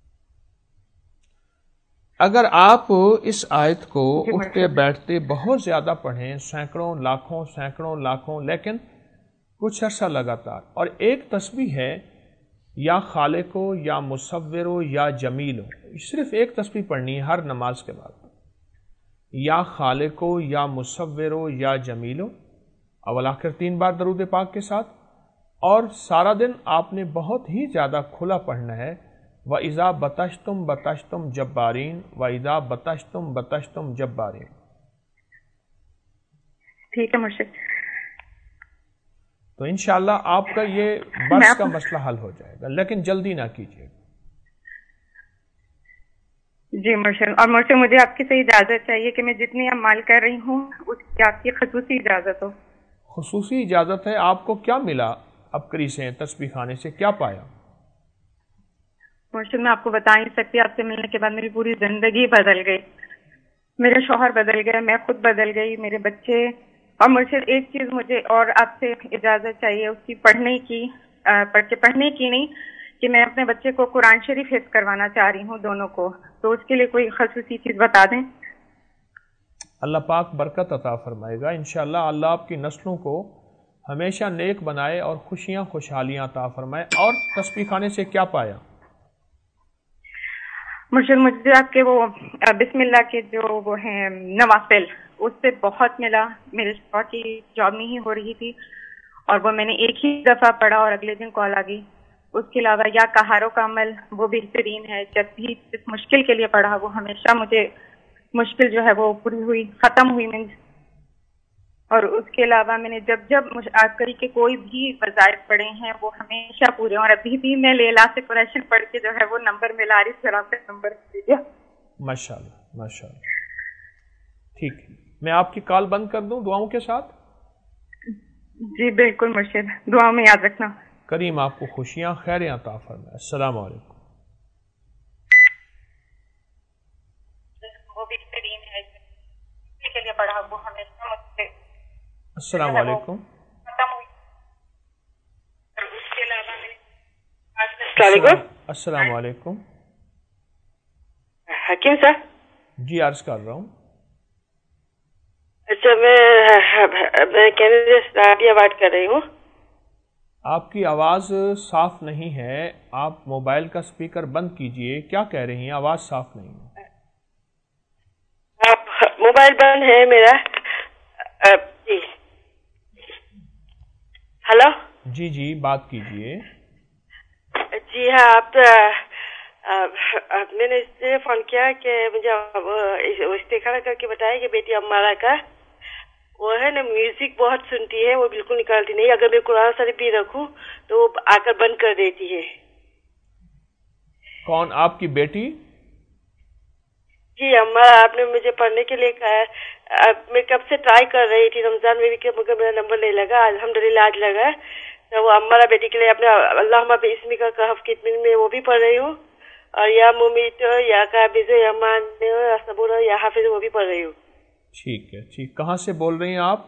اگر آپ اس آیت کو اٹھتے بیٹھتے بہت زیادہ پڑھیں، سینکڑوں لاکھوں، لیکن کچھ عرصہ لگاتار، اور ایک تسبیح ہے یا خالق ہو یا مصور ہو یا جمیل ہو، صرف ایک تسبیح پڑھنی ہے ہر نماز کے بعد، یا خالق ہو یا مصور ہو یا جمیل ہو، اول آخر 3 بار درود پاک کے ساتھ، اور سارا دن آپ نے بہت ہی زیادہ کھلا پڑھنا ہے وَإِذَا بَطَشْتُمْ بَطَشْتُمْ جَبَّارِينَ وَإِذَا بَطَشْتُمْ بَطَشْتُمْ جَبَّارِينَ۔
ٹھیک ہے مرشد۔
تو انشاءاللہ آپ کا یہ برس کا مسئلہ حل ہو جائے گا، لیکن جلدی نہ کیجیے۔
جی مرشد، اور مرشد مجھے آپ کی صحیح اجازت چاہیے کہ میں جتنی اعمال کر رہی ہوں اس کی آپ کی خصوصی اجازت ہو۔
خصوصی اجازت ہے۔ آپ کو کیا ملا ابکری سے، تسبیح خانے سے کیا پایا؟
مرشد میں آپ کو بتا نہیں سکتی، آپ سے ملنے کے بعد میری پوری زندگی بدل گئی، میرے شوہر بدل گئے، میں خود بدل گئی، میرے بچے۔ اور مرشد ایک چیز مجھے اور آپ سے اجازت چاہیے اس کی پڑھنے کی نہیں، کہ میں اپنے بچے کو قرآن شریف حفظ کروانا چاہ رہی ہوں دونوں کو، تو اس کے لیے کوئی خصوصی چیز بتا دیں۔
اللہ پاک برکت عطا فرمائے گا انشاءاللہ، اللہ آپ کی نسلوں کو ہمیشہ نیک بنائے اور خوشیاں خوشحالیاں عطا فرمائے۔ اور تسبیح خانے سے کیا پایا؟
مرشد مجھے آپ کے وہ بسم اللہ کے جو وہ ہیں نوافل، اس سے بہت ملا۔ میرے شوہر کی جاب نہیں ہو رہی تھی اور وہ میں نے ایک ہی دفعہ پڑھا اور اگلے دن کال آ گئی۔ اس کے علاوہ یا کہاروں کا عمل وہ بہترین ہے، جب بھی اس مشکل کے لیے پڑھا وہ ہمیشہ مجھے مشکل جو ہے وہ پوری ہوئی، ختم ہوئی۔ اور اس کے علاوہ میں نے جب عسکری کے کوئی بھی وظائف پڑھے ہیں وہ ہمیشہ پورے، اور ابھی بھی میں لیلا سے قریشن پڑھ کے جو ہے وہ نمبر ملا رہی، ذرا سے نمبر دیجیے۔
ماشاءاللہ ماشاءاللہ، ٹھیک ہے، میں آپ کی کال بند کر دوں دعاؤں کے ساتھ؟
جی بالکل مرشد، دعاؤں میں یاد رکھنا۔
کریم آپ کو خوشیاں خیریں عطا فرمائے۔ السلام علیکم۔
وہ بہترین ہے کے لیے پڑھا وہ ہمیشہ مجھے۔
السلام علیکم۔ السلام علیکم۔
حکیم صاحب؟
جی عرض کر رہا ہوں۔
اچھا میں کینیڈا سے رابعہ بات کر رہی ہوں۔
آپ کی آواز صاف نہیں ہے، آپ موبائل کا اسپیکر بند کیجئے۔ کیا کہہ رہی ہیں؟ آواز صاف نہیں ہے۔
آپ موبائل بند ہے میرا؟ جی ہلو؟ جی
جی بات کیجئے۔
جی ہاں، آپ میں نے اس لیے فون کیا کہ مجھے استخارہ کر کے بتایا کہ بیٹی امارا کا وہ ہے نا میوزک بہت سنتی ہے، وہ بالکل نکالتی نہیں، اگر میں قرآن شریف بھی رکھوں تو وہ آ کر بند کر دیتی ہے۔
کون آپ کی بیٹی؟
جی امارا، آپ نے مجھے پڑھنے کے لیے کہا ہے، میں کب سے ٹرائی کر رہی تھی رمضان میں بھی کہ مگر میرا نمبر نہیں لگا، الحمدللہ آج لگا۔ تو وہ امارا بیٹی کے لیے اپنے اللہم باسمک کا کہف کتمین میں وہ بھی پڑھ رہی ہوں، اور یا ممیت یا قابض یا مان یا صبور یا حافظ وہ بھی پڑھ رہی ہوں۔
ٹھیک ہے، ٹھیک۔ کہاں سے بول رہی ہیں آپ؟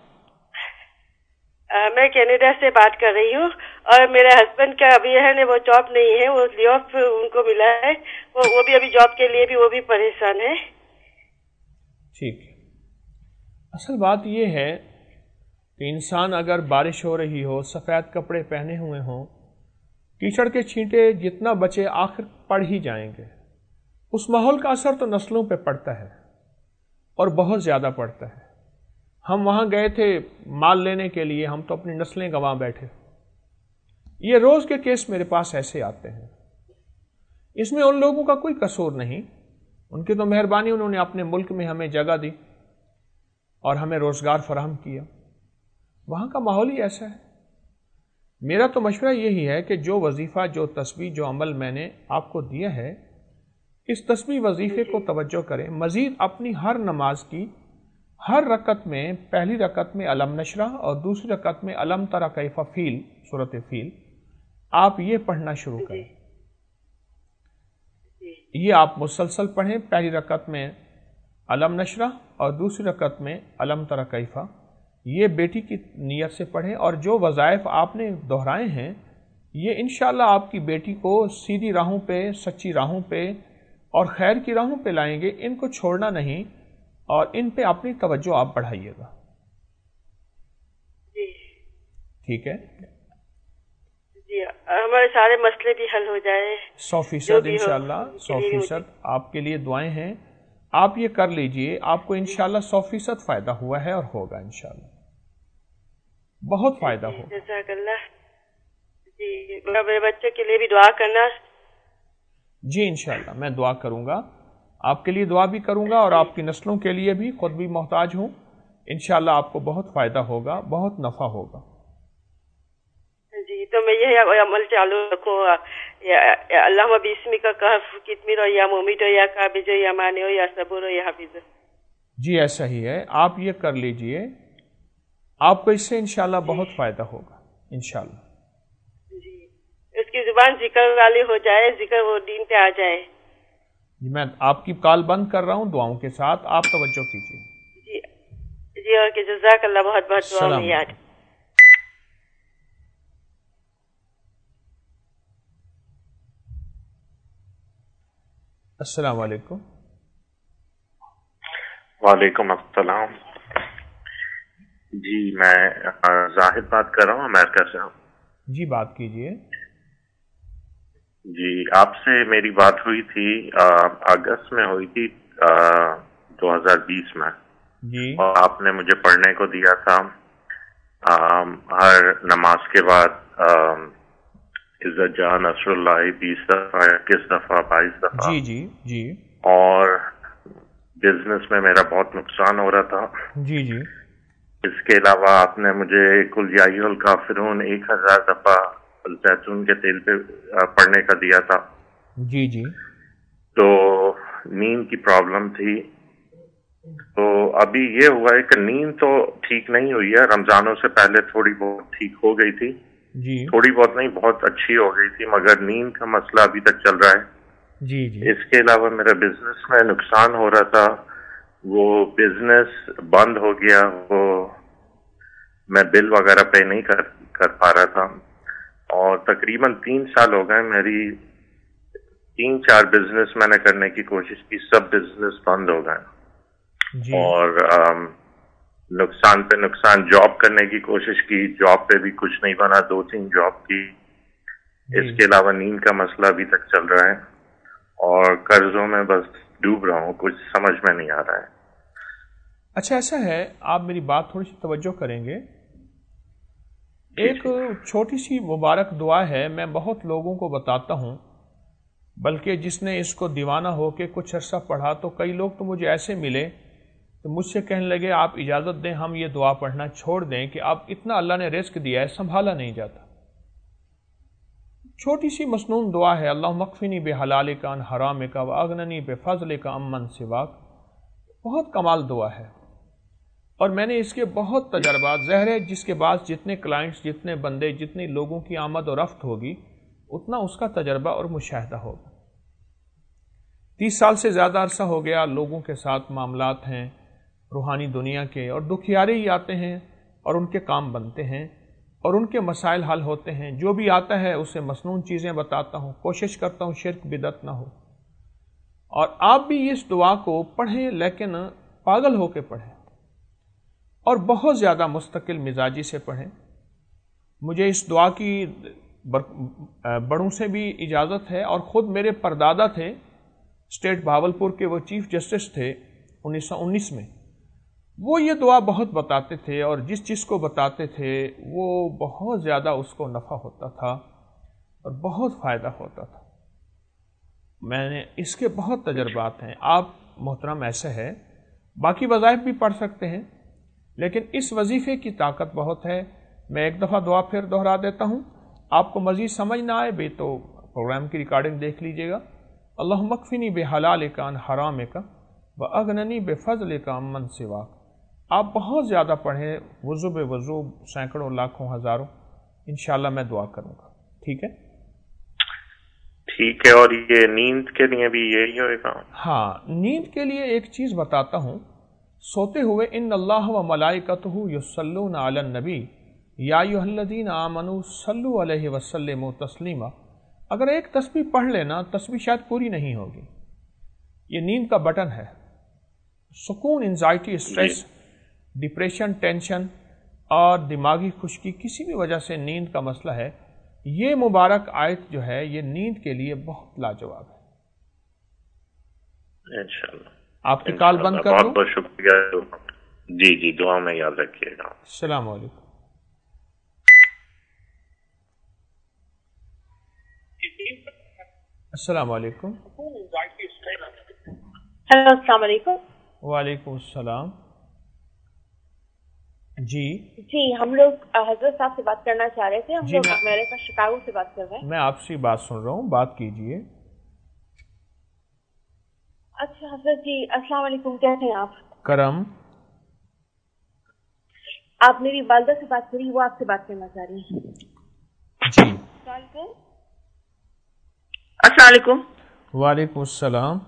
میں کینیڈا سے بات کر رہی ہوں، اور میرے ہسبینڈ کا ابھی ہے نا وہ جاب نہیں ہے، وہ لی آف ان کو ملا ہے، وہ بھی ابھی جاب کے لیے بھی وہ بھی پریشان ہے۔
ٹھیک ہے، اصل بات یہ ہے کہ انسان اگر بارش ہو رہی ہو، سفید کپڑے پہنے ہوئے ہوں، کیچڑ کے چھینٹے جتنا بچے آخر پڑ ہی جائیں گے۔ اس ماحول کا اثر تو نسلوں پہ پڑتا ہے اور بہت زیادہ پڑتا ہے۔ ہم وہاں گئے تھے مال لینے کے لیے، ہم تو اپنی نسلیں گنوا بیٹھے۔ یہ روز کے کیس میرے پاس ایسے آتے ہیں، اس میں ان لوگوں کا کوئی قصور نہیں، ان کی تو مہربانی، انہوں نے اپنے ملک میں ہمیں جگہ دی، اور हमें रोज़गार फराहम किया। वहाँ का माहौल ही ऐसा है। मेरा तो मशवरा यही है कि जो वजीफ़ा, जो तस्बीह, जो अमल मैंने आपको दिया है, इस तस्बीह वजीफ़े को तवज्जो करें। मज़ीद अपनी हर नमाज की हर रकत में, पहली रकत में अलम नशरह और दूसरी रकत में अलम तरा कैफ़ फ़ील, सूरत फ़ील, आप ये पढ़ना शुरू करें। ये आप मुसलसल पढ़ें। पहली रकत में अलम नशरह और दूसरी रकत में अलम तरा कैफ़ा, ये बेटी की नीयत से पढ़ें। और जो वज़ाइफ आपने दोहराए हैं, ये इंशाअल्लाह आपकी बेटी को सीधी राहों पे, सच्ची राहों पे और खैर की राहों पे लाएंगे। इनको छोड़ना नहीं और इन पे अपनी तवज्जो आप बढ़ाइएगा। ठीक है
जी, हमारे सारे मसले भी हल हो जाए
100% इंशाअल्लाह। 100% आपके लिए दुआएं हैं। आप ये कर लीजिए, आपको इंशाअल्लाह 100% फायदा हुआ है और होगा इंशाअल्लाह, बहुत फायदा होगा।
जज़ाकल्लाह जी। मेरे बच्चे के लिए भी दुआ करना।
जी इंशाअल्लाह मैं दुआ करूंगा, आपके लिए दुआ भी करूंगा और आपकी नस्लों के लिए भी, खुद भी मोहताज हूँ। इंशाअल्लाह आपको बहुत फायदा होगा, बहुत नफा होगा।
जी, तो मैं यही अमल चालू रखूँ। अल्लाहुम्मा बिस्मिका कहफ कितमिर या मुमित या काबिज या माने या सबूर या हाफिज।
जी ऐसा ही है, आप ये कर लीजिए, आपको इससे इंशाअल्लाह बहुत फायदा होगा इंशाअल्लाह।
जी, उसकी जुबान जिक्र वाली हो जाए, जिक्र वो दीन पे आ जाए।
जी मैं आपकी कॉल बंद कर रहा हूँ दुआओं के साथ, आप तवज्जो कीजिए।
जी जी, और जज़ाकल्लाह, बहुत बहुत दुआ में याद।
अस्सलाम वालेकुम।
वालेकुम अस्सलाम। जी मैं जाहिद बात कर रहा हूँ अमेरिका से।
जी बात कीजिए।
जी आपसे मेरी बात हुई थी अगस्त में हुई थी 2020 में
जी।
और आपने मुझे पढ़ने को दिया था हर नमाज के बाद इज़्ज़त जहां नसरुल्लाह 20 दफा, 21 दफा, 22 दफा।
जी जी जी।
और बिजनेस में मेरा बहुत नुकसान हो रहा था।
जी जी।
इसके अलावा आपने मुझे कुल यायुल काफिरून 1000 दफा जैतून के तेल पे पढ़ने का दिया था।
जी जी।
तो नींद की प्रॉब्लम थी, तो अभी ये हुआ है कि नींद तो ठीक नहीं हुई है। रमजानों से पहले थोड़ी बहुत ठीक हो गई थी
जी।
थोड़ी बहुत नहीं, बहुत अच्छी हो गई थी, मगर नींद का मसला अभी तक चल रहा है।
जी जी।
इसके अलावा मेरा बिजनेस में नुकसान हो रहा था, वो बिजनेस बंद हो गया, वो मैं बिल वगैरह पे नहीं कर पा रहा था। और तकरीबन 3 साल हो गए, मेरी 3-4 बिजनेस मैंने करने की कोशिश की, सब बिजनेस बंद हो गए। और नुकसान पे नुकसान, जॉब करने की कोशिश की, जॉब पे भी कुछ नहीं बना, 2-3 जॉब की। इसके अलावा नींद का मसला अभी तक चल रहा है और कर्जों में बस डूब रहा हूँ, कुछ समझ में नहीं आ रहा है।
अच्छा ऐसा है, आप मेरी बात थोड़ी सी तवज्जो करेंगे। एक छोटी सी मुबारक दुआ है, मैं बहुत लोगों को बताता हूँ, बल्कि जिसने इसको दीवाना हो के कुछ अर्सा पढ़ा तो कई लोग तो मुझे ऐसे मिले तो मुझसे कहने लगे आप इजाज़त दें हम ये दुआ पढ़ना छोड़ दें कि आप इतना अल्लाह ने रिस्क दिया है, संभाला नहीं जाता। छोटी सी मसनून दुआ है, अल्लाह मकफिनी बे हलालिका अन हरामिका व अगननी बे फज़लिका अम्मन सिवाक। बहुत कमाल दुआ है और मैंने इसके बहुत तजर्बा, ज़ाहिर है जिसके पास जितने क्लाइंट्स, जितने बंदे, जितने लोगों की आमद और रफ्त होगी उतना उसका तजर्बा और मुशाहिदा होगा। 30 साल से ज़्यादा अरसा हो गया लोगों के साथ मामलात हैं रूहानी दुनिया के, और दुखियारे ही आते हैं और उनके काम बनते हैं और उनके मसाइल हल होते हैं। जो भी आता है उसे मसनून चीज़ें बताता हूँ, कोशिश करता हूँ शिर्क बिदत ना हो। और आप भी इस दुआ को पढ़ें, लेकिन पागल होकर पढ़ें और बहुत ज़्यादा मुस्तकिल मिजाजी से पढ़ें। मुझे इस दुआ की बड़ों से भी इजाज़त है और ख़ुद मेरे परदादा थे, स्टेट भावलपुर के, वो चीफ जस्टिस थे 1919 में। वो ये दुआ बहुत बताते थे और जिस चीज़ को बताते थे वो बहुत ज़्यादा उसको नफ़ा होता था और बहुत फ़ायदा होता था। मैंने इसके बहुत तजर्बात हैं। आप मोहतरम ऐसे है, बाकी वज़ाइफ भी पढ़ सकते हैं, لیکن اس وظیفے کی طاقت بہت ہے. میں ایک دفعہ دعا پھر دہرا دیتا ہوں. آپ کو مزید سمجھ نہ آئے بھی تو پروگرام کی ریکارڈنگ دیکھ لیجئے گا. اللہم اکفنی بحلالک عن حرامک واغننی بفضلک عمن سواک. آپ بہت زیادہ پڑھیں وضو بے وضو، سینکڑوں، لاکھوں، ہزاروں. انشاءاللہ میں دعا کروں گا. ٹھیک ہے؟
ٹھیک ہے. اور یہ نیند کے لیے بھی یہی ہوئے گا؟
ہاں، نیند کے لیے ایک چیز بتاتا ہوں. سوتے ہوئے ان اللہ و ملائکتہ یصلون علی النبی یا ایھا الذین آمنوا صلوا علیہ وسلموا تسلیما. اگر ایک تسبیح پڑھ لینا، تسبیح شاید پوری نہیں ہوگی. یہ نیند کا بٹن ہے. سکون، انزائٹی، اسٹریس، ڈپریشن، ٹینشن اور دماغی خشکی، کسی بھی وجہ سے نیند کا مسئلہ ہے، یہ مبارک آیت جو ہے یہ نیند کے لیے بہت لاجواب ہے.
انشاءاللہ.
آپ کی کال بند کر دوں؟
بہت بہت شکریہ. جی دعا میں یاد رکھیے گا.
السلام علیکم. السلام علیکم.
ہیلو، السلام علیکم.
وعلیکم السلام. جی
ہم لوگ حضرت صاحب سے بات کرنا چاہ رہے تھے. ہم لوگ امریکہ شکاگو سے بات کر رہے ہیں.
میں آپ سے بات سن رہا ہوں، بات کیجئے.
اچھا حضرت جی، السلام علیکم. کیسے ہیں آپ؟
کرم.
آپ میری والدہ سے بات کری، وہ آپ سے بات کرنا چاہ رہی ہیں.
جی.
السلام علیکم.
وعلیکم السلام.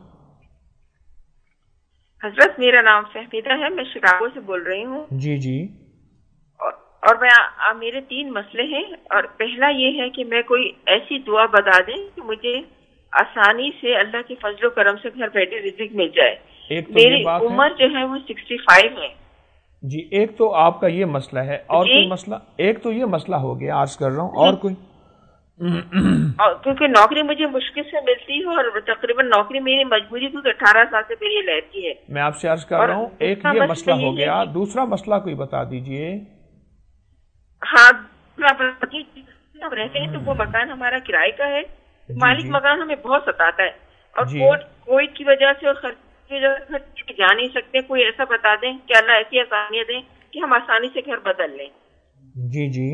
حضرت میرا نام فہمیدہ ہے، میں شکاگو سے بول رہی ہوں.
جی
اور میرے 3 مسئلے ہیں. اور پہلا یہ ہے کہ میں کوئی ایسی دعا بتا دیں کہ مجھے آسانی سے اللہ کے فضل و کرم سے گھر بیٹھے رزق مل جائے. میری عمر جو ہے وہ 65 ہے.
جی، ایک تو آپ کا یہ مسئلہ ہے. اور کوئی مسئلہ؟ ایک تو یہ مسئلہ ہو گیا، عرض کر رہا ہوں. اور کوئی؟
کیونکہ نوکری مجھے مشکل سے ملتی ہے اور تقریباً نوکری میری مجبوری کیونکہ 18 سال سے میری لہتی ہے.
میں آپ سے عرض کر رہا ہوں، ایک یہ مسئلہ ہو گیا. دوسرا مسئلہ کوئی بتا دیجئے.
ہاں، ہم رہتے ہیں تو وہ مکان ہمارا کرائے کا ہے. مالک مکان ہمیں بہت ستاتا ہے اور کووڈ کی وجہ سے اور خرچ کی وجہ سے جا نہیں سکتے. کوئی ایسا بتا دیں کہ اللہ ایسی آسانیاں دیں کہ ہم آسانی سے گھر بدل لیں.
جی.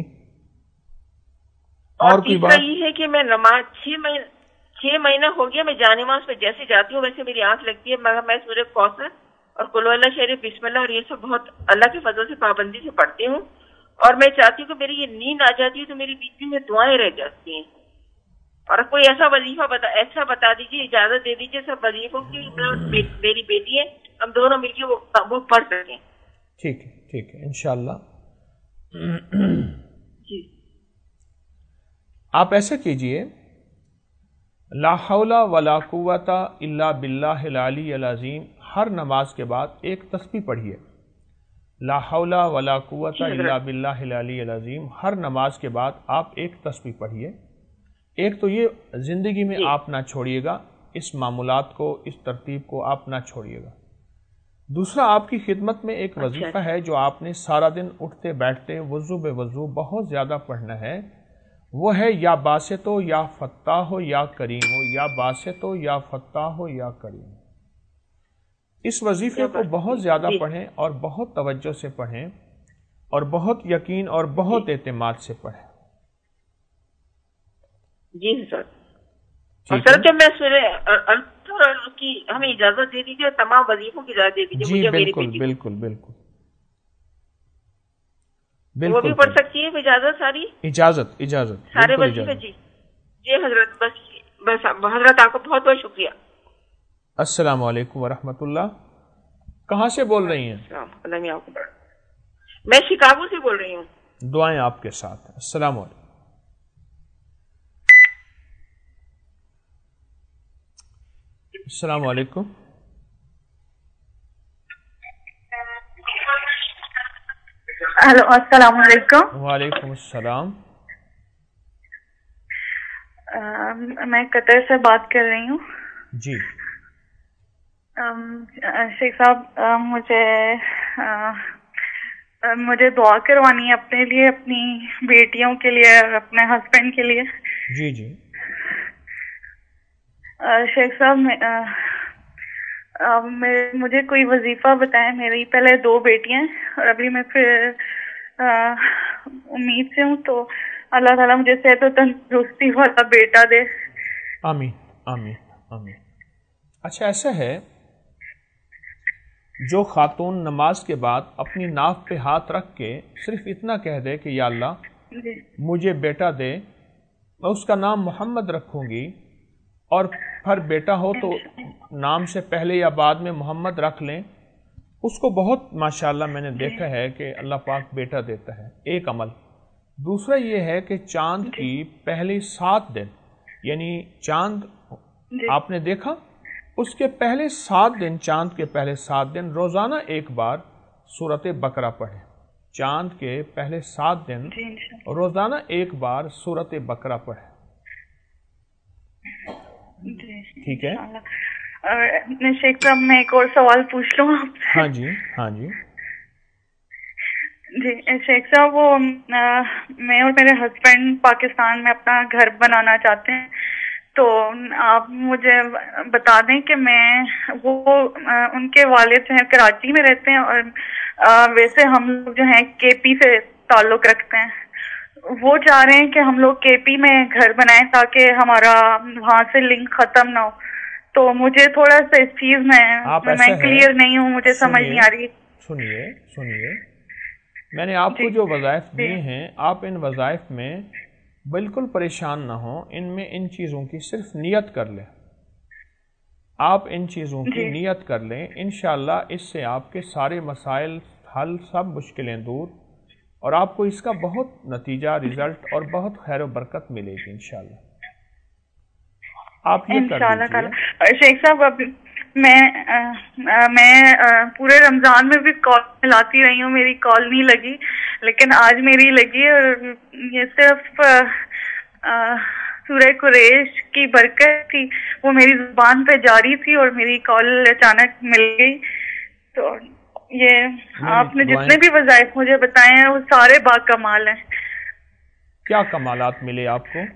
اور تیسرا یہ ہے کہ میں نماز 6 مہینہ ہو گیا میں جانماز پہ جیسے جاتی ہوں ویسے میری آنکھ لگتی ہے، مگر میں سورہ کوثر اور قل اللہ شریف بسم اللہ اور یہ سب بہت اللہ کے فضل سے پابندی سے پڑھتی ہوں. اور میں چاہتی ہوں کہ میری یہ نیند آ جاتی ہے تو میری بیچ میں دعائیں رہ جاتی ہیں. اور کوئی ایسا وظیفہ ایسا بتا دیجیے، اجازت دے دیجیے سب وظیفوں کی. میری بیٹی ہے، ہم دونوں مل کے وہ پڑھ سکیں.
ٹھیک ہے انشاءاللہ.
جی.
آپ ایسا کیجئے، لا حول ولا قوت الا باللہ العلی العظیم. ہر نماز کے بعد ایک تسبیح پڑھیے. لا حول ولا قوت الا باللہ العلی العظیم. ہر نماز کے بعد آپ ایک تسبیح پڑھیے. ایک تو یہ زندگی میں آپ نہ چھوڑیے گا، اس معمولات کو، اس ترتیب کو آپ نہ چھوڑیے گا. دوسرا، آپ کی خدمت میں ایک وظیفہ ہے جو آپ نے سارا دن اٹھتے بیٹھتے وضو بے وضو بہت زیادہ پڑھنا ہے. وہ ہے یا باسط ہو یا فتاح ہو یا کریم ہو، یا باسط ہو یا فتاح ہو یا کریم. اس وظیفے کو بہت زیادہ پڑھیں اور بہت توجہ سے پڑھیں اور بہت یقین اور بہت اعتماد سے پڑھیں.
جی سر. سر جب میں کی ہمیں اجازت دے دیجیے، تمام وظیفوں کی اجازت دے دیجیے.
جی بالکل.
وہ بھی پڑھ سکتی ہے اجازت ساری؟
اجازت
سارے وظیفے. جی حضرت، بس حضرت آپ کو بہت بہت شکریہ.
السلام علیکم ورحمۃ اللہ. کہاں سے بول رہی ہیں؟
میں شکاگو سے بول رہی ہوں.
دعائیں آپ کے ساتھ. السلام علیکم. السلام علیکم.
ہیلو، السلام علیکم.
وعلیکم السلام.
میں قطر سے بات کر رہی ہوں.
جی.
شیخ صاحب، مجھے دعا کروانی ہے اپنے لیے، اپنی بیٹیوں کے لیے اور اپنے ہسبینڈ کے لیے.
جی.
شیخ صاحب، مجھے کوئی وظیفہ بتائیں. میری پہلے 2 بیٹیاں ہیں اور ابھی میں پھر امید سے ہوں, تو اللہ تعالیٰ مجھے صحت و تندرستی والا بیٹا دے.
آمین آمین آمین. اچھا ایسا ہے, جو خاتون نماز کے بعد اپنی ناف پہ ہاتھ رکھ کے صرف اتنا کہہ دے کہ یا اللہ مجھے بیٹا دے, میں اس کا نام محمد رکھوں گی, اور پھر بیٹا ہو تو نام سے پہلے یا بعد میں محمد رکھ لیں, اس کو بہت ماشاءاللہ میں نے دیکھا ہے کہ اللہ پاک بیٹا دیتا ہے. ایک عمل. دوسرا یہ ہے کہ چاند کی پہلی 7 دن, یعنی چاند آپ نے دیکھا, اس کے پہلے 7 دن, چاند کے پہلے 7 دن روزانہ ایک بار سورۃ بقرہ پڑھیں. چاند کے پہلے 7 دن روزانہ ایک بار سورۃ بقرہ پڑھیں. ٹھیک ہے
شیخ صاحب, میں ایک اور سوال پوچھ لوں آپ سے؟
ہاں جی ہاں جی
جی شیخ صاحب, وہ میں اور میرے ہسبینڈ پاکستان میں اپنا گھر بنانا چاہتے ہیں, تو آپ مجھے بتا دیں کہ وہ ان کے والد جو ہیں کراچی میں رہتے ہیں, اور ویسے ہم لوگ جو ہیں کے پی سے تعلق رکھتے ہیں. وہ چاہ رہے ہیں کہ ہم لوگ کے پی میں گھر بنائیں تاکہ ہمارا وہاں سے لنک ختم نہ ہو. تو مجھے تھوڑا سا اس چیز میں کلیئر نہیں ہوں, مجھے سمجھ نہیں آ رہی.
سنیے میں نے آپ کو جو وظائف دیے ہیں, آپ ان وظائف میں بالکل پریشان نہ ہوں. ان چیزوں کی صرف نیت کر لیں. آپ ان چیزوں کی نیت کر لیں, انشاءاللہ اس سے آپ کے سارے مسائل حل, سب مشکلیں دور, اور آپ کو اس کا بہت نتیجہ, رزلٹ اور بہت خیر و برکت ملے گی انشاءاللہ. آپ یہ کر لیجیے.
شیخ صاحب, اب میں پورے رمضان میں بھی کال ملاتی رہی ہوں, میری کال نہیں لگی, لیکن آج میری لگی, اور یہ صرف سورہ قریش کی برکت تھی. وہ میری زبان پہ جاری تھی اور میری کال اچانک مل گئی. تو یہ آپ نے جتنے بھی وظائف مجھے بتائے ہیں وہ سارے با کمال ہیں.
کیا کمالات ملے آپ کو؟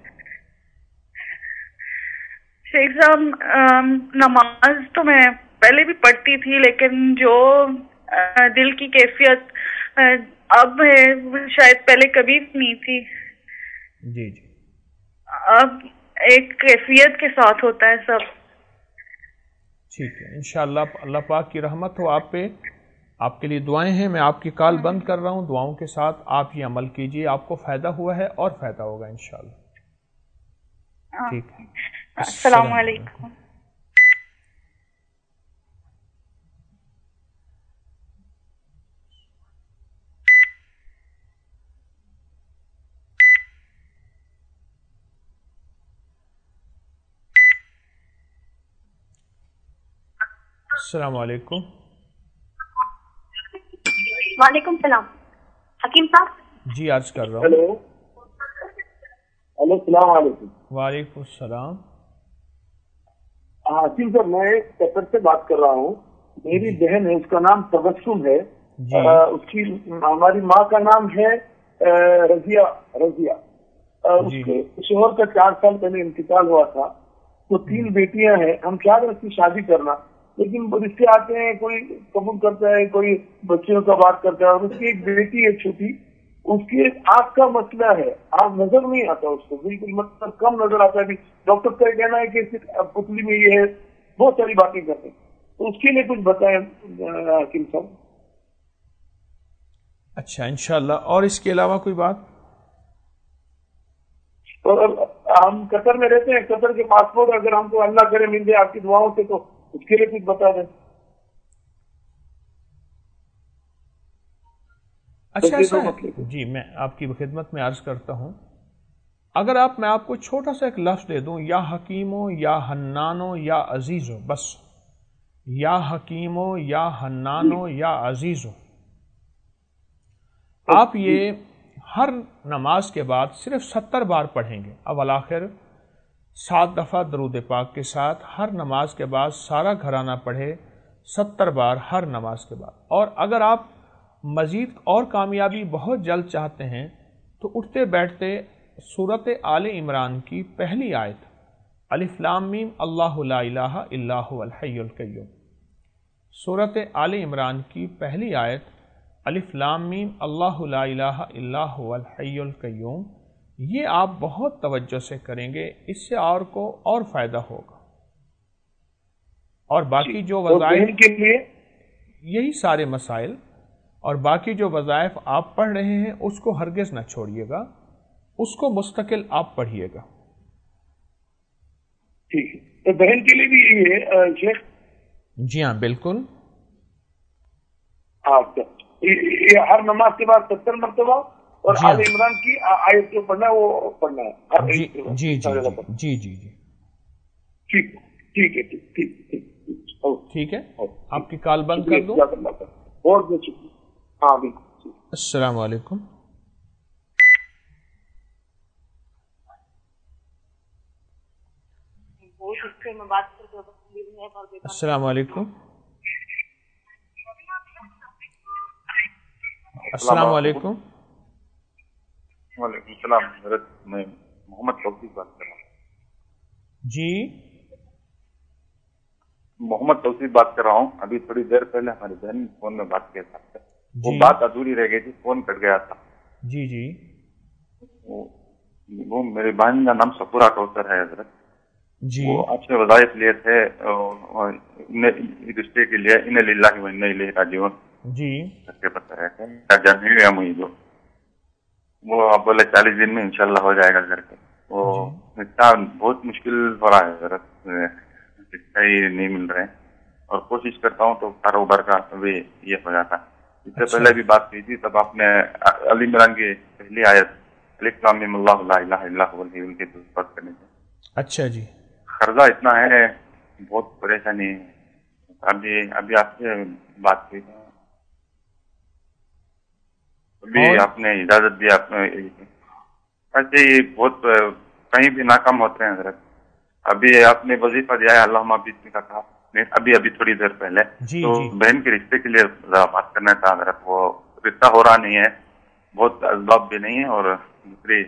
شیخ صاحب, نماز تو میں پہلے بھی پڑھتی تھی, لیکن جو دل کی کیفیت اب ہے شاید پہلے کبھی نہیں تھی.
جی
اب ایک کیفیت کے ساتھ ہوتا ہے سب.
ٹھیک ہے, انشاءاللہ اللہ پاک کی رحمت ہو آپ پہ. آپ کے لیے دعائیں ہیں. میں آپ کی کال بند کر رہا ہوں. دعاؤں کے ساتھ آپ یہ عمل کیجئے, آپ کو فائدہ ہوا ہے اور فائدہ ہوگا انشاءاللہ. ٹھیک ہے,
السلام علیکم.
السلام علیکم.
وعلیکم السلام. حکیم صاحب
جی عرض کر رہا ہوں.
ہیلو السلام علیکم.
وعلیکم السلام.
حکیم صاحب, میں قطر سے بات کر رہا ہوں. میری بہن ہے, اس کا نام تبسم ہے. اس کی ہماری ماں کا نام ہے رضیہ. اس کے شوہر کا 4 سال پہلے انتقال ہوا تھا. تو 3 بیٹیاں ہیں. ہم چاہ رہے اس کی شادی کرنا, لیکن رشتے آتے ہیں, کوئی قبول کرتا ہے, کوئی بچیوں کا بات کرتا ہے. اور اس کی ایک بیٹی ہے چھوٹی, اس کی آنکھ کا مسئلہ ہے. آنکھ نظر نہیں آتا اس کو, بالکل مطلب کم نظر آتا ہے. ڈاکٹر کا کہنا ہے کہ پتلی میں یہ ہے, بہت ساری باتیں کرتے ہیں. تو اس کے لیے کچھ بتائیں حکیم صاحب.
اچھا انشاءاللہ. اور اس کے علاوہ کوئی بات؟
اور ہم قطر میں رہتے ہیں, قطر کے پاسپورٹ اگر ہم کو اللہ کرے مل جائے آپ کی دعاؤں سے, تو اس کے لیے کچھ بتا دیں.
اچھا ایسا ہے جی, میں آپ کی خدمت میں عرض کرتا ہوں. اگر میں آپ کو چھوٹا سا ایک لفظ دے دوں, یا حکیمو یا حنانو یا عزیزو, بس یا حکیمو یا حنانو یا عزیزو, آپ یہ ہر نماز کے بعد صرف 70 بار پڑھیں گے. اول آخر 7 دفعہ درود پاک کے ساتھ ہر نماز کے بعد سارا گھرانہ پڑھے 70 بار ہر نماز کے بعد. اور اگر آپ مزید اور کامیابی بہت جلد چاہتے ہیں تو اٹھتے بیٹھتے سورۃ آل عمران کی پہلی آیت الف لام میم اللہ لا الہ الا هو الحی القیوم, सूरत आल इमरान की पहली आयत अलिफ लाम मीम अल्लाहु ला इलाहा इल्ला हुवल हय्युल कय्यूम, ये आप बहुत तवज्जो से करेंगे, इससे और को और फायदा होगा। और बाकी जो वज़ाइफ
के लिए
यही सारे मसाइल, और बाकी जो वज़ाइफ आप पढ़ रहे हैं उसको हरगिज़ न छोड़िएगा, उसको मुस्तकिल आप पढ़िएगा।
ठीक है, तो बहन के लिए भी ये शेख?
जी हाँ बिल्कुल।
अच्छा, ये हर नमाज के बाद 70 मरतबा और आल इमरान की आयत जो पढ़ना है वो पढ़ना है हर
जी जी जी जी जी जी
ठीक ठीक है
ठीक है। आपकी कॉल बंद कर दूं?
बहुत बहुत शुक्रिया। हाँ बिल्कुल।
अस्सलाम वालेकुम। अस्सलाम वालेकुम। अस्सलाम वालेकुम।
वालेकुम सलाम। मैं मोहम्मद तौसीफ बात कर रहा हूँ।
जी
मोहम्मद तौसीफ बात कर रहा हूँ। अभी थोड़ी देर पहले हमारी बहन ने फोन में बात किया था, वो बात अधूरी रह गई थी, फोन कट गया था।
जी जी।
वो मेरी बहन का नाम सफूरा कौसर है हजरत
जी।
वो अच्छे वज़ाइफ लिए थे रिश्ते के लिए, इन्ने लिल्लाहि व इन्ना इलैहि राजिऊन
जी
करके बता रहे थे। जानिए या मुझे वो आप बोले 40 दिन में इंशाल्लाह हो जाएगा करके। वो इतना बहुत मुश्किल हो रहा है जरा, शिक्षा ही नहीं मिल रहे हैं और कोशिश करता हूँ तो कारोबार का भी ये हो जाता है। इससे पहले भी बात की थी, तब आपने अल इमरान की पहली आयत अलिफ लाम मीम अल्लाहु ला इलाहा इल्ला हुवल हय्युल कय्यूम की बात करनी थी।
अच्छा जी।
कर्जा इतना है, बहुत परेशानी है। अभी आपसे बात की, अभी आपने इजाजत दी, आपने ऐसे ही बहुत कहीं भी नाकाम होते हैं हजरत। अभी आपने वजीफा दिया है अल्लाहुम्मा बिस्मिक का कहा अभी थोड़ी देर पहले, तो बहन के रिश्ते के लिए बात करना था हजरत। वो रिश्ता हो रहा नहीं है, बहुत असबाब भी नहीं है, और दूसरी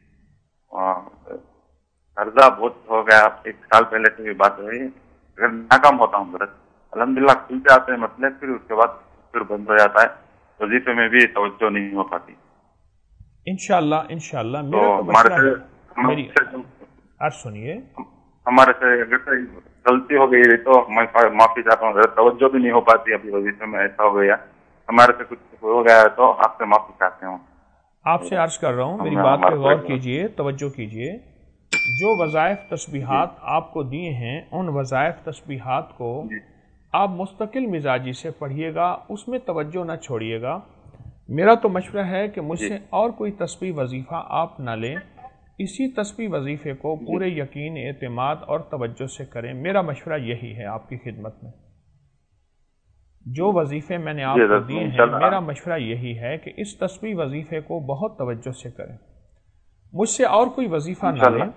कर्जा बहुत हो गया। 1 साल पहले से भी बात हुई, अगर नाकाम होता हूँ हजरत अल्हम्दुलिल्लाह खुलते आते हैं मसले, फिर उसके बाद फिर बंद हो जाता है, वजीफे में भी तवज्जो नहीं हो पाती।
इंशाअल्लाह इंशाअल्लाह। मेरा तो मेरी सुनिए,
हमारे से अगर गलती हो गई तो मैं माफी चाहता हूँ, तवज्जो भी नहीं हो पाती अभी वजीफे में, ऐसा हो गया हमारे से कुछ हो गया है तो आपसे माफी चाहते हूँ।
आपसे अर्ज कर रहा हूँ, मेरी बात पे गौर कीजिए, तवज्जो कीजिए। जो वज़ाइफ तस्बीहात आपको दिए हैं, उन वज़ाइफ तस्बीहात को आप मुस्तकिल मिजाजी से पढ़िएगा, उसमें तवज्जो न छोड़िएगा। मेरा तो मशवरा है कि मुझसे और कोई तस्बीह वजीफ़ा आप ना लें, इसी तस्बीह वजीफ़े को पूरे यकीन, एतमाद और तवज्जो से करें। मेरा मशवरा यही है आपकी खिदमत में। जो वजीफ़े मैंने आपको दिए हैं, मेरा मशवरा यही है कि इस तस्बीह वजीफ़े को बहुत तवज्जो से करें, मुझसे और कोई वजीफ़ा ना लें।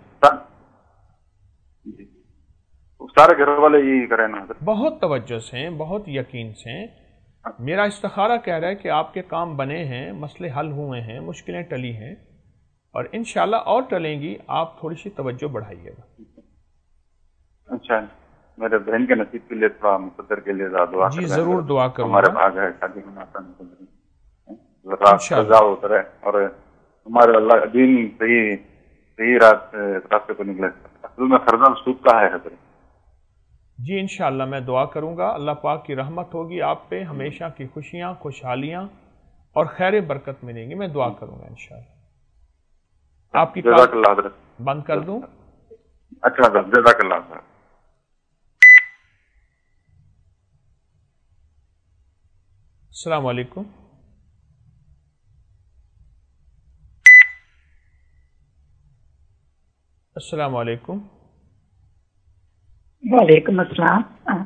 सारे घर वाले यही करें ना,
बहुत तवज्जो से, बहुत यकीन से। मेरा इस्तिखारा कह रहा है कि आपके काम बने हैं, मसले हल हुए हैं, मुश्किलें टली हैं और इंशाल्लाह और टलेंगी। आप थोड़ी सी तवज्जो बढ़ाइएगा।
अच्छा, मेरे बहन के नसीब के लिए थोड़ा मुकद्दर के लिए दुआ
जी जरूर दुआ करूंगा।
हमारे भाग है शादी होना उतरे और हमारे अल्लाह दीन सही रास्ते को निकले। असल में खर्जा सूद का है हजरत।
जी इंशाअल्लाह मैं दुआ करूंगा, अल्लाह पाक की रहमत होगी आप पे, हमेशा की खुशियां, खुशहालियां और खैर बरकत मिलेंगी। मैं दुआ करूंगा इंशाअल्लाह। आपकी कॉल बंद कर दूं?
अच्छा जज़ाकल्लाह।
अस्सलाम वालेकुम। अस्सलाम वालेकुम।
वालेकुम अस्सलाम।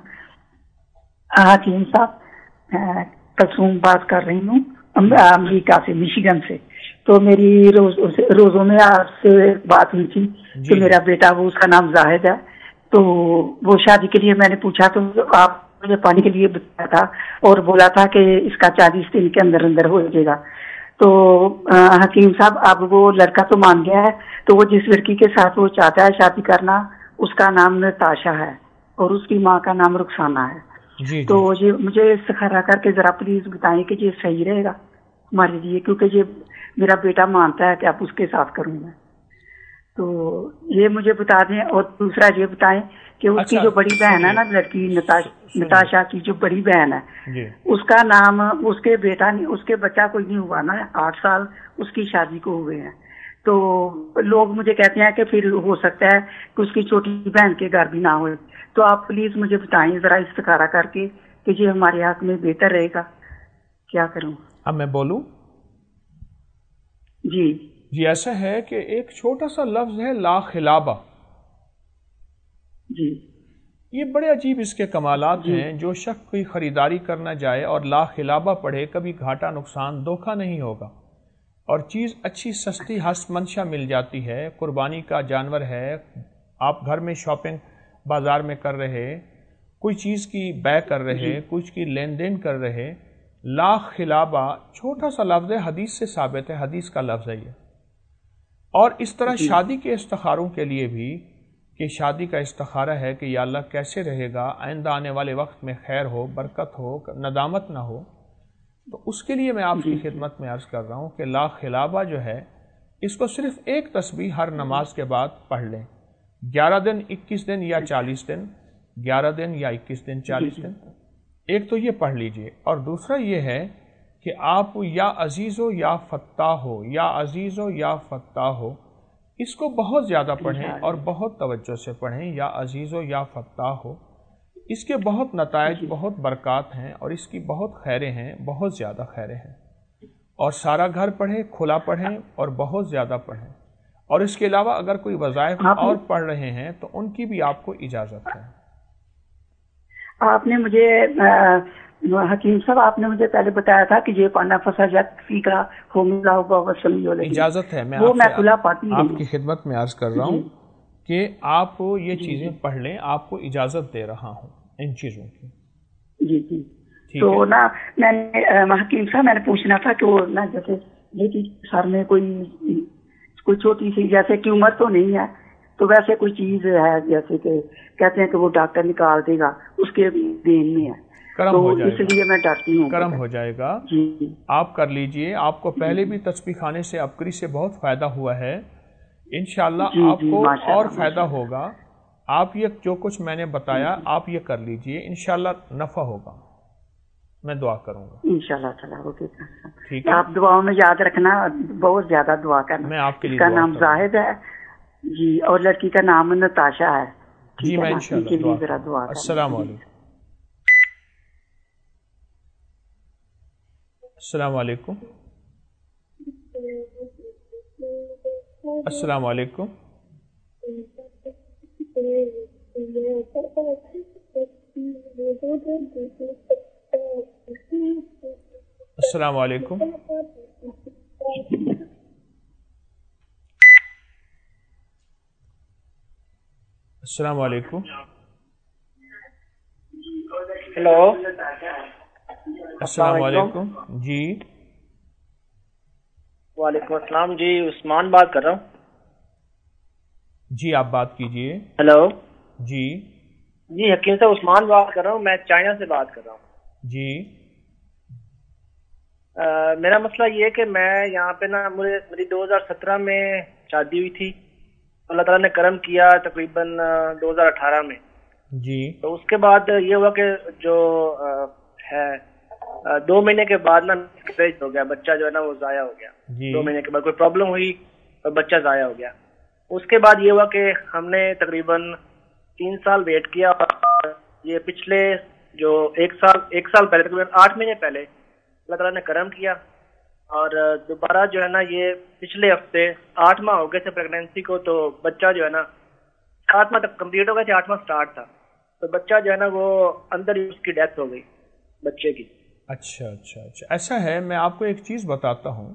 हकीम साहब, कसूम बात कर रही हूँ अमेरिका से, मिशिगन से। तो मेरी रोजों में आपसे बात हुई थी कि मेरा बेटा, वो उसका नाम जाहिद है, तो वो शादी के लिए मैंने पूछा तो आप मुझे पानी के लिए बताया था और बोला था कि इसका 40 दिन के अंदर अंदर हो जाएगा। तो हकीम साहब, अब वो लड़का तो मान गया है, तो वो जिस लड़की के साथ वो चाहता है शादी करना, उसका नाम नताशा है और उसकी माँ का नाम रुखसाना है।
जी,
तो ये मुझे इस्तिखारा करके जरा प्लीज बताएं कि ये सही रहेगा हमारे लिए, क्योंकि ये मेरा बेटा मानता है कि आप उसके साथ करूँ मैं, तो ये मुझे बता दें। और दूसरा ये बताएं कि उसकी जो बड़ी बहन है ना लड़की नताशा की जो बड़ी बहन है, उसका नाम उसके बेटा नहीं, उसके बच्चा कोई नहीं हुआ ना, 8 साल उसकी शादी को हुए हैं। तो लोग मुझे कहते हैं कि फिर हो सकता है कि उसकी छोटी बहन के घर भी ना हो, तो आप प्लीज मुझे बताएं जरा इस्तिखारा करके कि ये हमारे हक में बेहतर रहेगा, क्या करूं?
अब मैं बोलूं?
जी
ऐसा है कि एक छोटा सा लफ्ज है ला खिलाबा
जी,
ये बड़े अजीब इसके कमालात हैं। जो शख्स कोई खरीदारी करना जाए और ला खिलाबा पढ़े, कभी घाटा नुकसान धोखा नहीं होगा और चीज़ अच्छी सस्ती हस्त मंशा मिल जाती है। कुर्बानी का जानवर है, आप घर में शॉपिंग बाजार में कर रहे, कोई चीज़ की बै कर रहे, कुछ की लेन देन कर रहे, ला खिलाबा छोटा सा लफ्ज़ है, हदीस से साबित है, हदीस का लफ्ज़ है ये। और इस तरह शादी के इस्तिखारों के लिए भी कि शादी का इस्तिखारा है कि या अल्लाह कैसे रहेगा, आइंदा आने वाले वक्त में खैर हो, बरकत हो, नदामत ना हो, तो उसके लिए मैं आपकी खिदमत में अर्ज़ कर रहा हूँ कि ला खिलाबा जो है, इसको सिर्फ एक तस्बीह हर नमाज के बाद पढ़ लें। 11 दिन, 21 दिन या 40 दिन, 11 दिन या 21 दिन, 40 दिन, एक तो ये पढ़ लीजिए। और दूसरा ये है कि आप या अजीज़ हो या फत्ताह हो, या अजीज़ हो या फत्ताह हो, इसको बहुत ज़्यादा पढ़ें और बहुत तवज्जो से पढ़ें। या अजीज़ हो या फत्ताह हो, इसके बहुत नताइज, बहुत बरक़ात हैं और इसकी बहुत खैरें हैं, बहुत ज़्यादा खैरें हैं। और सारा घर पढ़ें, खुला पढ़ें और बहुत ज़्यादा पढ़ें। और इसके अलावा अगर कोई वज़ाइफ और पढ़ रहे हैं तो उनकी भी आपको इजाज़त है।
आपने मुझे हकीम साहब, आपने मुझे पहले बताया था कि ये पाना फसाजत फी का
इजाज़त है। मैं
खुला पाती हूं,
आपकी खिदमत में अर्ज़ कर रहा हूँ कि आप ये चीज़ें पढ़ लें, आपको इजाज़त दे रहा हूँ इन चीज़ों की।
जी तो ना मैंने हकीम साहब मैंने पूछना था कि वो ना जैसे ये सर में कोई छोटी सी जैसे की उम्र तो नहीं है, तो वैसे कोई चीज है जैसे कि कहते हैं कि वो डॉक्टर निकाल देगा, उसके देन में है,
करम
तो
हो जाएगा,
इसलिए मैं डरती हूँ।
करम हो जाएगा
जी,
आप कर लीजिए। आपको पहले भी तस्बीह खाने से अबकरी से बहुत फायदा हुआ है, इंशाअल्लाह आपको और फायदा होगा। आप ये जो कुछ मैंने बताया आप ये कर लीजिए, इंशाअल्लाह नफा होगा, मैं दुआ करूंगा
इंशाअल्लाह।
ठीक है,
आप दुआओं में याद रखना, बहुत ज्यादा दुआ करना।
मैं आपके लिए
इसका नाम जाहिद है जी और लड़की का नाम नताशा है
जी। मैं इंशाअल्लाह
दुआ।
अस्सलाम वालेकुम। अस्सलाम वालेकुम। अस्सलाम वालेकुम। अस्सलाम वालेकुम। अस्सलाम वालेकुम।
हेलो,
अस्सलाम वालेकुम जी।
वालेकुम अस्सलाम जी, उस्मान बात कर रहा हूँ
जी, आप बात कीजिए।
हेलो
जी
जी, हकीम साहब उस्मान बात कर रहा हूँ, मैं चाइना से बात कर रहा हूँ
जी।
मेरा मसला ये है कि मैं यहाँ पे ना मेरी 2017 में शादी हुई थी, अल्लाह ताला ने करम किया तकरीबन 2018 में
जी।
तो उसके बाद ये हुआ कि जो है 2 महीने के बाद ना मिसकैरेज हो गया, बच्चा जो है ना वो जाया हो गया। 2 महीने के बाद कोई प्रॉब्लम हुई और बच्चा जाया हो गया। उसके बाद ये हुआ कि हमने तकरीबन 3 साल वेट किया। ये पिछले जो एक साल पहले तकरीबन 8 महीने पहले अल्लाह ताला ने करम किया और दोबारा जो है ना ये पिछले हफ्ते 8 माह हो गए थे प्रेगनेंसी को, तो बच्चा जो है ना 7 माह तक कम्प्लीट हो गया थे, 8 माह स्टार्ट था, तो बच्चा जो है ना वो अंदर ही उसकी डेथ हो गई बच्चे की।
अच्छा अच्छा अच्छा, ऐसा है। मैं आपको एक चीज बताता हूँ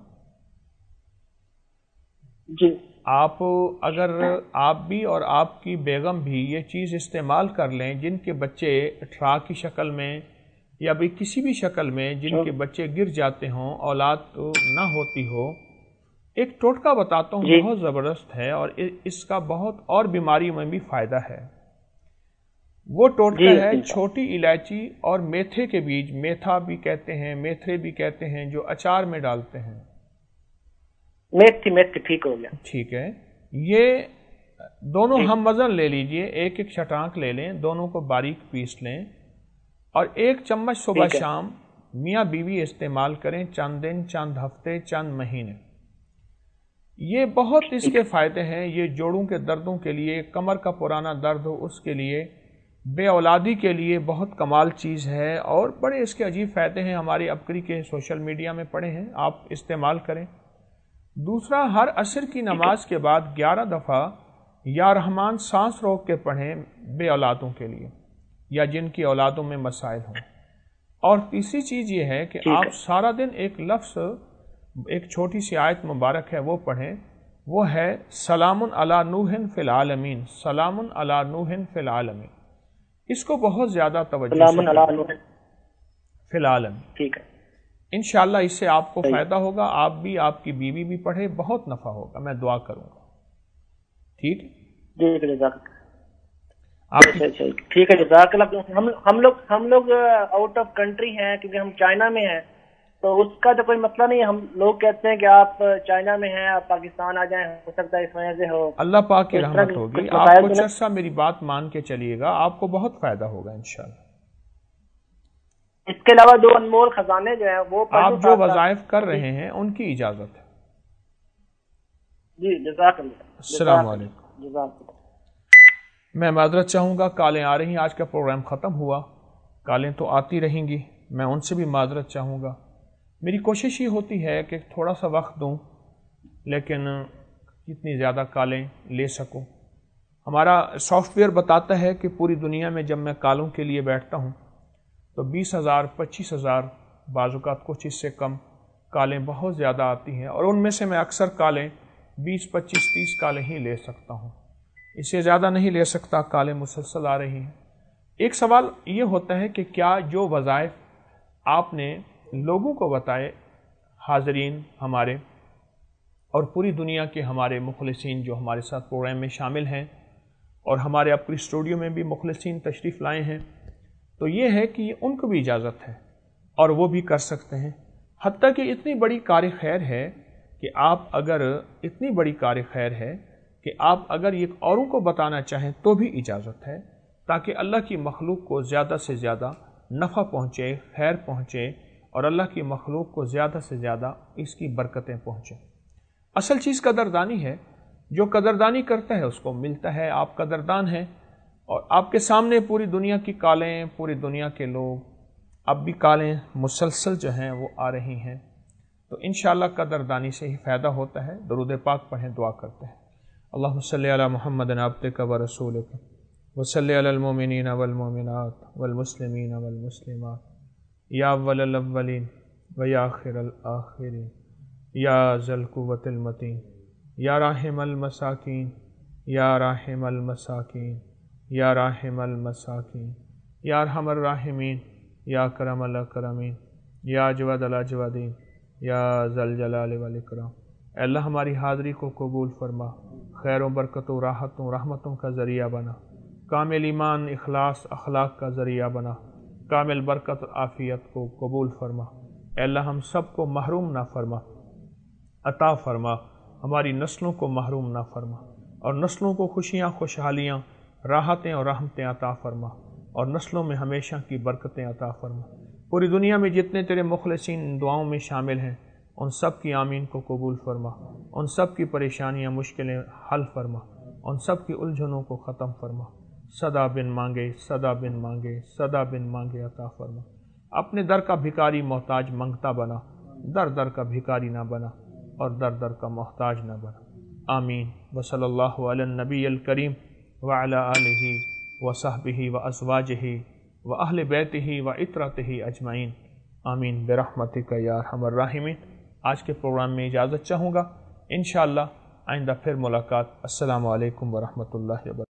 जी।
आप अगर आप भी और आपकी बेगम भी ये चीज़ इस्तेमाल कर लें, जिनके बच्चे अठरा की शक्ल में या भी किसी भी शक्ल में जिनके बच्चे गिर जाते हों, औलाद तो ना होती हो, एक टोटका बताता हूँ, बहुत ज़बरदस्त है और इसका बहुत और बीमारी में भी फ़ायदा है। وہ टोटका है छोटी इलायची और मेथे के बीज, मेथा भी कहते हैं, मेथरे भी कहते हैं, जो अचार में डालते हैं।
मेथी ठीक हो गया।
ठीक है, ये दोनों हम वजन ले लीजिए, एक एक छटांक ले लें, दोनों को बारीक पीस लें और 1 चम्मच सुबह शाम मियाँ बीवी इस्तेमाल करें, चंद दिन, चंद हफ्ते, चंद महीने। ये बहुत इसके फ़ायदे हैं। ये जोड़ों के दर्दों के लिए, कमर का पुराना दर्द हो उसके लिए, बे औलादी के लिए बहुत कमाल चीज़ है और बड़े इसके अजीब फ़ायदे हैं। हमारे अबकरी के सोशल मीडिया में पड़े हैं, आप इस्तेमाल करें। दूसरा, हर असर की नमाज के बाद 11 दफ़ा या रहमान सांस रोक के पढ़ें बे औलादों के लिए या जिनकी औलादों में मसाइल हों। और तीसरी चीज़ ये है कि आप सारा दिन एक लफ्ज़, एक छोटी सी आयत मुबारक है वो पढ़ें, वो है सलामुन अला नूहिन फिल आलमीन, सलामुन अला नूहिन फिल आलमीन। इसको बहुत ज़्यादा तवज्जो से फिल आलमीन, ठीक है। इंशाअल्लाह इससे आपको फ़ायदा होगा, आप भी, आपकी बीवी भी पढ़े, बहुत नफ़ा होगा, मैं दुआ करूँगा। ठीक
ठीक है, जज़ाकल्लाह। हम लोग आउट ऑफ कंट्री हैं क्योंकि हम चाइना में हैं, तो उसका तो कोई मसला नहीं। हम लोग कहते हैं कि आप चाइना में हैं, आप पाकिस्तान आ जाएं, हो सकता है इस वजह से हो।
अल्लाह पाक की रहमत होगी। आप कुछ अर्सा मेरी बात मान के चलिएगा, आपको बहुत फायदा होगा इंशाअल्लाह।
इसके अलावा 2 अनमोल खजाने जो है वो
आप जो वज़ाइफ कर रहे हैं उनकी इजाजत है।
जी, जज़ाकल्लाह।
अस्सलाम वालेकुम। मैं माजरत चाहूँगा, कालें आ रही, आज का प्रोग्राम ख़त्म हुआ, कालें तो आती रहेंगी, मैं उनसे भी माजरत चाहूँगा। मेरी कोशिश ये होती है कि थोड़ा सा वक्त दूँ, लेकिन जितनी ज़्यादा कालें ले सकूँ। हमारा सॉफ्टवेयर बताता है कि पूरी दुनिया में जब मैं कालों के लिए बैठता हूँ तो 20,000 25,000 बाज़ुकात कुछ इससे कम कालें बहुत ज़्यादा आती हैं और उनमें से मैं अक्सर कालें 20, 25, 30 कालें ही ले सकता हूँ, इससे ज़्यादा नहीं ले सकता। कालें मुसलसल आ रही हैं। एक सवाल ये होता है कि क्या जो वज़ाइफ आपने लोगों को बताए, हाज़रीन हमारे और पूरी दुनिया के हमारे मुखलिसीन जो हमारे साथ प्रोग्राम में शामिल हैं और हमारे अपनी स्टूडियो में भी मुखलिसीन तशरीफ़ लाए हैं, तो ये है कि उनको भी इजाज़त है और वो भी कर सकते हैं। हत्ता कि इतनी बड़ी कार खैर है कि आप अगर इतनी बड़ी कार खैर है कि आप अगर ये औरों को बताना चाहें तो भी इजाज़त है, ताकि अल्लाह की मखलूक को ज़्यादा से ज़्यादा नफ़ा पहुँचे, खैर पहुँचे और अल्लाह की मखलूक को ज़्यादा से ज़्यादा इसकी बरकतें पहुँचें। असल चीज़ कदरदानी है, जो कदरदानी करता है उसको मिलता है। आप कदरदान हैं और आपके सामने पूरी दुनिया की कालें, पूरी दुनिया के लोग, अब भी कालें मुसलसल जो हैं वो आ रही हैं, तो इंशाअल्लाह कदरदानी से ही फ़ायदा होता है। दरूद पाक पढ़ें, दुआ करते हैं। अल्लाहुम्मा सल्लि अला मुहम्मदिन अब्दिका व रसूलिका व सल्लि अलल मुमिनीना वल मुमिनात वल मुस्लिमीना वल मुस्लिमात या अव्वलल अव्वलीन व या आखिरल आखिरीन या ज़ल कुव्वतिल मतीन या राहिमल मसाकीन या राहिमल मसाकीन या राहिमल मसाकीन या अरहमर राहिमीन या करमल अकरमीन या अजवदल अजवदीन या ज़ल जलाल वल इकराम। अल्लाह हमारी हाज़री को कबूल फरमा, खैरों बरकतों राहतों रहमतों का ज़रिया बना, कामिल ईमान इखलास अखलाक का ज़रिया बना, कामिल बरकत आफ़ियत को कबूल फरमा। अल्लाह हम सब को महरूम ना फरमा, अता फरमा, हमारी नस्लों को महरूम ना फरमा और नस्लों को खुशियाँ खुशहालियाँ राहतें और रहमतें अता फरमा और नस्लों में हमेशा की बरकतें अता फरमा। पूरी दुनिया में जितने तेरे मुखलिसीन दुआओं में शामिल हैं उन सब की आमीन को कबूल फरमा, उन सब की परेशानियाँ मुश्किलें हल फरमा, उन सब की उलझनों को ख़त्म फरमा। सदा बिन मांगे, सदा बिन मांगे, सदा बिन मांगे अता फरमा। अपने दर का भिखारी मोहताज मंगता बना, दर दर का भिखारी ना बना और दर दर का मोहताज ना बना। आमीन। व सल्लल्लाहु अला नबील करीम व अला आलिहि व सहबिहि व अज़वाजिहि व अहले बैतिहि व इतरतिहि अजमाइन। आमीन बिरहमतिका या अरहमर राहिमीन। आज के प्रोग्राम में इजाज़त चाहूँगा, इंशाअल्लाह आइंदा फिर मुलाकात। अस्सलामु अलैकुम व रहमतुल्लाहि व बरकातहू।